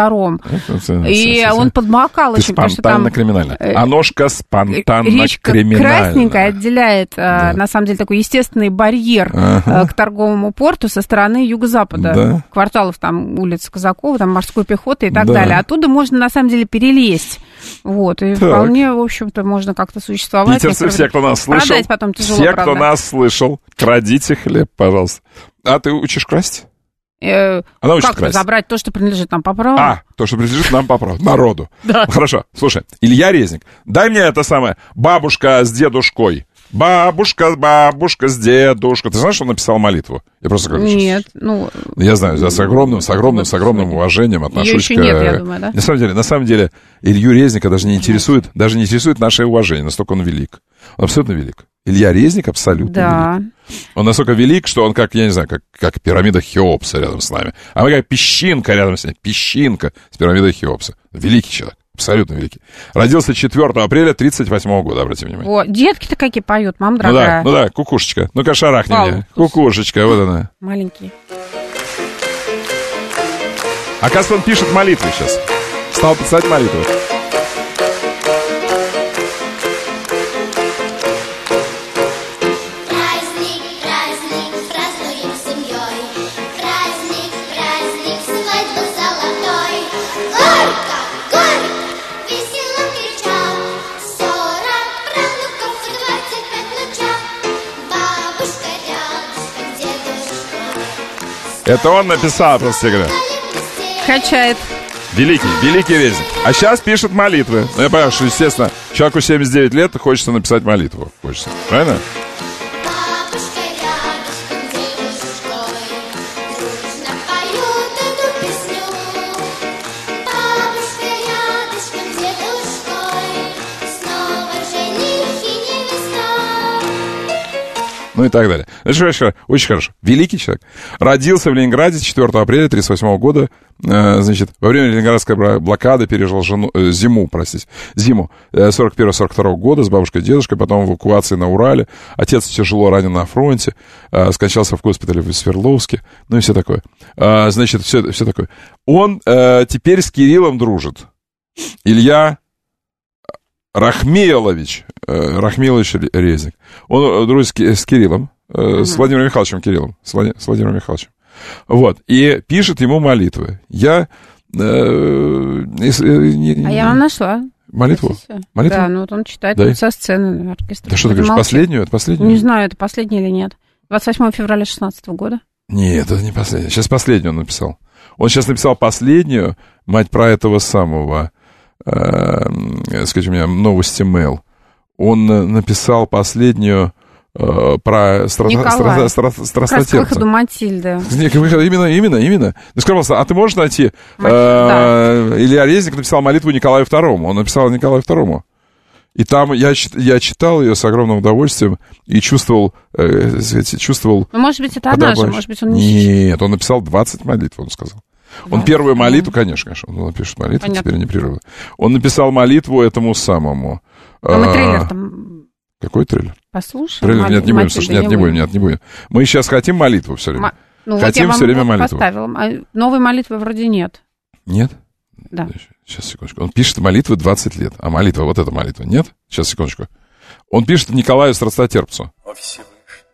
E: 92-м. И он подмокал очень, потому что там...
D: Спонтанно-криминально. А ножка спонтанно-криминально.
E: Речка красненькая отделяет, на самом деле, такой естественный барьер к торговому порту со стороны юго-запада. Кварталов там, улиц Казакова, там морской пехоты и так далее. Оттуда можно, на самом деле, перелезть. Вот, и вполне, в общем-то, можно как-то существовать.
D: Питерцы, все, кто нас слышал,
E: продать потом тяжело,
D: все, кто нас слышал, крадите хлеб, пожалуйста. А ты учишь красть? Она учит красть.
E: Забрать то, что принадлежит нам по праву?
D: То, что принадлежит нам по праву, народу.
E: Да.
D: Хорошо, слушай, Илья Резник, дай мне это самое, бабушка с дедушкой. Бабушка с дедушкой. Ты знаешь, что он написал молитву? Я просто как
E: Нет,
D: я знаю, с огромным уважением отношусь
E: к... Нет, я думаю, да?
D: На самом деле, Илью Резника даже не интересует наше уважение, настолько он велик. Он абсолютно велик. Илья Резник абсолютно велик. Он настолько велик, что он как, я не знаю, как пирамида Хеопса рядом с нами. А мы как песчинка рядом с нами. Песчинка с пирамидой Хеопса. Великий человек. Абсолютно великий. Родился 4 апреля 1938 года, обратите внимание.
E: О, детки-то какие поют, мама дорогая.
D: Ну да, кукушечка. Ну-ка, шарахни мне. Кукушечка, вот она.
E: Маленький.
D: Оказывается, он пишет молитвы сейчас. Стал писать молитвы. Это он написал, просто говоря.
E: Качает.
D: Великий Резник. А сейчас пишет молитвы. Ну, я понимаю, что, естественно, человеку 79 лет хочется написать молитву. Хочется. Правильно? Ну и так далее. Это очень хорошо. Великий человек. Родился в Ленинграде 4 апреля 1938 года. Значит, во время Ленинградской блокады пережил зиму 41-42 года с бабушкой и дедушкой, потом эвакуации на Урале. Отец тяжело ранен на фронте, скончался в госпитале в Свердловске. Ну и все такое. Значит, все такое. Он теперь с Кириллом дружит. Илья Рахмилович Резник. Он дружит с Кириллом, с Владимиром Михайловичем Кириллом. С Владимиром Михайловичем. Вот. И пишет ему молитвы. Я
E: вам нашла.
D: Молитву?
E: Да, ну вот он читает со сцены оркестра.
D: Да что ты говоришь, последнюю? Это последнюю?
E: Не знаю, это последняя или нет. 28 февраля 2016 года.
D: Нет, это не последняя. Сейчас последнюю он написал. Он сейчас написал последнюю, мать про этого самого... скажите мне, новости Mail. Он написал последнюю про страстотерпца.
E: К выходу Матильды.
D: Именно. Ну, скажи, пожалуйста, а ты можешь найти... Илья Резник написал молитву Николаю II. Он написал Николаю II. И там я читал ее с огромным удовольствием и чувствовал...
E: Ну, может быть, это она же, может быть, он
D: не... Нет, он написал 20 молитв, он сказал. Он первую молитву, конечно, он напишет молитву, теперь непрерывно. Он написал молитву этому самому.
E: А мы трейлер там...
D: Какой трейлер?
E: Послушаем.
D: Трейлер, нет, не будем, слушай, не будем. Мы сейчас хотим молитву все время. Хотим все время молитву.
E: Поставила. А новой молитвы вроде нет.
D: Нет?
E: Да.
D: Сейчас, секундочку. Он пишет молитвы 20 лет. А молитва, вот эта молитва, нет? Сейчас, секундочку. Он пишет Николаю Страстотерпцу.
N: О Всевышний,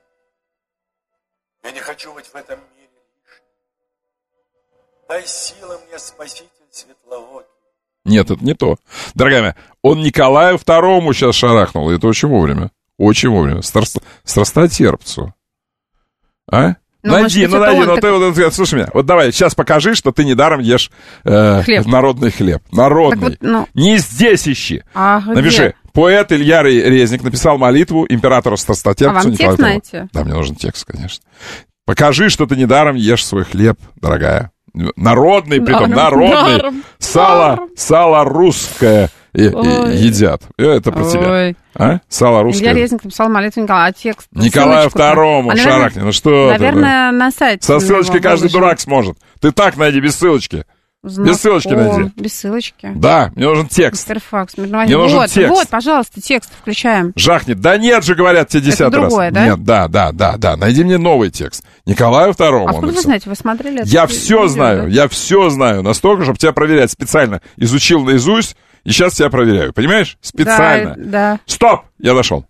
N: я не хочу быть в этом мире лишним. Дай силы мне, Спаситель светлоокий,
D: Нет, это не то. Дорогая моя, он Николаю II сейчас шарахнул, и это очень вовремя. Очень вовремя. Страстотерпцу. А? Найди, слушай меня, вот давай, сейчас покажи, что ты недаром ешь народный хлеб. Народный. Вот, не здесь ищи. Напиши. Поэт Илья Резник написал молитву императору Страстотерпцу.
E: А вам текст знаете?
D: Да, мне нужен текст, конечно. Покажи, что ты недаром ешь свой хлеб, дорогая. Народный, притом народный. Сало русское едят. Это про тебя. А? Сало русское.
E: Илья Резник написал молитву Николаю, а текст...
D: Николаю II шарахни. Ну что
E: наверное, на сайте.
D: Со ссылочкой каждый дурак сможет. Ты так найди без ссылочки. Без ссылочки найди.
E: Без ссылочки.
D: Да, мне нужен текст.
E: Мне нужен текст. Вот, пожалуйста, текст включаем.
D: Жахнет. Да нет же, говорят тебе 10-й раз.
E: Другое, да?
D: Нет, да. Найди мне новый текст. Николаю II.
E: А откуда вы знаете? Вы смотрели это?
D: Я все знаю. Я все знаю. Настолько, чтобы тебя проверять специально. Изучил наизусть, и сейчас тебя проверяю. Понимаешь? Специально.
E: Да.
D: Стоп! Я нашел.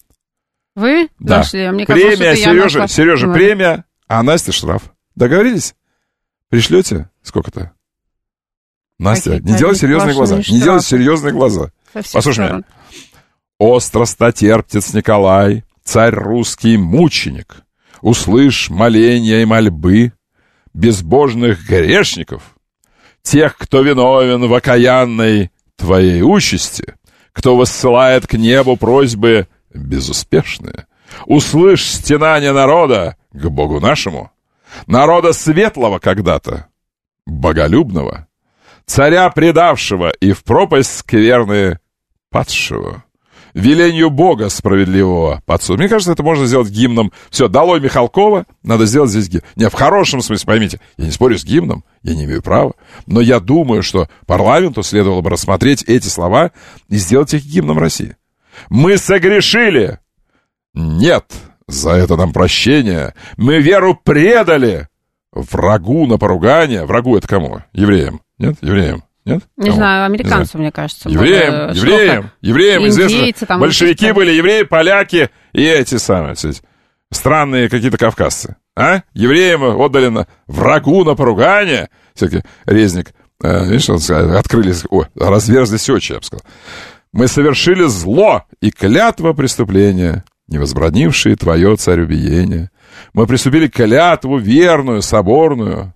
E: Вы нашли? Мне
D: премия Сережа премия, а Настя штраф. Договорились? Пришлете? Сколько-то? Настя, не делай серьезные глаза. Не делай серьезные глаза. Послушай меня. О, страстотерпец Николай, царь русский мученик, услышь моления и мольбы безбожных грешников, тех, кто виновен в окаянной твоей участи, кто воссылает к небу просьбы безуспешные. Услышь стенания народа к Богу нашему, народа светлого когда-то, боголюбного, царя предавшего и в пропасть скверные падшего, велению Бога справедливого подсуд. Мне кажется, это можно сделать гимном. Все, долой Михалкова, надо сделать здесь гимн. Не, в хорошем смысле, поймите, я не спорю с гимном, я не имею права, но я думаю, что парламенту следовало бы рассмотреть эти слова и сделать их гимном России. Мы согрешили. Нет, за это нам прощение. Мы веру предали. Врагу на поругание. Врагу это кому? Евреям. Нет? Евреям. Нет?
E: Не знаю, американцам, мне кажется.
D: Евреям, известно. Большевики были евреи, поляки и эти самые, странные какие-то кавказцы. А? Евреям отдали врагу на поругание. Всякий Резник, видишь, открылись, разверзлись очи, я бы сказал. Мы совершили зло и клятва преступления, не возбранившие твое царюбиение. Мы приступили к клятву верную, соборную.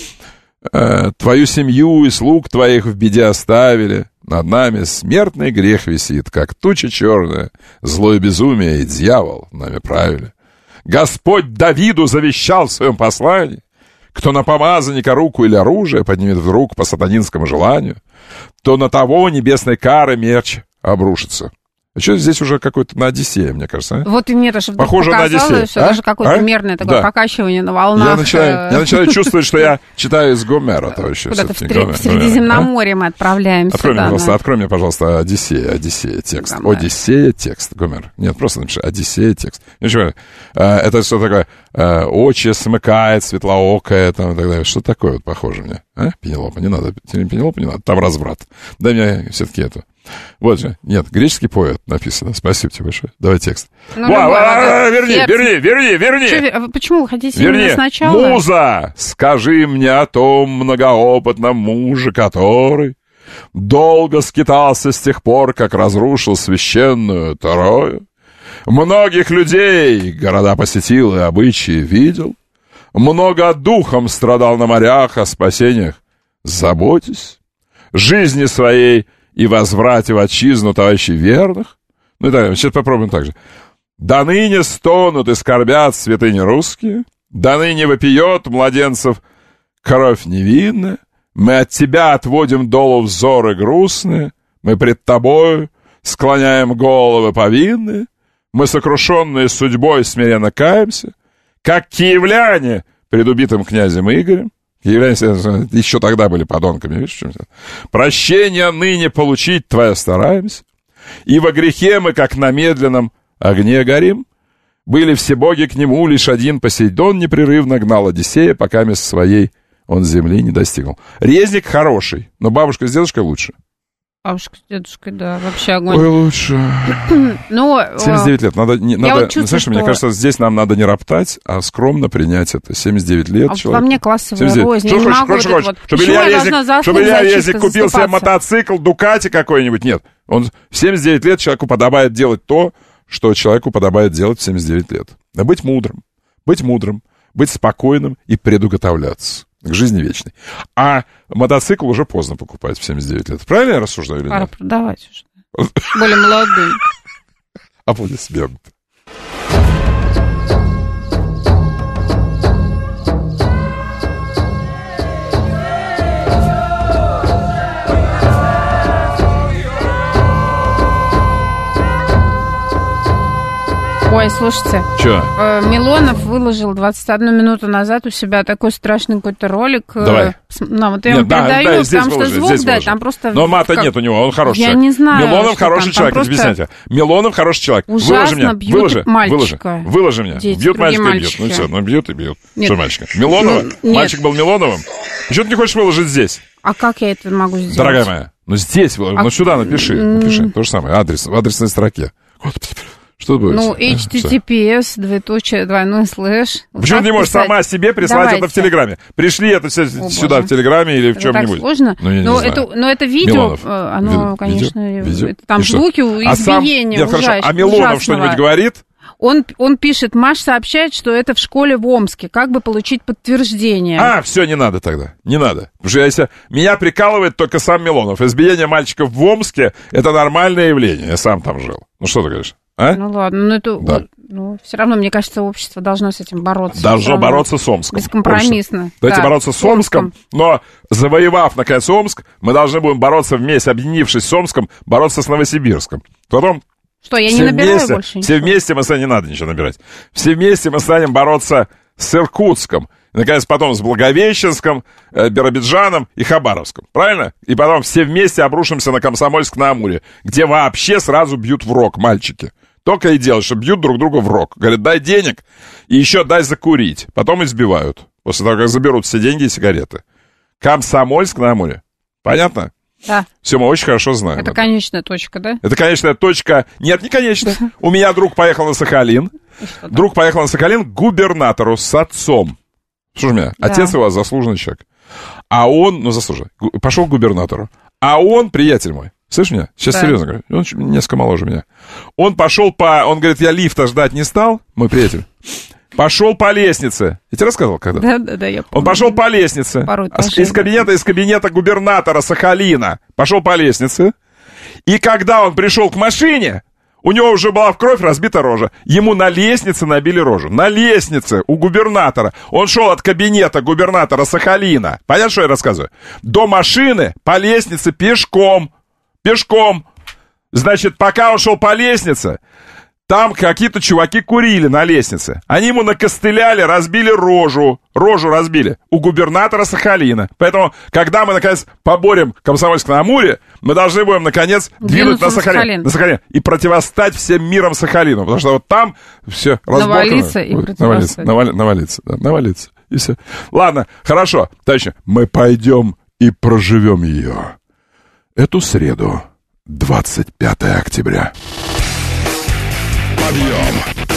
D: Твою семью и слуг твоих в беде оставили. Над нами смертный грех висит, как туча черная. Злое безумие и дьявол нами правили. Господь Давиду завещал в своем послании: кто на помазанника руку или оружие поднимет вдруг по сатанинскому желанию, то на того небесной кары меч обрушится. А что здесь уже какой-то на Одиссее, мне кажется, а?
E: Вот и мне тоже
D: похоже на Одиссею.
E: Что даже какое-то мерное такое покачивание на волнах.
D: Я начинаю чувствовать, что я читаю из Гомера.
E: Куда-то в Средиземноморье мы отправляемся.
D: Открой мне, пожалуйста, Одиссея текст. Одиссея текст, Гомер. Нет, просто напиши Одиссея текст. Это что такое? Очи смыкает, светлоокое, там и так далее. Что такое вот похоже мне? Пенелопа, не надо. Пенелопа не надо, там разврат. Дай мне все-таки это. Вот же, нет, греческий поэт написано. Спасибо тебе большое. Давай текст. Верни.
E: Почему вы хотите именно сначала?
D: Муза, скажи мне о том многоопытном муже, который долго скитался с тех пор, как разрушил священную Трою. Многих людей города посетил и обычаи видел. Много духом страдал на морях, о спасениях заботьтесь. Жизни своей и возврате в отчизну товарищей верных. Ну и так, сейчас попробуем так же. Да ныне стонут и скорбят святыни русские, да ныне вопиет младенцев кровь невинная. Мы от тебя отводим долу взоры грустные, мы пред тобою склоняем головы повинные, мы сокрушенные судьбой смиренно каемся, как киевляне пред убитым князем Игорем. Киевляне еще тогда были подонками, видишь, в чем это? Прощение ныне получить твое стараемся, и во грехе мы, как на медленном огне горим. Были все боги к нему, лишь один Посейдон непрерывно гнал Одиссея, пока мест своей он земли не достигнул. Резник хороший, но бабушка с дедушкой лучше.
E: Бабушка с дедушкой, да, вообще огонь.
D: Ой, лучше.
E: Но,
D: 79 лет. Надо,
E: вот чувствую,
D: знаешь, мне кажется, здесь нам надо не роптать, а скромно принять это. 79 лет человек.
E: Во мне классовая рознь.
D: Что хочешь? Чтобы Илья Резник купил себе мотоцикл, Дукати какой-нибудь. Нет. Он в 79 лет человеку подобает делать то, что человеку подобает делать в 79 лет. Да быть мудрым, быть спокойным и предуготовляться к жизни вечной. А мотоцикл уже поздно покупать в 79 лет. Правильно я рассуждаю или нет?
E: Пора продавать уже. Более молодым.
D: Аплодисменты.
E: Ой, слушайте.
D: Чё?
E: Милонов выложил 21 минуту назад у себя такой страшный какой-то ролик.
D: Давай.
E: Вот я вам передаю, потому что звук, да, там просто...
D: Но мата нет у него, он хороший человек.
E: Я не знаю.
D: Милонов хороший человек, объясняйте. Милонов хороший человек.
E: Ужасно бьют мальчика.
D: Выложи мне. Бьют мальчика и бьют. Ну все, ну бьют и бьют. Что мальчика? Милонова? Мальчик был Милоновым? Что ты не хочешь выложить здесь?
E: А как я это могу сделать?
D: Дорогая моя, ну здесь выложи, ну сюда напиши. То же самое, адрес, в адресной строке. Что будет?
E: Ну, https,
D: Почему ты не можешь сама себе прислать это в Телеграме? Пришли это сюда в Телеграме или в чем-нибудь.
E: Так сложно?
D: Ну,
E: но это видео, Милонов. Оно, конечно, там звуки, избиения ужасные.
D: А Милонов что-нибудь говорит?
E: Он пишет, Маш сообщает, что это в школе в Омске, как бы получить подтверждение.
D: Все, не надо тогда, не надо. Потому что если меня прикалывает только сам Милонов. Избиение мальчиков в Омске — это нормальное явление, я сам там жил. Ну что ты говоришь?
E: Ну ладно, но это... Да. Ну, все равно, мне кажется, общество должно с этим бороться.
D: Должно бороться с Омском.
E: Бескомпромиссно.
D: Давайте бороться с Омском, но завоевав, наконец, Омск, мы должны будем бороться вместе, объединившись с Омском, бороться с Новосибирском. Потом...
E: Что, я не набираю больше ничего?
D: Все вместе мы станем... Не надо ничего набирать. Все вместе мы станем бороться с Иркутском. И, наконец, потом с Благовещенском, Биробиджаном и Хабаровском. Правильно? И потом все вместе обрушимся на Комсомольск-на-Амуре, где вообще сразу бьют в рог мальчики. Только и делают, что бьют друг друга в рог. Говорят, дай денег и еще дай закурить. Потом избивают. После того, как заберут все деньги и сигареты. Комсомольск-на-Амуре. Понятно?
E: Да.
D: Все, мы очень хорошо знаем.
E: Это конечная точка, да?
D: Это конечная точка. Нет, не конечная. У меня друг поехал на Сахалин. Друг поехал на Сахалин к губернатору с отцом. Слушай меня, отец его заслуженный человек. А он, заслуженный, пошел к губернатору. А он, приятель мой, слышишь меня? Сейчас серьезно говорю, он несколько моложе меня. Он пошел он говорит, я лифта ждать не стал, мой приятель. Пошел по лестнице. Я тебе рассказывал когда?
E: Да, я помню.
D: Он пошел по лестнице. Из кабинета губернатора Сахалина. Пошел по лестнице. И когда он пришел к машине, у него уже была в кровь разбита рожа. Ему на лестнице набили рожу. На лестнице у губернатора. Он шел от кабинета губернатора Сахалина. Понятно, что я рассказываю? До машины по лестнице пешком. Пешком. Значит, пока он шел по лестнице, там какие-то чуваки курили на лестнице. Они ему накостыляли, разбили рожу. Рожу разбили у губернатора Сахалина. Поэтому, когда мы, наконец, поборем Комсомольск-на-Амуре, мы должны будем, наконец, двинуть на Сахалин. На Сахалин. И противостать всем миром Сахалину. Потому что вот там все разборкано.
E: Навалиться и противостать.
D: Навалиться. И все. Ладно, хорошо. Товарищи, мы пойдем и проживем ее. Эту среду, 25 октября. Подъем!